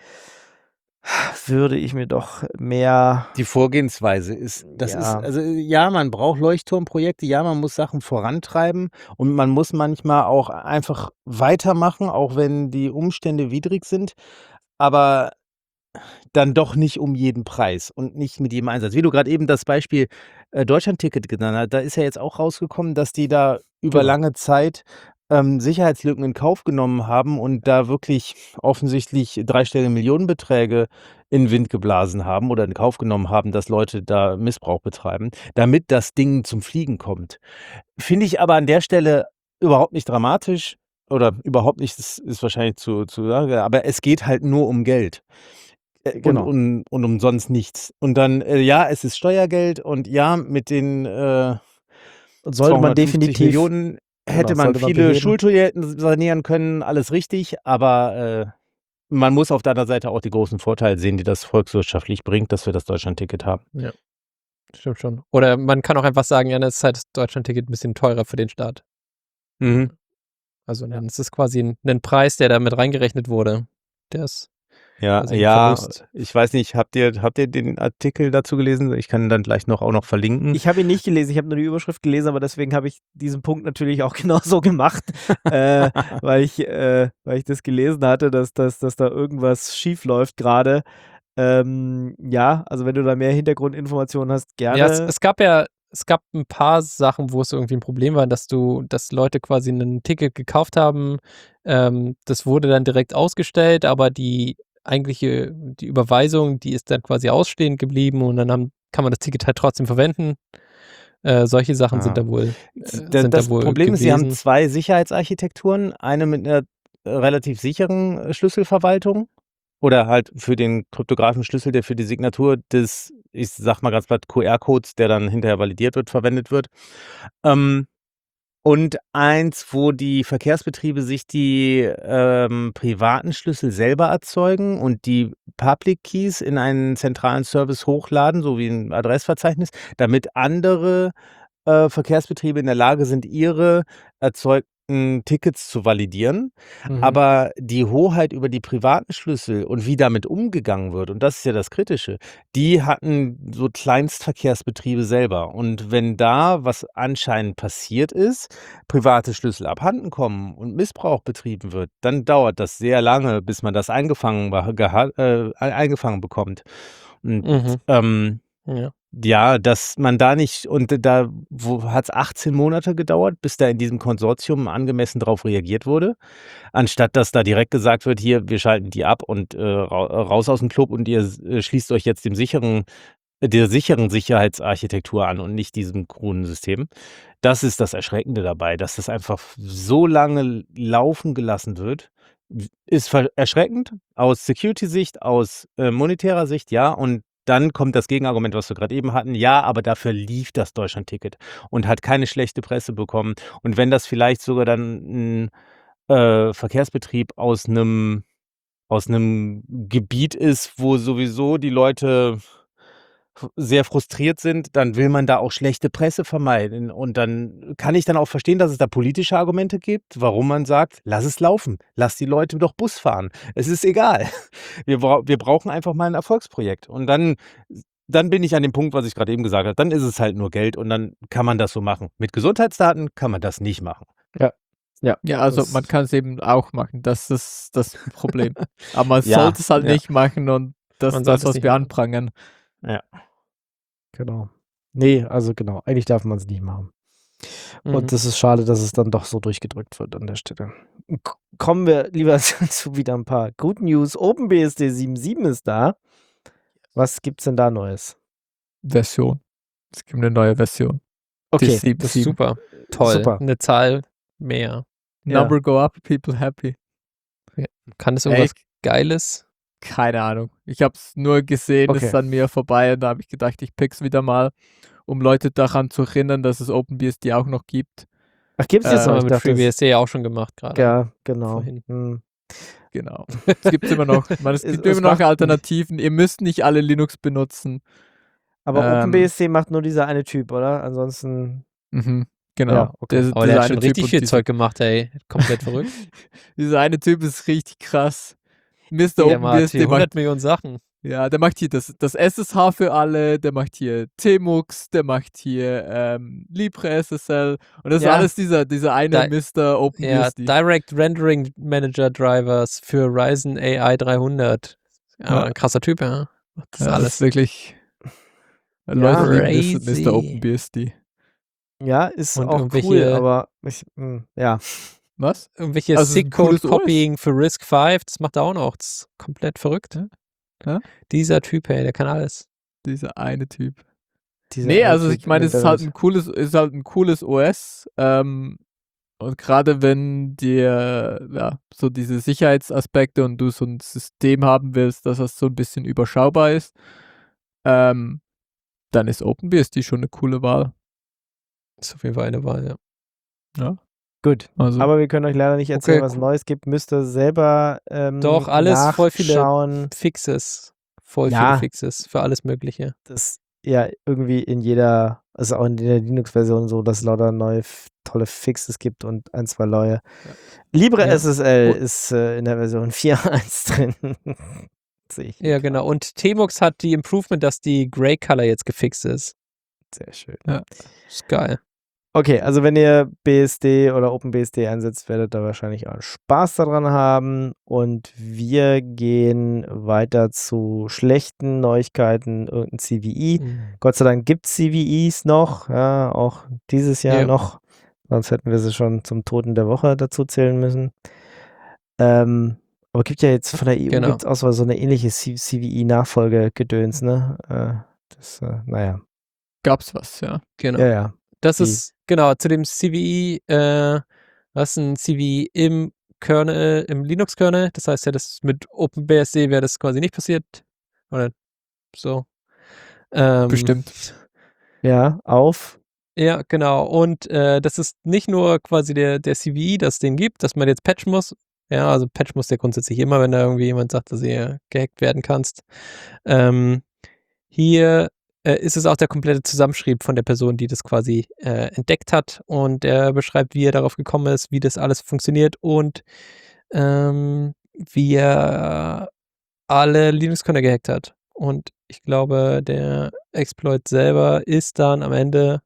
würde ich mir doch mehr Die Vorgehensweise ist das ist ja. also, ja, man braucht Leuchtturmprojekte, ja, man muss Sachen vorantreiben und man muss manchmal auch einfach weitermachen, auch wenn die Umstände widrig sind, aber dann doch nicht um jeden Preis und nicht mit jedem Einsatz. Wie du grad eben das Beispiel, äh, Deutschlandticket genannt hast, da ist ja jetzt auch rausgekommen, dass die da über Genau. lange Zeit, ähm, Sicherheitslücken in Kauf genommen haben und da wirklich offensichtlich dreistellige Millionenbeträge in den Wind geblasen haben oder in Kauf genommen haben, dass Leute da Missbrauch betreiben, damit das Ding zum Fliegen kommt. Finde ich aber an der Stelle überhaupt nicht dramatisch oder überhaupt nicht ist ist wahrscheinlich zu zu sagen, aber es geht halt nur um Geld, äh, und Genau. und und um sonst nichts. Und dann, äh, ja, es ist Steuergeld und ja, mit den, äh, Sollte man zweihundertfünfzig definitiv Millionen hätte genau, man sollte man viele beheben. Schultoiletten sanieren können, alles richtig, aber, äh, man muss auf der anderen Seite auch die großen Vorteile sehen, die das volkswirtschaftlich bringt, dass wir das Deutschlandticket haben. Ja, stimmt schon. Oder man kann auch einfach sagen: „Ja, dann ist halt das Deutschlandticket 'n bisschen teurer für den Staat.“ Mhm. Also, Ja. dann ist es quasi 'n 'nen Preis, der da mit reingerechnet wurde. Der ist Ja, quasi 'n ja, Verlust. ich weiß nicht, habt ihr habt ihr den Artikel dazu gelesen? Ich kann dann gleich noch auch noch verlinken. Ich habe ihn nicht gelesen, ich habe nur die Überschrift gelesen, aber deswegen habe ich diesen Punkt natürlich auch genauso gemacht, äh, weil ich äh, weil ich das gelesen hatte, dass dass dass da irgendwas schiefläuft grade. Ähm, ja, also, wenn du da mehr Hintergrundinformationen hast, Ja, es gerne. es gab ja es gab 'n paar Sachen, wo es irgendwie 'n Problem war, dass du dass Leute quasi 'nen Ticket gekauft haben. Ähm, das wurde dann direkt ausgestellt, aber die eigentliche die Überweisung, die ist dann quasi ausstehend geblieben und dann haben kann man das Ticket halt trotzdem verwenden. Äh, solche Sachen Ah. sind da wohl, äh, Da- sind Das da wohl Problem ist, sie haben gewesen. zwei Sicherheitsarchitekturen, eine mit einer äh, relativ sicheren äh, Schlüsselverwaltung oder halt für den kryptografischen Schlüssel, der für die Signatur des, ich sag mal ganz platt, Q R-Codes, der dann hinterher validiert wird, verwendet wird. Ähm, und eins, wo die Verkehrsbetriebe sich die ähm, privaten Schlüssel selber erzeugen und die Public Keys in einen zentralen Service hochladen, so wie ein Adressverzeichnis, damit andere äh, Verkehrsbetriebe in der Lage sind, ihre erzeugten Tickets zu validieren. Mhm. Aber die Hoheit über die privaten Schlüssel und wie damit umgegangen wird, und das ist ja das Kritische, die hatten so Kleinstverkehrsbetriebe selber. Und wenn da, was anscheinend passiert ist, private Schlüssel abhanden kommen und Missbrauch betrieben wird, dann dauert das sehr lange, bis man das eingefangen, beha- geha- äh, eingefangen bekommt. Und Mhm. ähm, Ja. ja, dass man da nicht, und da hat es achtzehn Monate gedauert, bis da in diesem Konsortium angemessen drauf reagiert wurde, anstatt dass da direkt gesagt wird, hier, wir schalten die ab und äh, ra- raus aus dem Club und ihr äh, schließt euch jetzt dem sicheren, äh, der sicheren Sicherheitsarchitektur an und nicht diesem kruden System. Das ist das Erschreckende dabei, dass das einfach so lange laufen gelassen wird. Ist ver- erschreckend aus Security-Sicht, aus äh, monetärer Sicht, ja, und dann kommt das Gegenargument, was wir gerade eben hatten. Ja, aber dafür lief das Deutschland-Ticket und hat keine schlechte Presse bekommen. Und wenn das vielleicht sogar dann 'n, äh, Verkehrsbetrieb aus 'nem aus 'nem Gebiet ist, wo sowieso die Leute f sehr frustriert sind, dann will man da auch schlechte Presse vermeiden. Und dann kann ich dann auch verstehen, dass es da politische Argumente gibt, warum man sagt: „Lass es laufen. Lass die Leute doch Bus fahren. Es ist egal. Wir brau wir brauchen einfach mal 'n Erfolgsprojekt." Und dann dann bin ich an dem Punkt, was ich gerade eben gesagt habe, dann ist es halt nur Geld und dann kann man das so machen. Mit Gesundheitsdaten kann man das nicht machen. Ja. Ja. Ja, also das- man kann es eben auch machen, das ist das Problem. Aber man Ja, sollte es halt ja. nicht machen und das Man ist sollte das, es was nicht wir machen. anprangern. Ja. Genau. Nee, also genau. Eigentlich darf man es nicht machen. Mhm. Und das ist schade, dass es dann doch so durchgedrückt wird an der Stelle. K kommen wir lieber zu wieder ein paar Good News. OpenBSD sieben Punkt sieben ist da. Was gibt's denn da Neues? Version. Es gibt eine neue Version. Die Okay, sieben Das ist sieben. super. Toll. Super. Eine Zahl mehr. Ja. Number go up, people happy. Kann es Ey, irgendwas Geiles? keine Ahnung. Ich habe es nur gesehen, es Okay. ist an mir vorbei und da habe ich gedacht, ich pick's wieder mal, um Leute daran zu erinnern, dass es OpenBSD auch noch gibt. Ach, gibt's Äh, jetzt Das noch? haben wir Ich mit dachte, es- FreeBSD ja auch schon gemacht gerade. ja, genau. Vorhin. Hm. Genau. Es gibt immer noch. Ich meine, es Es- gibt es immer noch macht- Alternativen. Ihr müsst nicht alle Linux benutzen. Aber Ähm. OpenBSD macht nur dieser eine Typ, oder? Ansonsten. Mhm. Genau. Ja, okay. Der- Aber der dieser hat schon eine Typ richtig und viel dieser- Zeug gemacht, ey. Komplett verrückt. Dieser eine Typ ist richtig krass. Mister Der macht OpenBSD hier macht, hundert Millionen Sachen. ja, der macht hier das, das S S H für alle, der macht hier Tmux, der macht hier ähm, LibreSSL und das Ja. ist alles dieser, dieser eine Da- Mister Ja, OpenBSD. Direct Rendering Manager Drivers für Ryzen A I dreihundert. Ja, Ja. ein krasser Typ, ja. Macht das ja, das alles. ist wirklich. Ja, Leute lieben das crazy. Mister OpenBSD. Ja, ist Und auch cool, irgendwelche- aber ich, hm, ja. Was? Irgendwelche Also, es ist ein cooles O S. SIG-Code-Copying für RISC fünf, das macht er auch noch. Das ist komplett verrückt. Ja. Ja. Dieser Typ, hey, der kann alles. Dieser eine Typ. dieser Nee, eine also Typ ich meine, es in ist der halt Welt. ein cooles, ist halt ein cooles O S. Ähm, und gerade wenn dir ja, so diese Sicherheitsaspekte und du so ein System haben willst, dass das so ein bisschen überschaubar ist, ähm, dann ist OpenBSD schon eine coole Wahl. Ist auf jeden Fall eine Wahl, ja. Ja. Gut. Also, Aber wir können euch leider nicht erzählen, Okay, was cool. Neues gibt. Müsst ihr selber ähm, Doch, alles, voll viele- nachschauen. Fixes. Voll Ja. viele Fixes für alles Mögliche. Das ja irgendwie in jeder, also auch in der Linux-Version so, dass es lauter neue f- tolle Fixes gibt und ein, zwei neue. LibreSSL Ja. ist äh, in der Version vier Punkt eins drin. Sehe ich. Ja, genau. Und Tmux hat die Improvement, dass die Gray Color jetzt gefixt ist. Sehr schön. Ist geil. Okay, also wenn ihr B S D oder OpenBSD einsetzt, werdet ihr wahrscheinlich auch Spaß daran haben. Und wir gehen weiter zu schlechten Neuigkeiten, irgendein C V E. Mhm. Gott sei Dank gibt es C V Es noch, ja, auch dieses Jahr Ja. noch. Sonst hätten wir sie schon zum Toten der Woche dazu zählen müssen. Ähm, aber gibt ja jetzt von der E U Genau. gibt's auch so so eine ähnliche C V E-Nachfolge-Gedöns, ne? Äh, das, äh, naja. gab's was, ja. Genau. Ja, ja. Das Die- ist, genau, zu dem C V E, äh, was ist ein C V E im Kernel, im Linux-Kernel. Das heißt ja, das mit OpenBSD wäre das quasi nicht passiert. Oder so. Ähm, Bestimmt. Ja, auf. Ja, genau. Und äh, das ist nicht nur quasi der, der C V E, das es den gibt, dass man jetzt patchen muss. Ja, also patchen muss der grundsätzlich immer, wenn da irgendwie jemand sagt, dass du gehackt werden kannst. Ähm, hier äh, ist es auch der komplette Zusammenschrieb von der Person, die das quasi äh, entdeckt hat. Und er beschreibt, wie er darauf gekommen ist, wie das alles funktioniert und ähm, wie er alle Linux-Kernel gehackt hat. Und ich glaube, der Exploit selber ist dann am Ende,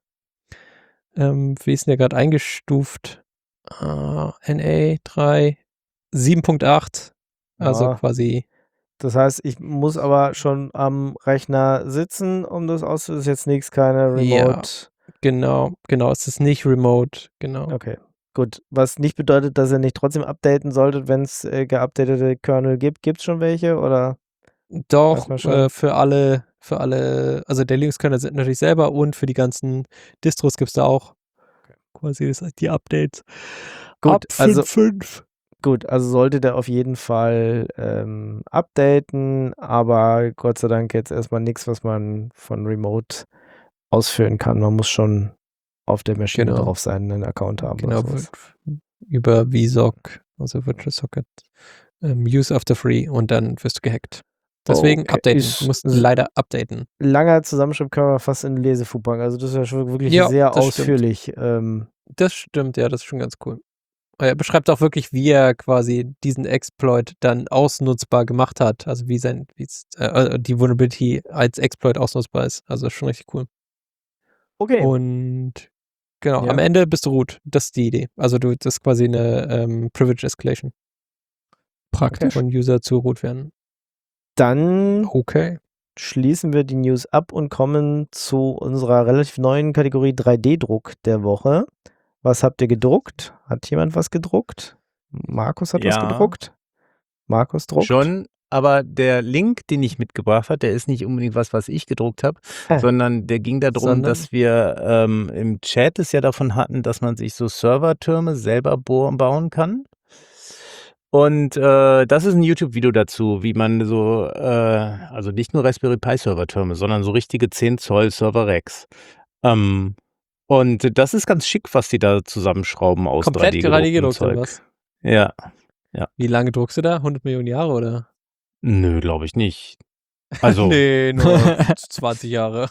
ähm, wie ist denn der gerade eingestuft? Uh, N A drei sieben Punkt acht. Also Ja. quasi. Das heißt, ich muss aber schon am Rechner sitzen, um das auszuführen. Das ist jetzt nichts, keine Remote. Genau, genau. Es ist nicht remote. Genau. Okay, gut. Was nicht bedeutet, dass ihr nicht trotzdem updaten solltet, wenn es äh, geupdatete Kernel gibt. Gibt es schon welche oder? Doch, Weiß man schon. äh, für alle, für alle, also der Linux-Kernel sind natürlich selber und für die ganzen Distros gibt es da auch quasi das, die Updates. Gut, Ab also- fünf Punkt fünf. Gut, also sollte der auf jeden Fall ähm, updaten, aber Gott sei Dank jetzt erstmal nichts, was man von Remote ausführen kann. Man muss schon auf der Maschine Genau. drauf sein, einen Account haben. Genau, oder sowas. wird über V S O C, also Virtual Socket, ähm, Use after free und dann wirst du gehackt. Deswegen Okay, updaten. ist- Du musst ist- leider updaten. Langer Zusammenschrieb können wir fast in Lesefu packen. Also das ist ja schon wirklich Ja, sehr das stimmt. ausführlich. Ähm, Das stimmt, ja, das ist schon ganz cool. Er beschreibt auch wirklich, wie er quasi diesen Exploit dann ausnutzbar gemacht hat. Also wie sein, wie äh, die Vulnerability als Exploit ausnutzbar ist. Also das ist schon richtig cool. okay. Und genau, Ja. am Ende bist du root. Das ist die Idee. Also du, das ist quasi eine ähm, Privilege Escalation Praktisch. von User zu root werden. Dann Okay. schließen wir die News ab und kommen zu unserer relativ neuen Kategorie drei D-Druck der Woche. Was habt ihr gedruckt? Hat jemand was gedruckt? Markus hat was Ja. gedruckt. Markus druckt. Schon, aber der Link, den ich mitgebracht habe, der ist nicht unbedingt was, was ich gedruckt habe, Ah. sondern der ging darum, Sondern? dass wir ähm, im Chat es ja davon hatten, dass man sich so Servertürme selber bo- bauen kann. Und äh, das ist ein YouTube-Video dazu, wie man so, äh, also nicht nur Raspberry Pi Servertürme, sondern so richtige zehn Zoll Server-Racks. Ähm, und das ist ganz schick, was die da zusammenschrauben aus Komplett drei D gerade gedrucktem gedruckt oder Zeug. was? Ja. Wie lange druckst du da? hundert Millionen Jahre oder? Nö, glaube ich nicht. Also, nee, nur zwanzig Jahre.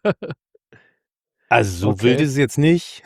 also so Okay. wild ist es jetzt nicht.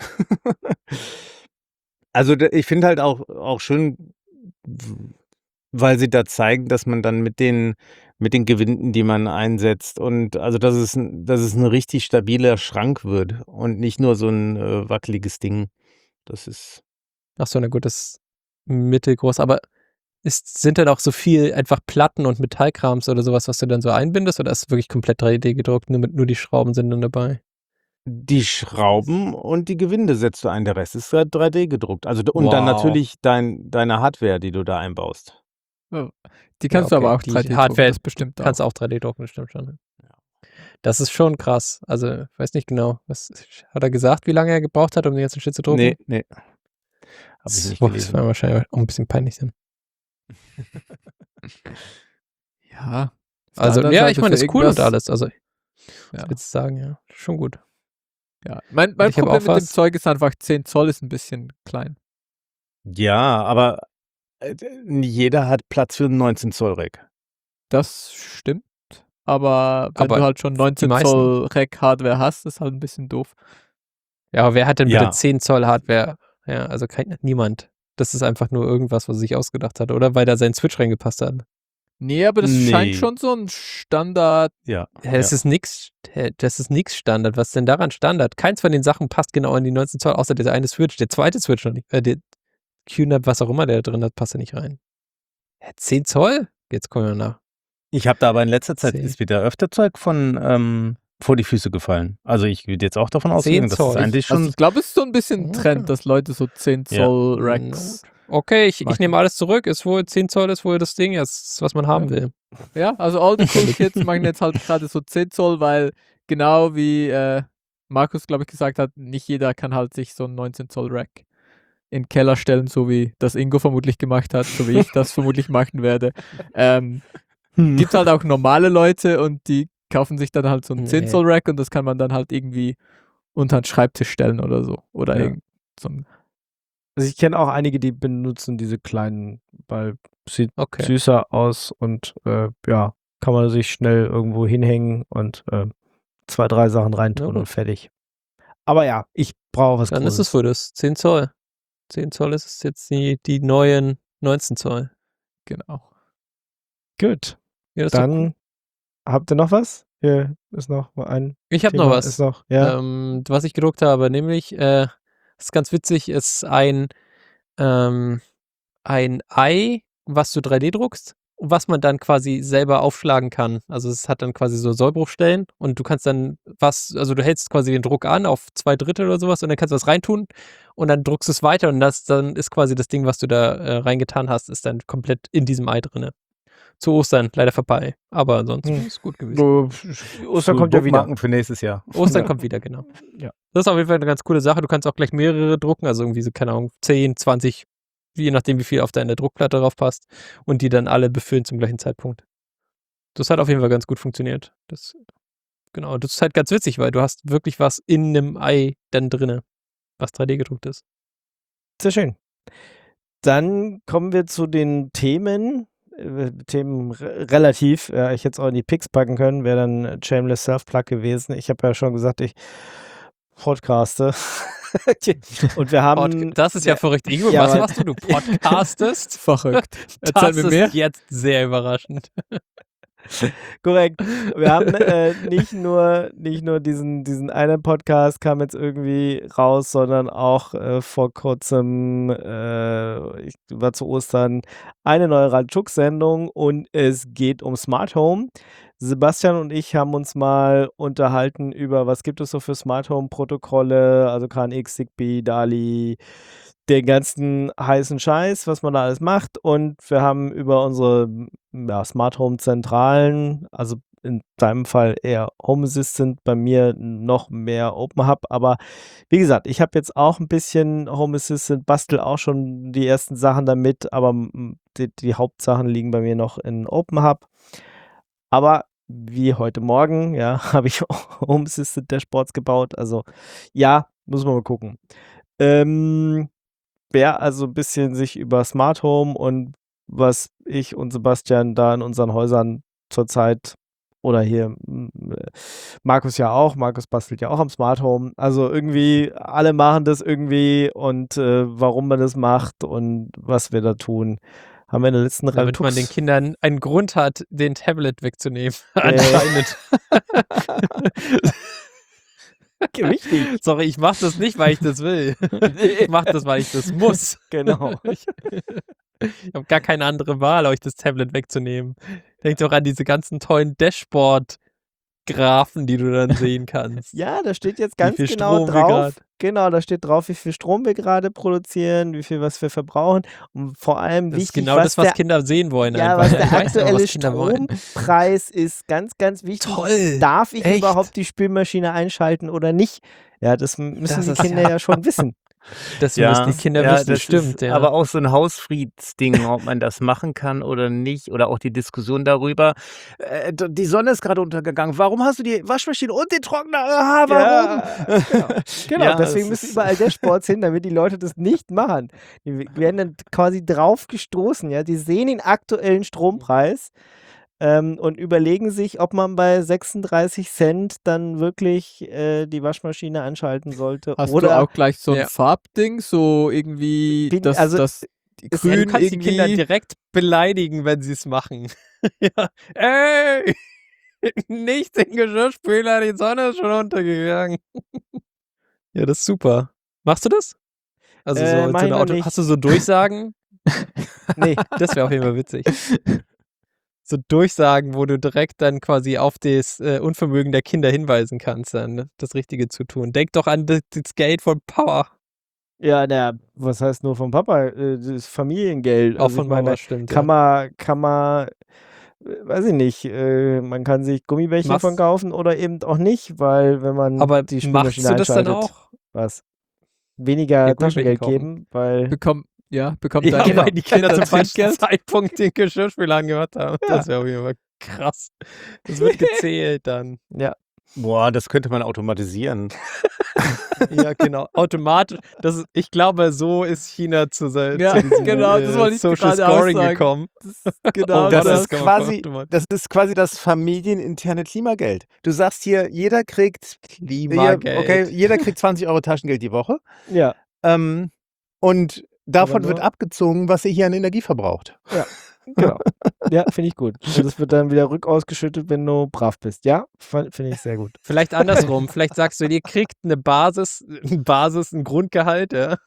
Also da- ich finde halt auch, auch schön, w- weil sie da zeigen, dass man dann mit den, mit den Gewinden, die man einsetzt und also dass es, ein- dass es ein richtig stabiler Schrank wird und nicht nur so ein äh, wackeliges Ding. Das ist, Ach so, na gut, das ist mittelgroß. Aber ist, sind dann auch so viel einfach Platten und Metallkrams oder sowas, was du dann so einbindest? Oder ist es wirklich komplett drei D gedruckt, nur, mit, nur die Schrauben sind dann dabei? die Schrauben und die Gewinde setzt du ein, der Rest ist halt drei D gedruckt. Also und dann Wow. natürlich dein, deine Hardware, die du da einbaust. Die kannst Ja, du aber okay. auch Die drei D drucken, Hardware das bestimmt auch. Kannst du auch drei D drucken, das stimmt schon. Das ist schon krass. Also, ich weiß nicht genau. Was, hat er gesagt, wie lange er gebraucht hat, um den ganzen Shit zu drucken? Nee, nee. Hab ich das, nicht boah, das gelesen. war wahrscheinlich auch ein bisschen peinlich sein. Ja. Auf der Also, anderen ja, Seite ich meine, für das ist cool und irgendwas- alles. Also, Ja. ich würde sagen, ja, schon gut. Ja. Mein, mein ich hab Problem auch mit dem was- Zeug ist einfach, zehn Zoll ist ein bisschen klein. Ja, aber äh, nicht jeder hat Platz für einen neunzehn Zoll Rack. Das stimmt. Aber wenn Aber du halt schon neunzehn meisten- Zoll Rack-Hardware hast, ist halt ein bisschen doof. Ja, aber wer hat denn bitte Ja. zehn Zoll Hardware? Ja, also kein, niemand. Das ist einfach nur irgendwas, was er sich ausgedacht hat. Oder weil da sein Switch reingepasst hat. Nee, aber das Nee. scheint schon so ein Standard. Ja. Hä, das ja. ist nix, hä, das ist nix Standard. Was ist denn daran Standard? Keins von den Sachen passt genau in die neunzehn Zoll, außer dieser eine Switch. Der zweite Switch noch nicht. Äh, der Q NAP, was auch immer der drin hat, passt da nicht rein. Hä, zehn Zoll? Jetzt kommen wir nach. Ich habe da aber in letzter Zeit Zehn. ist wieder öfter Zeug von ähm, vor die Füße gefallen. Also ich würde jetzt auch davon ausgehen, dass es Zoll. eigentlich Also schon. ich glaube, es ist so ein bisschen ein Okay. Trend, dass Leute so zehn Ja. Zoll Racks. Okay, ich, ich Machen. nehme alles zurück. Ist wohl zehn Zoll, ist wohl das Ding, das ist, was man haben Ja. will. Ja, also all die cool Kids machen jetzt halt gerade so zehn Zoll, weil genau wie äh, Markus, glaube ich, gesagt hat, nicht jeder kann halt sich so ein neunzehn Zoll Rack in den Keller stellen, so wie das Ingo vermutlich gemacht hat, so wie ich das vermutlich machen werde. Ähm, Hm. gibt halt auch normale Leute und die kaufen sich dann halt so ein Nee. zehn Zoll Rack und das kann man dann halt irgendwie unter den Schreibtisch stellen oder so. Oder Ja. irgend so ein Also ich kenne auch einige, die benutzen diese kleinen, weil sieht Okay. süßer aus und äh, ja, kann man sich schnell irgendwo hinhängen und äh, zwei, drei Sachen reintun Ja, und fertig. Aber ja, ich brauche was Dann ist es Großes. für das zehn Zoll. zehn Zoll ist es jetzt die, die neuen neunzehn Zoll. genau. Gut, Ja, das ist doch cool. dann habt ihr noch was? Hier ist noch mal ein Ich habe noch Thema, was, ist noch, ja. ähm, was ich gedruckt habe, nämlich, äh, ist ganz witzig, ist ein, ähm, ein Ei, was du drei D druckst, was man dann quasi selber aufschlagen kann. Also es hat dann quasi so Sollbruchstellen und du kannst dann was, also du hältst quasi den Druck an auf zwei Drittel oder sowas und dann kannst du was reintun und dann druckst du es weiter und das dann ist quasi das Ding, was du da äh, reingetan hast, ist dann komplett in diesem Ei drinne. Zu Ostern, leider vorbei. Aber sonst Hm. ist gut gewesen. So, Ostern kommt ja wieder. Bookmarken für nächstes Jahr. Ostern Ja. kommt wieder, genau. Ja. Das ist auf jeden Fall eine ganz coole Sache. Du kannst auch gleich mehrere drucken, also irgendwie so, keine Ahnung, zehn, zwanzig, je nachdem, wie viel auf deine Druckplatte drauf passt und die dann alle befüllen zum gleichen Zeitpunkt. Das hat auf jeden Fall ganz gut funktioniert. Das, genau, das ist halt ganz witzig, weil du hast wirklich was in einem Ei dann drinne, was drei D gedruckt ist. Sehr schön. Dann kommen wir zu den Themen. Äh, Themen re relativ. Ja, ich hätte es auch in die Picks packen können, wäre dann äh, Shameless Self-Plug gewesen. Ich habe ja schon gesagt, ich podcaste. Und wir haben. Pod das ist ja verrückt. Ingo, Ja, was aber- machst du? Du podcastest? Verrückt. Das Erzähl mir ist mehr. jetzt sehr überraschend. Korrekt. Wir haben äh, nicht nur nicht nur diesen diesen einen Podcast kam jetzt irgendwie raus, sondern auch äh, vor kurzem, äh, ich war zu Ostern, eine neue Raltschuk-Sendung und es geht um Smart Home. Sebastian und ich haben uns mal unterhalten über, was gibt es so für Smart Home-Protokolle, also K N X, Zigbee, DALI, den ganzen heißen Scheiß, was man da alles macht. Und wir haben über unsere ja, Smart Home Zentralen, also in deinem Fall eher Home Assistant, bei mir noch mehr Open Hub. Aber wie gesagt, ich habe jetzt auch ein bisschen Home Assistant, bastel auch schon die ersten Sachen damit, aber mm, die, die Hauptsachen liegen bei mir noch in Open Hub. Aber wie heute Morgen, ja, habe ich auch Home Assistant Dashboards gebaut. Also ja, muss man mal gucken. Ähm, wer also ein bisschen sich über Smart Home und was ich und Sebastian da in unseren Häusern zurzeit oder hier m, äh, Markus ja auch, Markus bastelt ja auch am Smart Home. Also irgendwie, alle machen das irgendwie und äh, warum man das macht und was wir da tun, haben wir in der letzten Damit man den Raltux- Kindern einen Grund hat, den Tablet wegzunehmen. Äh. Anscheinend. Wichtig. Sorry, ich mach das nicht, weil ich das will. Ich mach das, weil ich das muss. Genau. Ich, ich habe gar keine andere Wahl, euch das Tablet wegzunehmen. Denkt doch an diese ganzen tollen Dashboard-Graphen, die du dann sehen kannst. Ja, da steht jetzt Wie ganz viel genau Strom wir drauf. grad- Genau, da steht drauf, wie viel Strom wir gerade produzieren, wie viel was wir verbrauchen und vor allem Das ist wichtig, genau was das, was der, Kinder sehen wollen. ja, einfach. was der Ich weiß ja, aktuelle was Kinder wollen. Strompreis ist. Ganz, ganz wichtig. Toll, Darf ich echt? überhaupt die Spülmaschine einschalten oder nicht? Ja, das m- müssen Das die ist Kinder ja- ja schon wissen. Das müssen die Kinder ja, wissen, das stimmt. ist Ja. aber auch so ein Hausfriedsding, ob man das machen kann oder nicht. Oder auch die Diskussion darüber. Äh, d- die Sonne ist gerade untergegangen. Warum hast du die Waschmaschine und den Trockner? Aha, warum? Ja, genau. Genau, Ja, deswegen es müssen ist- überall Dashboards hin, damit die Leute das nicht machen. Die werden dann quasi drauf gestoßen, ja. Die sehen den aktuellen Strompreis ähm, und überlegen sich, ob man bei sechsunddreißig Cent dann wirklich äh, die Waschmaschine anschalten sollte. Hast oder du auch gleich so ein Ja. Farbding, so irgendwie, Bin- dass also, das es- Ja, du grün kannst die Kinder irgendwie. direkt beleidigen, wenn sie es machen. Ja. Ey! Nicht den Geschirrspüler, die Sonne ist schon untergegangen. Ja, das ist super. Machst du das? Also Äh, so, mach so ich eine noch Auto nicht. hast du so Durchsagen? nee, Das wäre auf jeden Fall witzig. So Durchsagen, wo du direkt dann quasi auf das äh, Unvermögen der Kinder hinweisen kannst, dann ne? Das Richtige zu tun. Denk doch an das, das Geld von Power. ja, na, was heißt nur vom Papa? Äh, Das Familiengeld. Auch Also von ich meine, Mama, stimmt. kann ja. man, kann man äh, weiß ich nicht, äh, man kann sich Gummibärchen Machst- von kaufen oder eben auch nicht, weil wenn man Aber die machst Spülmaschine du das dann einschaltet, auch? was? Weniger Ja, Gummibärchen Taschengeld kaufen. geben, weil Bekommt, ja, bekommt Ja, deine genau. weil die Kinder Kinder zum falschen Trinkgeld? Zeitpunkt den Geschirrspüler angehört haben. Ja. Das wäre auf jeden Fall krass. Das wird gezählt dann. ja, Boah, das könnte man automatisieren. Ja, genau. Automatisch. Das ist, ich glaube, so ist China zu, se- Ja, zu diesem genau, das äh, wollte ich Social gerade auch Scoring sagen. gekommen. Das ist genau Oh, Das, das das. ist kann man quasi, automatisch- das ist quasi das familieninterne Klimageld. Du sagst hier, jeder kriegt, hier, Klimageld. okay, jeder kriegt zwanzig Euro Taschengeld die Woche. ja, Ähm, und davon nur- wird abgezogen, was ihr hier an Energie verbraucht. genau. Ja, finde ich gut. Und das wird dann wieder rückausgeschüttet, wenn du brav bist. Ja, f- finde ich sehr gut. Vielleicht andersrum. Vielleicht sagst du, ihr kriegt eine Basis, eine Basis, ein Grundgehalt, ja.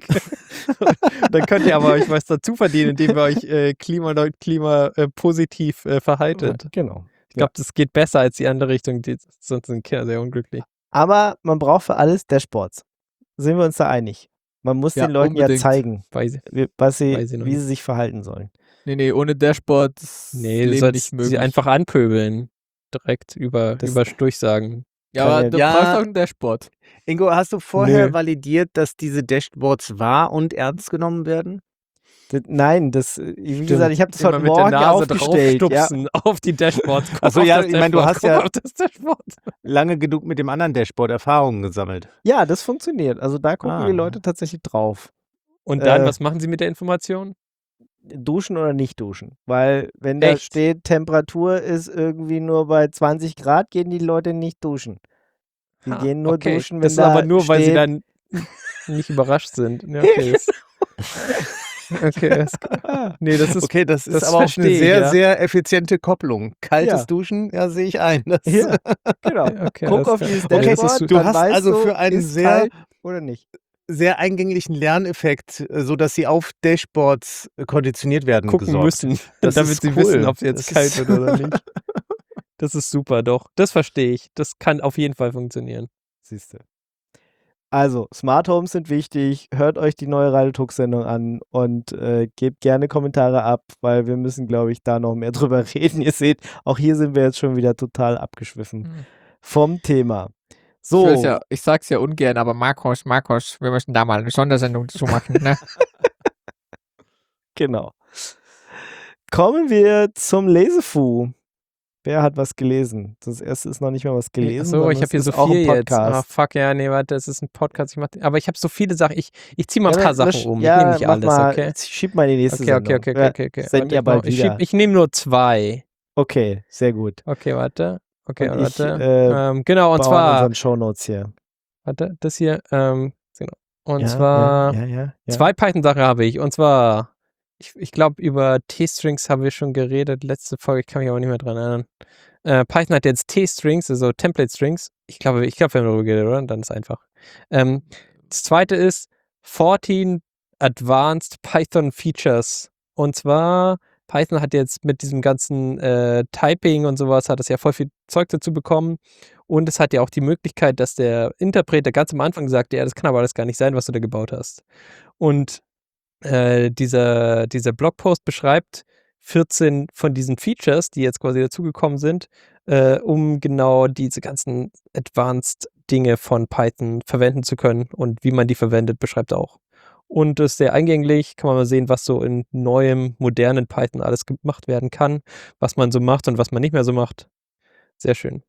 Dann könnt ihr aber euch was dazu verdienen, indem ihr euch äh, klimaneut- klima äh, positiv äh, verhaltet. Ja, genau. Ich glaube, das geht besser als die andere Richtung, die, sonst sind Kinder sehr unglücklich. Aber man braucht für alles Dashboards. Sind wir uns da einig? Man muss Ja, den Leuten unbedingt. ja zeigen, Weiß ich. wie, was sie, Weiß ich noch wie nicht. sie sich verhalten sollen. Nee, nee, ohne Dashboard ist Nee, das du Leben sollst nicht sie möglich. einfach anpöbeln. Direkt über, Das- über Durchsagen. ja, kann aber ja- du Ja. brauchst auch ein Dashboard. Ingo, hast du vorher Nö. validiert, dass diese Dashboards wahr und ernst genommen werden? Das, nein, das, äh, wie Stimmt. gesagt, ich habe das Immer heute mit der Morgen Nase aufgestellt. Ja, draufstupsen auf die Dashboards. Guck Ach so, auf ja, das ich meine, du Dashboard, hast guck ja- auf das Dashboard. Lange genug mit dem anderen Dashboard Erfahrungen gesammelt. ja, das funktioniert. Also da gucken Ah. die Leute tatsächlich drauf. Und dann, Äh, was machen sie mit der Information? Duschen oder nicht duschen. Weil wenn da Echt? steht, Temperatur ist irgendwie nur bei zwanzig Grad, gehen die Leute nicht duschen. Die Ha, gehen nur okay. duschen, wenn Das ist da aber nur, weil sie steht, dann nicht überrascht sind. Ja, okay. Das, okay. Das, nee, das ist Okay, das ist das aber auch eine verstehe ich, sehr, ja. sehr effiziente Kopplung. Kaltes Ja. Duschen, ja, sehe ich ein. Das Ja, genau. okay, Guck das auf kann- dieses okay, das Dashboard, ist, Du dann hast weißt also du, für einen ist sehr- kalt oder nicht. sehr eingänglichen Lerneffekt, äh, sodass sie auf Dashboards äh, konditioniert werden, gucken gesorgt. müssen, Das damit ist sie cool. wissen, ob es jetzt Das kalt ist- wird oder nicht. Das ist super, doch. Das verstehe ich. Das kann auf jeden Fall funktionieren. Siehst du. Also, Smart Homes sind wichtig. Hört euch die neue Radiotux-Sendung an und äh, gebt gerne Kommentare ab, weil wir müssen, glaube ich, da noch mehr drüber reden. Ihr seht, auch hier sind wir jetzt schon wieder total abgeschwiffen Hm. vom Thema. Ich, So, will's ja, ich sag's ja ungern, aber Markus, Markus, wir müssen da mal eine Sondersendung zu machen. Ne? genau. Kommen wir zum Lesefu. Wer hat was gelesen? Das erste ist noch nicht mal was gelesen. Achso, sondern ich habe es hier ist so auch ein viel jetzt. Ah, Podcast. fuck, ja, nee, warte, das ist ein Podcast. Ich mach, aber ich habe so viele Sachen. Ich, ich ziehe mal ein Ja, paar lösch- Sachen um. ja, ich nehme nicht mach alles, mal, okay? Schieb mal in die nächste Okay, okay, Sendung. okay, okay, Wir okay, okay. senden Warte, ja ich, bald noch, ich, wieder. schieb, ich nehme nur zwei. Okay, sehr gut. Okay, warte. Okay, Und ich, warte. äh, ähm, genau, und Bau an zwar, unseren Shownotes hier. warte, das hier, ähm, genau. Und ja, zwar, ja, ja, ja, ja. zwei Python-Sachen habe ich. Und zwar, ich, ich glaube, über T-Strings haben wir schon geredet. Letzte Folge, ich kann mich aber nicht mehr dran erinnern. Äh, Python hat jetzt T-Strings, also Template-Strings. Ich glaube, ich glaube, wir haben darüber geredet, oder? Dann ist einfach. Ähm, das zweite ist vierzehn Advanced Python Features. Und zwar, Python hat jetzt mit diesem ganzen äh, Typing und sowas, hat es ja voll viel Zeug dazu bekommen. Und es hat ja auch die Möglichkeit, dass der Interpreter ganz am Anfang sagt, ja, das kann aber alles gar nicht sein, was du da gebaut hast. Und äh, dieser, dieser Blogpost beschreibt vierzehn von diesen Features, die jetzt quasi dazugekommen sind, äh, um genau diese ganzen Advanced Dinge von Python verwenden zu können. Und wie man die verwendet, beschreibt er auch. Und das ist sehr eingänglich, kann man mal sehen, was so in neuem, modernen Python alles gemacht werden kann, was man so macht und was man nicht mehr so macht. Sehr schön.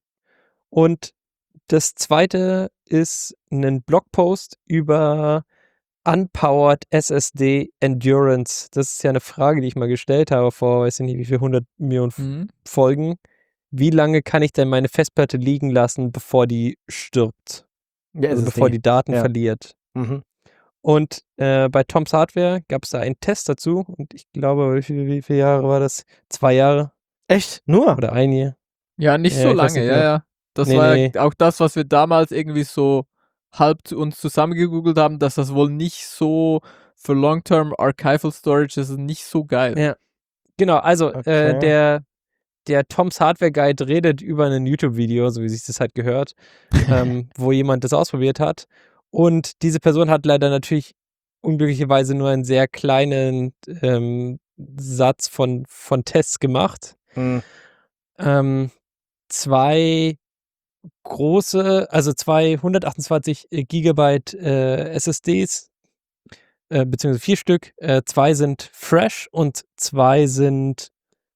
Und das zweite ist ein Blogpost über Unpowered S S D Endurance. Das ist ja eine Frage, die ich mal gestellt habe vor, weiß ich nicht, wie viel hundert Millionen Mhm. Folgen. Wie lange kann ich denn meine Festplatte liegen lassen, bevor die stirbt? Ja, Also S S D. bevor die Daten Ja. verliert. Mhm. Und äh, bei Tom's Hardware gab es da einen Test dazu. Und ich glaube, wie, viel, wie viele Jahre war das? Zwei Jahre Echt? Nur? oder ein Jahr? Ja, nicht Ja, so ich weiß lange, nicht ja, genau. ja. Das Nee, war nee. ja auch das, was wir damals irgendwie so halb zu uns zusammengegoogelt haben, dass das wohl nicht so für Long-Term Archival Storage ist, nicht so geil. Ja. Genau, also Okay. äh, der, der Tom's Hardware Guide redet über ein YouTube-Video, so wie sich das halt gehört, ähm, wo jemand das ausprobiert hat. Und diese Person hat leider natürlich unglücklicherweise nur einen sehr kleinen ähm, Satz von, von Tests gemacht. Hm. Ähm, zwei große, also zwei hundertachtundzwanzig Gigabyte äh, S S Ds, äh, beziehungsweise vier Stück. Äh, zwei sind fresh und zwei sind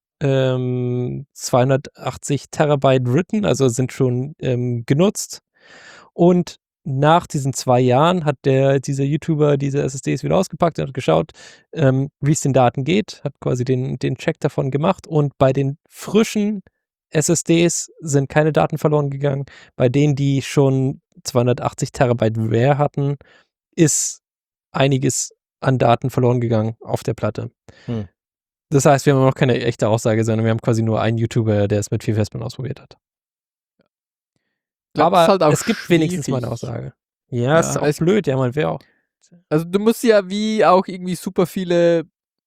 ähm, zweihundertachtzig Terabyte written, also sind schon ähm, genutzt. Und nach diesen zwei Jahren hat der, dieser YouTuber diese S S Ds wieder ausgepackt und hat geschaut, ähm, wie es den Daten geht, hat quasi den, den Check davon gemacht und bei den frischen S S Ds sind keine Daten verloren gegangen. Bei denen, die schon zweihundertachtzig Terabyte R A R hatten, ist einiges an Daten verloren gegangen auf der Platte. Hm. Das heißt, wir haben noch keine echte Aussage, sondern wir haben quasi nur einen YouTuber, der es mit vier Festplatten ausprobiert hat. Ich glaub, das Aber ist halt auch es gibt wenigstens mal eine schwierig. Aussage. Ja, ist Ja, auch es- blöd, ja, man wäre auch. Also du musst ja wie auch irgendwie super viele,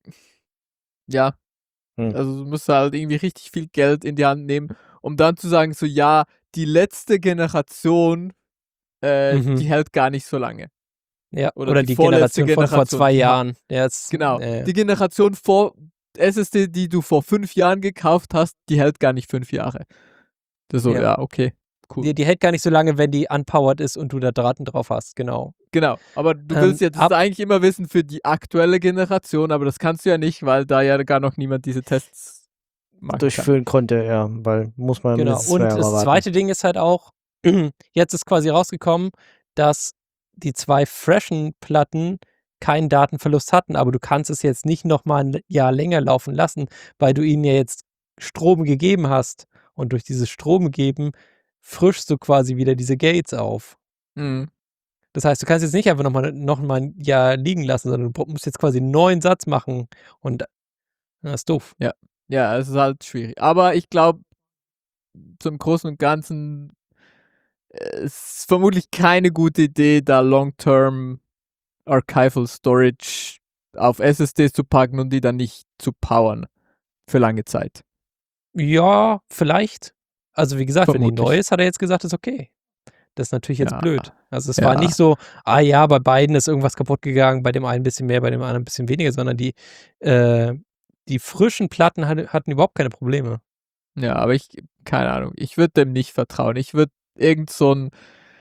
ja, Hm. also du musst halt irgendwie richtig viel Geld in die Hand nehmen, um dann zu sagen, so ja, die letzte Generation, äh, Mhm. die hält gar nicht so lange. Ja, Oder oder, die die, vorletzte Generation von vor Generation, zwei die ha- Jahren. Ja, jetzt, Genau, ja, ja. die Generation vor S S D, die du vor fünf Jahren gekauft hast, die hält gar nicht fünf Jahre. Das ist so, Ja. ja, okay, cool. Die, die hält gar nicht so lange, wenn die unpowered ist und du da Daten drauf hast, genau. Genau, aber du Ähm, willst jetzt ab- eigentlich immer wissen für die aktuelle Generation, aber das kannst du ja nicht, weil da ja gar noch niemand diese Tests machen kann. Durchführen konnte, ja, weil muss man Genau. mindestens Und zwei Jahre das warten. zweite Ding ist halt auch, jetzt ist quasi rausgekommen, dass die zwei freshen Platten keinen Datenverlust hatten, aber du kannst es jetzt nicht noch mal ein Jahr länger laufen lassen, weil du ihnen ja jetzt Strom gegeben hast und durch dieses Strom geben frischst du quasi wieder diese Gates auf. Mhm. Das heißt, du kannst jetzt nicht einfach noch mal, noch mal ein Jahr liegen lassen, sondern du musst jetzt quasi einen neuen Satz machen und das ist doof. Ja, es ist halt schwierig. Aber ich glaube, zum Großen und Ganzen äh, es ist vermutlich keine gute Idee, da Long-Term Archival Storage auf S S Ds zu packen und die dann nicht zu powern für lange Zeit. Ja, vielleicht. Also wie gesagt, wenn die Vermutlich. neu ist, hat er jetzt gesagt, ist okay. Das ist natürlich jetzt Ja. blöd. Also es Ja. war nicht so, ah ja, bei beiden ist irgendwas kaputt gegangen, bei dem einen ein bisschen mehr, bei dem anderen ein bisschen weniger, sondern die, äh, die frischen Platten hatte, hatten überhaupt keine Probleme. Ja, aber ich, keine Ahnung, ich würde dem nicht vertrauen. Ich würde irgend so ein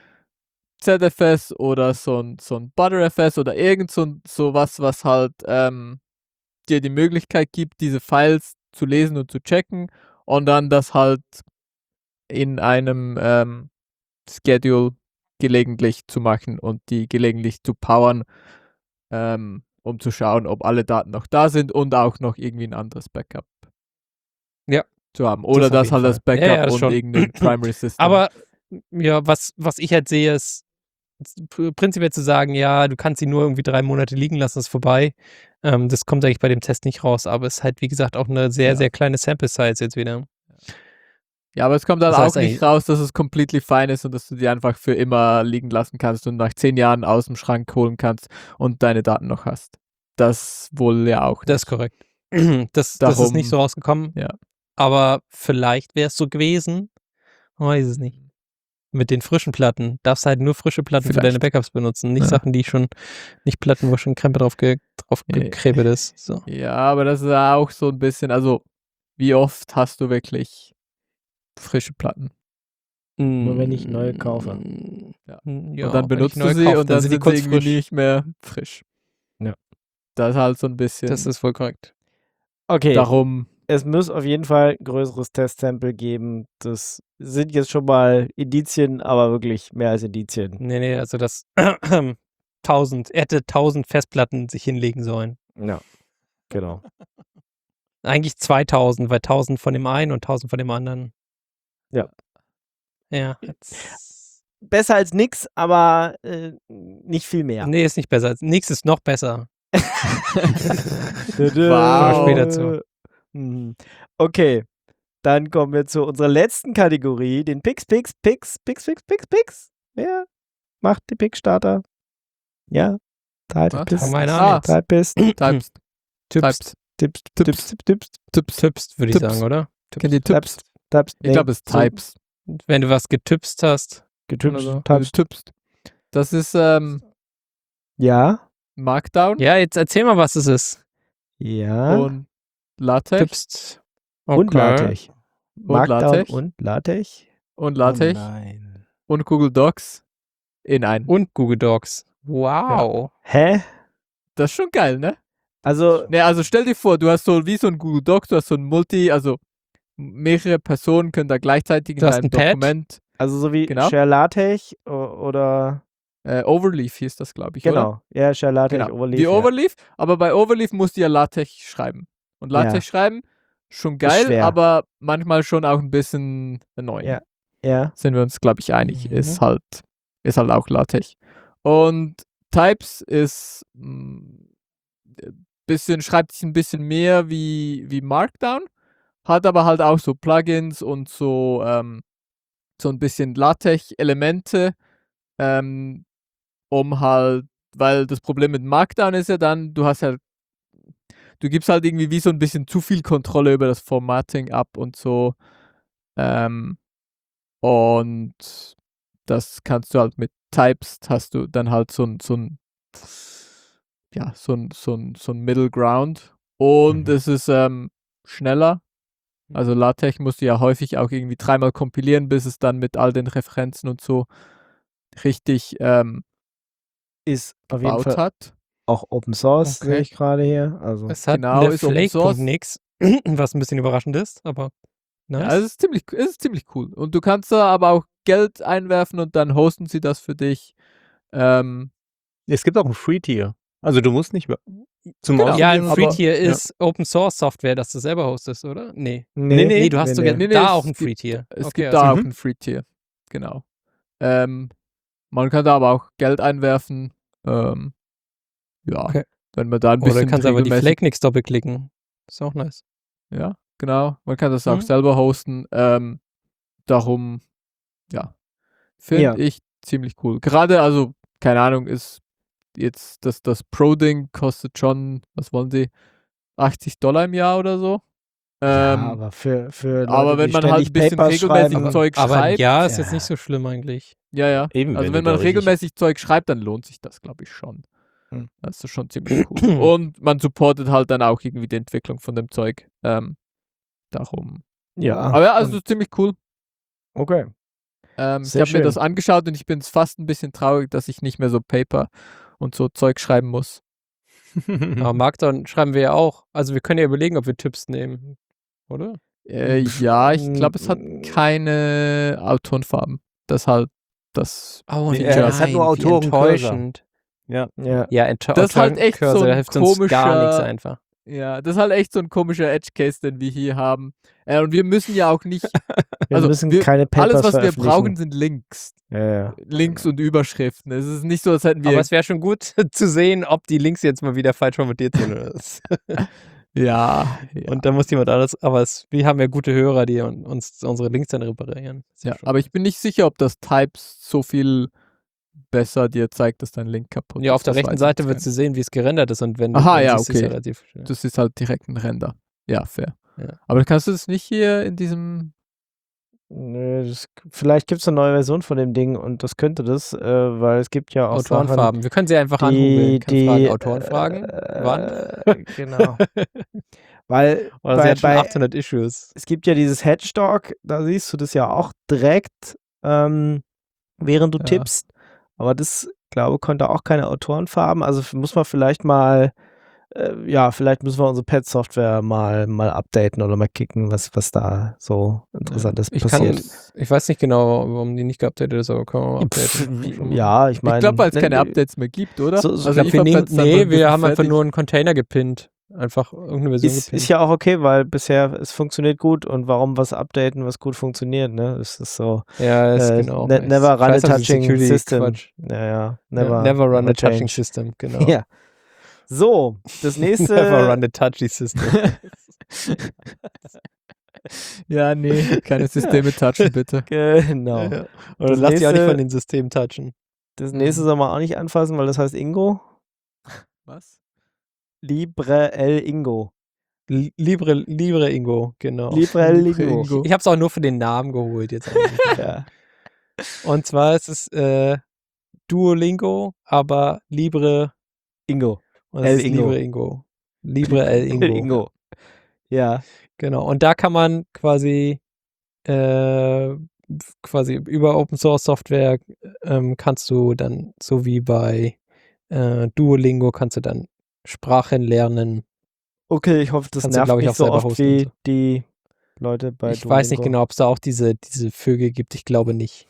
Z F S oder so ein, so ein ButterFS oder irgend so, ein- so was, was halt ähm, dir die Möglichkeit gibt, diese Files zu lesen und zu checken und dann das halt in einem ähm, Schedule gelegentlich zu machen und die gelegentlich zu powern, ähm, um zu schauen, ob alle Daten noch da sind und auch noch irgendwie ein anderes Backup Ja. zu haben. Oder auf das, jeden halt Fall. das Backup Ja, ja, das und schon. irgendein Primary System. Aber ja, was, was ich halt sehe, ist pr- prinzipiell zu sagen, ja, du kannst sie nur irgendwie drei Monate liegen lassen, ist vorbei. Ähm, das kommt eigentlich bei dem Test nicht raus, aber es ist halt, wie gesagt, auch eine sehr, Ja. sehr kleine Sample-Size jetzt wieder. Ja, aber es kommt dann Das heißt auch nicht eigentlich- raus, dass es completely fine ist und dass du die einfach für immer liegen lassen kannst und nach zehn Jahren aus dem Schrank holen kannst und deine Daten noch hast. Das wohl ja auch Das ist nicht. korrekt. Das, das ist Darum- nicht so rausgekommen. ja. Aber vielleicht wäre es so gewesen. Man weiß es nicht. Mit den frischen Platten. Darfst halt nur frische Platten für deine Vielleicht. Backups benutzen. Nicht Ja. Sachen, die schon, nicht Platten, wo schon Krempe drauf, ge, drauf Ja. gekrebelt ist. So. Ja, aber das ist ja auch so ein bisschen, also wie oft hast du wirklich frische Platten? Nur wenn ich neue kaufe. Ja. Mm, ja, und dann wenn benutzt ich du neue sie kaufe, und dann sind sie kurz irgendwie frisch. nicht mehr frisch. Ja. Das ist halt so ein bisschen Das ist wohl korrekt. Okay, darum. es muss auf jeden Fall ein größeres Testsample geben. Das sind jetzt schon mal Indizien, aber wirklich mehr als Indizien. Nee, nee, also das tausend, er hätte tausend Festplatten sich hinlegen sollen. Ja, genau. Eigentlich zweitausend, weil tausend von dem einen und tausend von dem anderen. Ja. Ja. Jetzt. Besser als nix, aber äh, nicht viel mehr. Nee, ist nicht besser. Nichts ist noch besser. Wow. Später zu. Mhm. Okay, dann kommen wir zu unserer letzten Kategorie, den Pix, Pix, Pix, Pix, Pix, Pix, Pix. Wer macht die Pix-Starter? Ja, Was? Typist, Fang mal einer Ah. an jetzt. Typist, Types. Typst, Tipps, Tipps. Tipps, Tipps, Tipps. Typst, würde ich Tipps. sagen, oder? Kennt ihr Tipps? Typst, Typst. Ich glaube, es ist Types. Wenn du was getüpst hast. Getippt, oder so. Typst. Typst. Das ist ähm, Ja, Markdown Ja, jetzt erzähl mal, was es ist. ja. und LaTeX. Typst. Und Okay. LaTeX. Und Markdown LaTeX. und LaTeX. Und Oh LaTeX. nein. Und Google Docs in einen. Und Google Docs. Wow. Hä? Das ist schon geil, ne? Also, Ne, also stell dir vor, du hast so wie so ein Google Docs, du hast so ein Multi, also mehrere Personen können da gleichzeitig in Du hast deinem ein Pad? Dokument, also so wie Genau. Share LaTeX o- oder äh, Overleaf hieß das, glaube ich, oder? genau. Ja, Share LaTeX, Genau. Overleaf. Wie ja. Overleaf, aber bei Overleaf musst du ja LaTeX schreiben. Und LaTeX Ja. schreiben, schon geil, schwer. aber manchmal schon auch ein bisschen annoying. Ja. Ja. Sind wir uns, glaube ich, einig. Mhm. Ist halt, ist halt auch LaTeX. Und Types ist mh, bisschen, schreibt sich ein bisschen mehr wie, wie Markdown, hat aber halt auch so Plugins und so, ähm, so ein bisschen LaTeX-Elemente, ähm, um halt, weil das Problem mit Markdown ist ja dann, du hast ja, du gibst halt irgendwie wie so ein bisschen zu viel Kontrolle über das Formatting ab und so. Ähm, und das kannst du halt mit Types, hast du dann halt so ein, so ein, ja, so ein, so ein, so ein Middle Ground. Und Mhm. es ist ähm, schneller. Also LaTeX musst du ja häufig auch irgendwie dreimal kompilieren, bis es dann mit all den Referenzen und so richtig ähm, Ist auf jeden gebaut Fall hat. auch Open Source, Okay. sehe ich gerade hier. Also, Es hat Genau, eine ist Open Flake Source. Punkt nix, was ein bisschen überraschend ist, aber nice. Ja, es ist ziemlich, es ist ziemlich cool. Und du kannst da aber auch Geld einwerfen und dann hosten sie das für dich. Ähm, Es gibt auch ein Free-Tier. Also du musst nicht mehr zum Genau. ja, Ausprobieren. ein aber- Free-Tier ja. ist Open Source Software, das du selber hostest, oder? Nee. Nee, Nee, du hast sogar nee, nee, da es auch ein gibt- Free-Tier. es Okay, gibt also- da auch Mhm. ein Free-Tier. Genau. Ähm, man kann da aber auch Geld einwerfen. Ähm, ja, Okay. wenn man da ein Oder bisschen du kannst aber die regelmäßig- Flake nix doppelklicken. Ist auch nice. Ja, genau. Man kann das auch Mhm. selber hosten. Ähm, darum, ja, finde Ja. ich ziemlich cool. Gerade, also, keine Ahnung, ist jetzt das, das Pro-Ding kostet schon, was wollen sie, achtzig Dollar im Jahr oder so. ja, Ähm, aber für, für Leute, aber wenn die man halt ständig ein bisschen Papers regelmäßig schreiben, Zeug Aber ein schreibt, Jahr ist ja. jetzt nicht so schlimm eigentlich. ja, ja. Eben, Also wenn wenn du da man richtig- regelmäßig Zeug schreibt, dann lohnt sich das, glaube ich, schon. Hm. Das ist schon ziemlich cool. Und man supportet halt dann auch irgendwie die Entwicklung von dem Zeug. Ähm, darum. ja. Aber ja, also und- ziemlich cool. okay. Ähm, ich Sehr habe mir schön. das angeschaut und ich bin fast ein bisschen traurig, dass ich nicht mehr so Paper und so Zeug schreiben muss. Aber Markdown schreiben wir ja auch. Also wir können ja überlegen, ob wir Tipps nehmen, oder? Äh, Pff, ja, ich glaube, es hat mm. keine Autorenfarben. Das halt das. Oh Nee, äh, es hat nur nein, wie Autorencursor. enttäuschend. Ja. Ja. Ja, Ent Das ist halt echt so Autorencursor, da ein hilft uns gar nichts komischer- einfach. Ja, das ist halt echt so ein komischer Edge-Case, den wir hier haben. Äh, und wir müssen ja auch nicht. Wir also müssen wir, keine Papers alles, was wir veröffentlichen. brauchen, sind Links. Ja, ja. Links und Überschriften. Es ist nicht so, als hätten wir. Aber es wäre schon gut zu sehen, ob die Links jetzt mal wieder falsch formatiert sind oder was. ja, ja. Und da muss jemand anderes, aber es, wir haben ja gute Hörer, die un- uns unsere Links dann reparieren. Ist Ja, schon aber ich nice. bin nicht sicher, ob das Types so viel besser dir zeigt, dass dein Link kaputt Ja, ist. auf der Das rechten weiß ich Seite jetzt wird gar du sehen, wie es gerendert ist und wenn Aha, dann ja, siehst du es okay. relativ schnell. nicht. Das ist halt direkt ein Render. Ja, fair. Ja. Aber kannst du das nicht hier in diesem. Nö, das, vielleicht gibt es eine neue Version von dem Ding und das könnte das, äh, weil es gibt ja auch Sachen, Autorenfarben. Wir können sie einfach die, anhumeln. Kann die fragen, Autorenfragen? äh, Wann? Genau. Weil Oder bei, sie hat schon bei, achthundert Issues. es gibt ja dieses Hedgehog, da siehst du das ja auch direkt, ähm, während du Ja. tippst. Aber das, glaube ich, konnte auch keine Autorenfarben. Also f- muss man vielleicht mal, äh, ja, vielleicht müssen wir unsere Pad-Software mal, mal updaten oder mal kicken, was, was da so Interessantes Ich kann, passiert. ich weiß nicht genau, warum die nicht geupdatet ist, aber können wir mal Pff, updaten. Schon mal. ja, ich meine. Ich glaube, weil es ne, keine Updates mehr gibt, oder? So- so- Ich glaube, wir hab nehmen, jetzt dann so ein nee, wir bisschen haben einfach fertig- nur einen Container gepinnt. Einfach irgendeine Version Ist, gepinnt. ist ja auch okay, weil bisher es funktioniert gut und warum was updaten, was gut funktioniert, ne? Das ist so. ja, ist äh, genau. ne, recht. never run a Scheiß auf diesen touching Security system. Quatsch. Ja, ja. Never, Never, never run a touching change. system, genau. Ja. So, das nächste. Never run a touchy system. ja, nee, keine Systeme touchen, bitte. Genau. Ja. Oder Das lass dich auch nicht nächste- von den Systemen touchen. Das nächste soll man auch nicht anfassen, weil das heißt Ingo. Was? Libre el Ingo. Li- Libre, Libre Ingo, genau. Libre el Libre Ingo. Ingo. Ich habe es auch nur für den Namen geholt jetzt eigentlich. Ja. Und zwar ist es äh, Duolingo, aber Libre Ingo. und El es ist Ingo. Libre Ingo. Libre El Ingo. Ingo. Ja. Genau. Und da kann man quasi äh, quasi über Open Source Software ähm, kannst du dann, so wie bei äh, Duolingo, kannst du dann Sprachen lernen. Okay, ich hoffe, das Kannst du, nervt glaube ich, nicht auch so selber oft hosten und wie so. die Leute bei Ich weiß nicht Duolingo. genau, ob es da auch diese, diese Vögel gibt. Ich glaube nicht.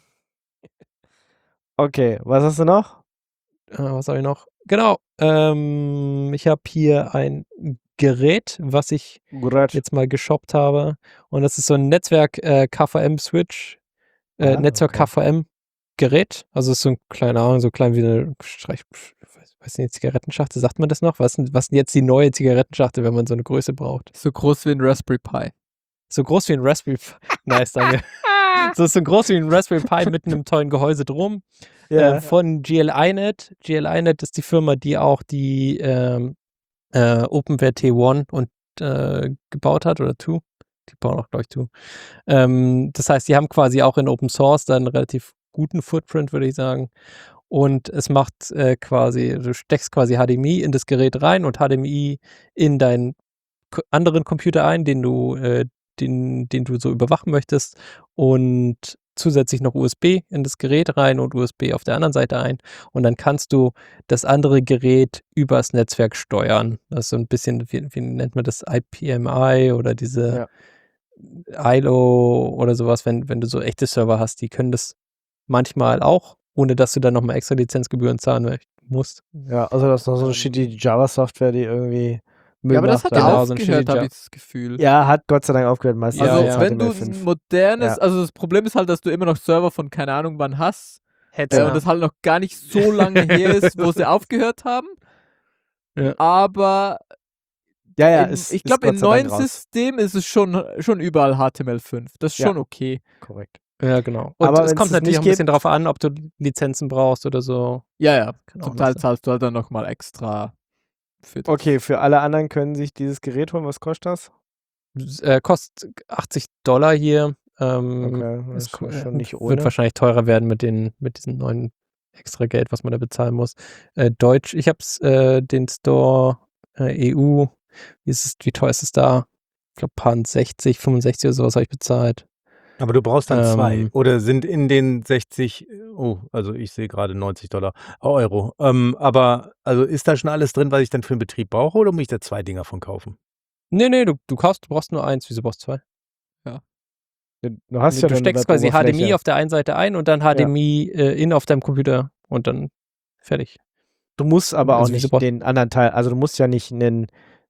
Okay, was hast du noch? Äh, was habe ich noch? Genau. Ähm, ich habe hier ein Gerät, was ich Gut. jetzt mal geshoppt habe. Und das ist so ein Netzwerk äh, K V M-Switch. Äh, Ah, Netzwerk okay. K V M-Gerät. Also ist so ein kleiner Ahnung, so klein wie eine Streich, weiß nicht, Zigarettenschachtel, sagt man das noch? Was ist was denn jetzt die neue Zigarettenschachtel, wenn man so eine Größe braucht? So groß wie ein Raspberry Pi. So groß wie ein Raspberry Pi. Nice, danke. So ist so groß wie ein Raspberry Pi mit einem tollen Gehäuse drum. Ja. Äh, von G L I Net. G L I Net ist die Firma, die auch die ähm, äh, OpenWrt One und äh, gebaut hat, oder Two. Die bauen auch, glaube ich, Two. Ähm, das heißt, die haben quasi auch in Open Source dann einen relativ guten Footprint, würde ich sagen. Und es macht äh, quasi, du steckst quasi H D M I in das Gerät rein und H D M I in deinen k- anderen Computer ein, den du, äh, den, den du so überwachen möchtest. Und zusätzlich noch U S B in das Gerät rein und U S B auf der anderen Seite ein. Und dann kannst du das andere Gerät übers Netzwerk steuern. Das ist so ein bisschen, wie, wie nennt man das, I P M I oder diese Ja. I L O oder sowas, wenn, wenn du so echte Server hast, die können das manchmal auch, ohne dass du dann nochmal extra Lizenzgebühren zahlen möcht- musst. Ja, also das ist noch so eine Ähm. shitty Java-Software, die irgendwie Müll Ja, aber das macht. hat Genau, aber- so ein aufgehört, shitty habe Ja- ich das Gefühl. Ja, hat Gott sei Dank aufgehört. Meistens Ja, Also, ja. wenn du H T M L fünf. ein modernes, Ja. also das Problem ist halt, dass du immer noch Server von keine Ahnung wann hast. Hätte Äh, und das halt noch gar nicht so lange her ist, wo sie aufgehört haben. Ja. Aber Ja, ja, in, ist, ich ist glaube, Gott im sei Dank neuen raus. System ist es schon, schon überall H T M L fünf. Das ist Ja. schon okay. Korrekt. Ja, genau. Und Aber es wenn's kommt das natürlich nicht auch ein bisschen gibt- darauf an, ob du Lizenzen brauchst oder so. Ja, ja. Kann auch Zum noch Teil sein. zahlst du halt dann nochmal extra für das. Okay, für alle anderen können sich dieses Gerät holen. Was kostet das? S- Äh, kostet achtzig Dollar hier. Ähm, Okay, das es ist ko- ja schon äh, nicht wird ohne. wahrscheinlich teurer werden mit den mit diesem neuen extra Geld, was man da bezahlen muss. Äh, Deutsch, ich hab's äh, den Store äh, E U. Wie ist es, wie teuer ist es da? Ich glaube, paar sechzig, fünfundsechzig oder sowas habe ich bezahlt. Aber du brauchst dann zwei. Ähm, Oder sind in den sechzig, oh, also ich sehe gerade neunzig Dollar, Euro. Ähm, aber also ist da schon alles drin, was ich dann für den Betrieb brauche, oder muss ich da zwei Dinger von kaufen? Nee, nee, du, du kaufst, du brauchst nur eins. Wieso brauchst du zwei? Du hast Du, ja du eine steckst quasi H D M I Web-Oberfläche. auf der einen Seite ein und dann H D M I äh, in auf deinem Computer und dann fertig. Du musst aber Also auch wieso nicht brauchst- den anderen Teil, also du musst ja nicht einen,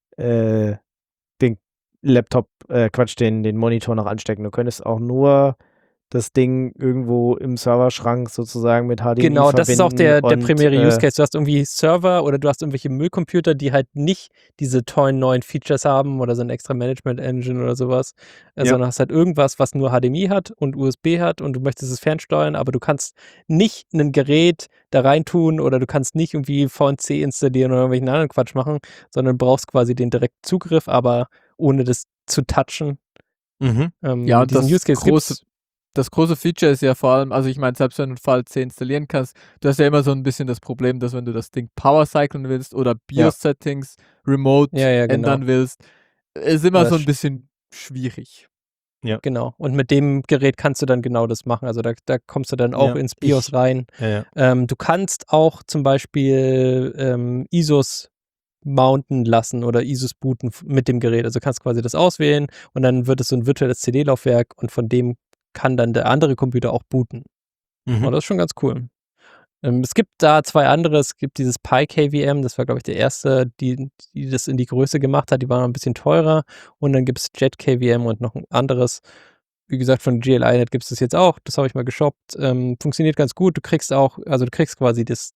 äh, den Laptop, äh, Quatsch, den, den Monitor noch anstecken. Du könntest auch nur das Ding irgendwo im Serverschrank sozusagen mit H D M I Genau, verbinden. das ist auch der, der und, primäre äh, Use Case. Du hast irgendwie Server oder du hast irgendwelche Müllcomputer, die halt nicht diese tollen neuen Features haben oder so ein extra Management Engine oder sowas, äh, Ja. sondern hast halt irgendwas, was nur H D M I hat und U S B hat und du möchtest es fernsteuern, aber du kannst nicht ein Gerät da reintun oder du kannst nicht irgendwie V N C installieren oder irgendwelchen anderen Quatsch machen, sondern du brauchst quasi den direkten Zugriff, aber ohne das zu touchen. Mhm. Ähm, Ja, und diesen das Use Case große- gibt's. Das große Feature ist ja vor allem, also ich meine, selbst wenn du Fall C installieren kannst, du hast ja immer so ein bisschen das Problem, dass wenn du das Ding power cyclen willst oder BIOS-Settings remote Ja, ja, genau. ändern willst, ist immer Das so ein st- bisschen schwierig. Genau. Und mit dem Gerät kannst du dann genau das machen. Also da, da kommst du dann auch Ja, ins BIOS ich- rein. Ja, ja. Ähm, du kannst auch zum Beispiel ähm, I S Os mounten lassen oder I S Os booten f- mit dem Gerät. Also du kannst quasi das auswählen und dann wird es so ein virtuelles C D-Laufwerk und von dem kann dann der andere Computer auch booten. Mhm. Und das ist schon ganz cool. Ähm, es gibt da zwei andere. Es gibt dieses PyKVM, das war, glaube ich, der erste, die, die das in die Größe gemacht hat. Die waren ein bisschen teurer. Und dann gibt es JetKVM und noch ein anderes. Wie gesagt, von G L I Net gibt es das jetzt auch. Das habe ich mal geshoppt. Ähm, funktioniert ganz gut. Du kriegst auch, also du kriegst quasi das,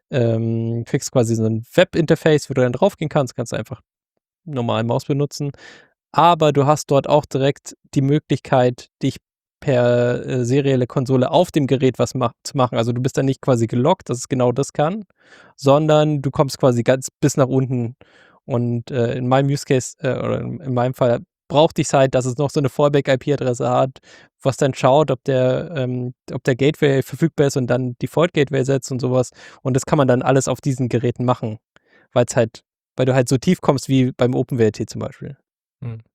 ähm, kriegst quasi so ein Webinterface, wo du dann draufgehen kannst. Kannst einfach normal Maus benutzen. Aber du hast dort auch direkt die Möglichkeit, dich per äh, serielle Konsole auf dem Gerät was mach zu machen. Also du bist dann nicht quasi gelockt, dass es genau das kann, sondern du kommst quasi ganz bis nach unten. Und äh, in meinem Use Case, äh, oder in, in meinem Fall, brauchte ich es halt, dass es noch so eine Fallback-I P-Adresse hat, was dann schaut, ob der, ähm, ob der Gateway verfügbar ist und dann Default-Gateway setzt und sowas. Und das kann man dann alles auf diesen Geräten machen, weil es halt, weil du halt so tief kommst wie beim OpenWrt zum Beispiel.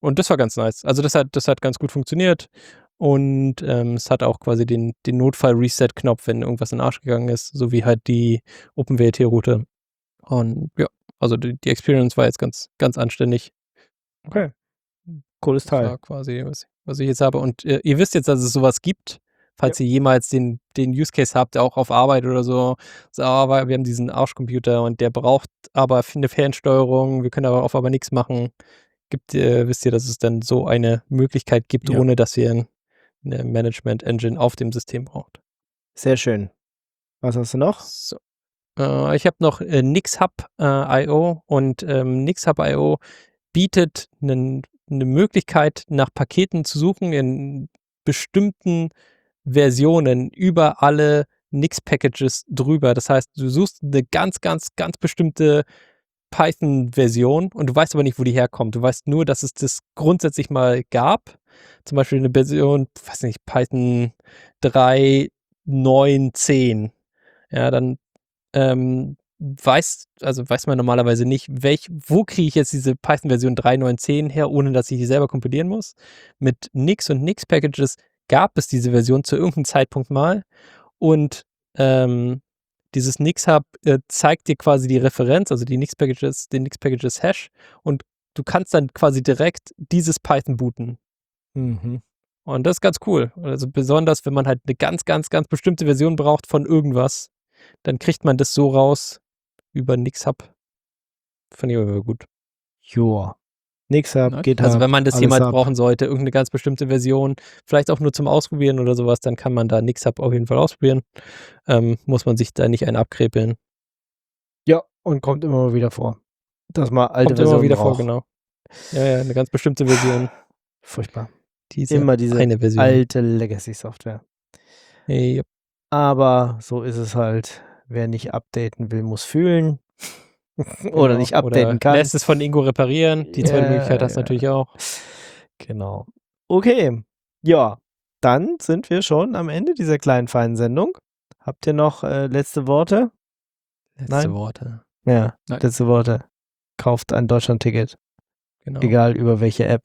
und das war ganz nice. Also das hat, das hat ganz gut funktioniert. Und ähm, es hat auch quasi den, den Notfall-Reset-Knopf, wenn irgendwas in den Arsch gegangen ist, sowie halt die OpenWrt-Route. Und ja, also die, die Experience war jetzt ganz, ganz anständig. Okay. Cooles Das Teil. war quasi, was, was ich jetzt habe. Und äh, ihr wisst jetzt, dass es sowas gibt, falls ihr jemals den, den Use Case habt, auch auf Arbeit oder so. So, aber wir haben diesen Arschcomputer und der braucht aber eine Fernsteuerung, wir können aber auf aber nichts machen. Gibt, äh, wisst ihr, dass es dann so eine Möglichkeit gibt, Ja. ohne dass ihr ein, eine Management-Engine auf dem System braucht. Sehr schön. Was hast du noch? So. Äh, ich habe noch äh, NixHub äh, I O und ähm, NixHub I O bietet eine Möglichkeit, nach Paketen zu suchen in bestimmten Versionen über alle Nix-Packages drüber. Das heißt, du suchst eine ganz, ganz, ganz bestimmte Python-Version und du weißt aber nicht, wo die herkommt. Du weißt nur, dass es das grundsätzlich mal gab. Zum Beispiel eine Version, weiß nicht, Python drei Punkt neun Punkt zehn. Ja, dann ähm, weiß, also weiß man normalerweise nicht, welch, wo kriege ich jetzt diese Python-Version drei Punkt neun Punkt zehn her, ohne dass ich die selber kompilieren muss. Mit Nix und Nix-Packages gab es diese Version zu irgendeinem Zeitpunkt mal und ähm, dieses NixHub äh, zeigt dir quasi die Referenz, also die Nix-Packages, den Nix-Packages-Hash und du kannst dann quasi direkt dieses Python booten. Mhm. Und das ist ganz cool. Also besonders, wenn man halt eine ganz, ganz, ganz bestimmte Version braucht von irgendwas, dann kriegt man das so raus über NixHub. Fand ich aber gut. Joa. NixHub, Nice. GitHub. Also wenn man das alles jemals ab. brauchen sollte, irgendeine ganz bestimmte Version, vielleicht auch nur zum Ausprobieren oder sowas, dann kann man da NixHub auf jeden Fall ausprobieren. Ähm, muss man sich da nicht einen abkrepeln. Ja, und kommt immer mal wieder vor. Dass man alte Kommt immer Versionen wieder braucht. vor, genau. Ja, ja, eine ganz bestimmte Version. Furchtbar. Diese Immer diese eine Version. alte Legacy-Software. Hey, Aber so ist es halt. Wer nicht updaten will, muss fühlen. Oder genau. nicht updaten Oder kann. lässt es von Ingo reparieren. Die zweite Ja, Möglichkeit hast du ja. natürlich auch. Genau. Okay. Ja, dann sind wir schon am Ende dieser kleinen feinen Sendung. Habt ihr noch äh, letzte Worte? Letzte Nein? Worte. Ja, Nein. letzte Worte. Kauft ein Deutschland-Ticket. Genau. Egal über welche App.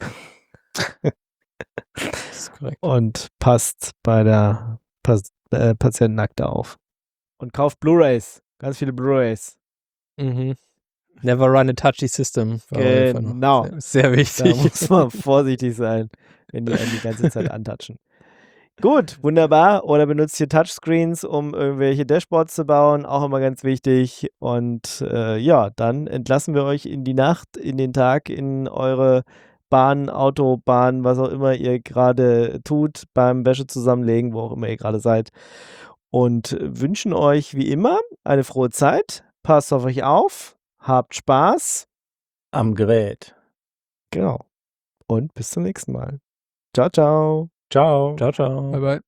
Das ist korrekt. Und passt bei der Pas äh, Patientenakte auf. Und kauft Blu-Rays. Ganz viele Blu-Rays. Mhm. Never run a touchy system. War auf jeden Fall noch Genau. Sehr, sehr Da wichtig. muss man vorsichtig sein, wenn die einen die ganze Zeit antatschen. Gut, wunderbar. Oder benutzt ihr Touchscreens, um irgendwelche Dashboards zu bauen. Auch immer ganz wichtig. Und äh, ja, dann entlassen wir euch in die Nacht, in den Tag, in eure Bahn, Autobahn, was auch immer ihr gerade tut, beim Wäsche zusammenlegen, wo auch immer ihr gerade seid. Und wünschen euch wie immer eine frohe Zeit. Passt auf euch auf. Habt Spaß. Am Gerät. Genau. Und bis zum nächsten Mal. Ciao, ciao. Ciao. Ciao, ciao. Bye bye.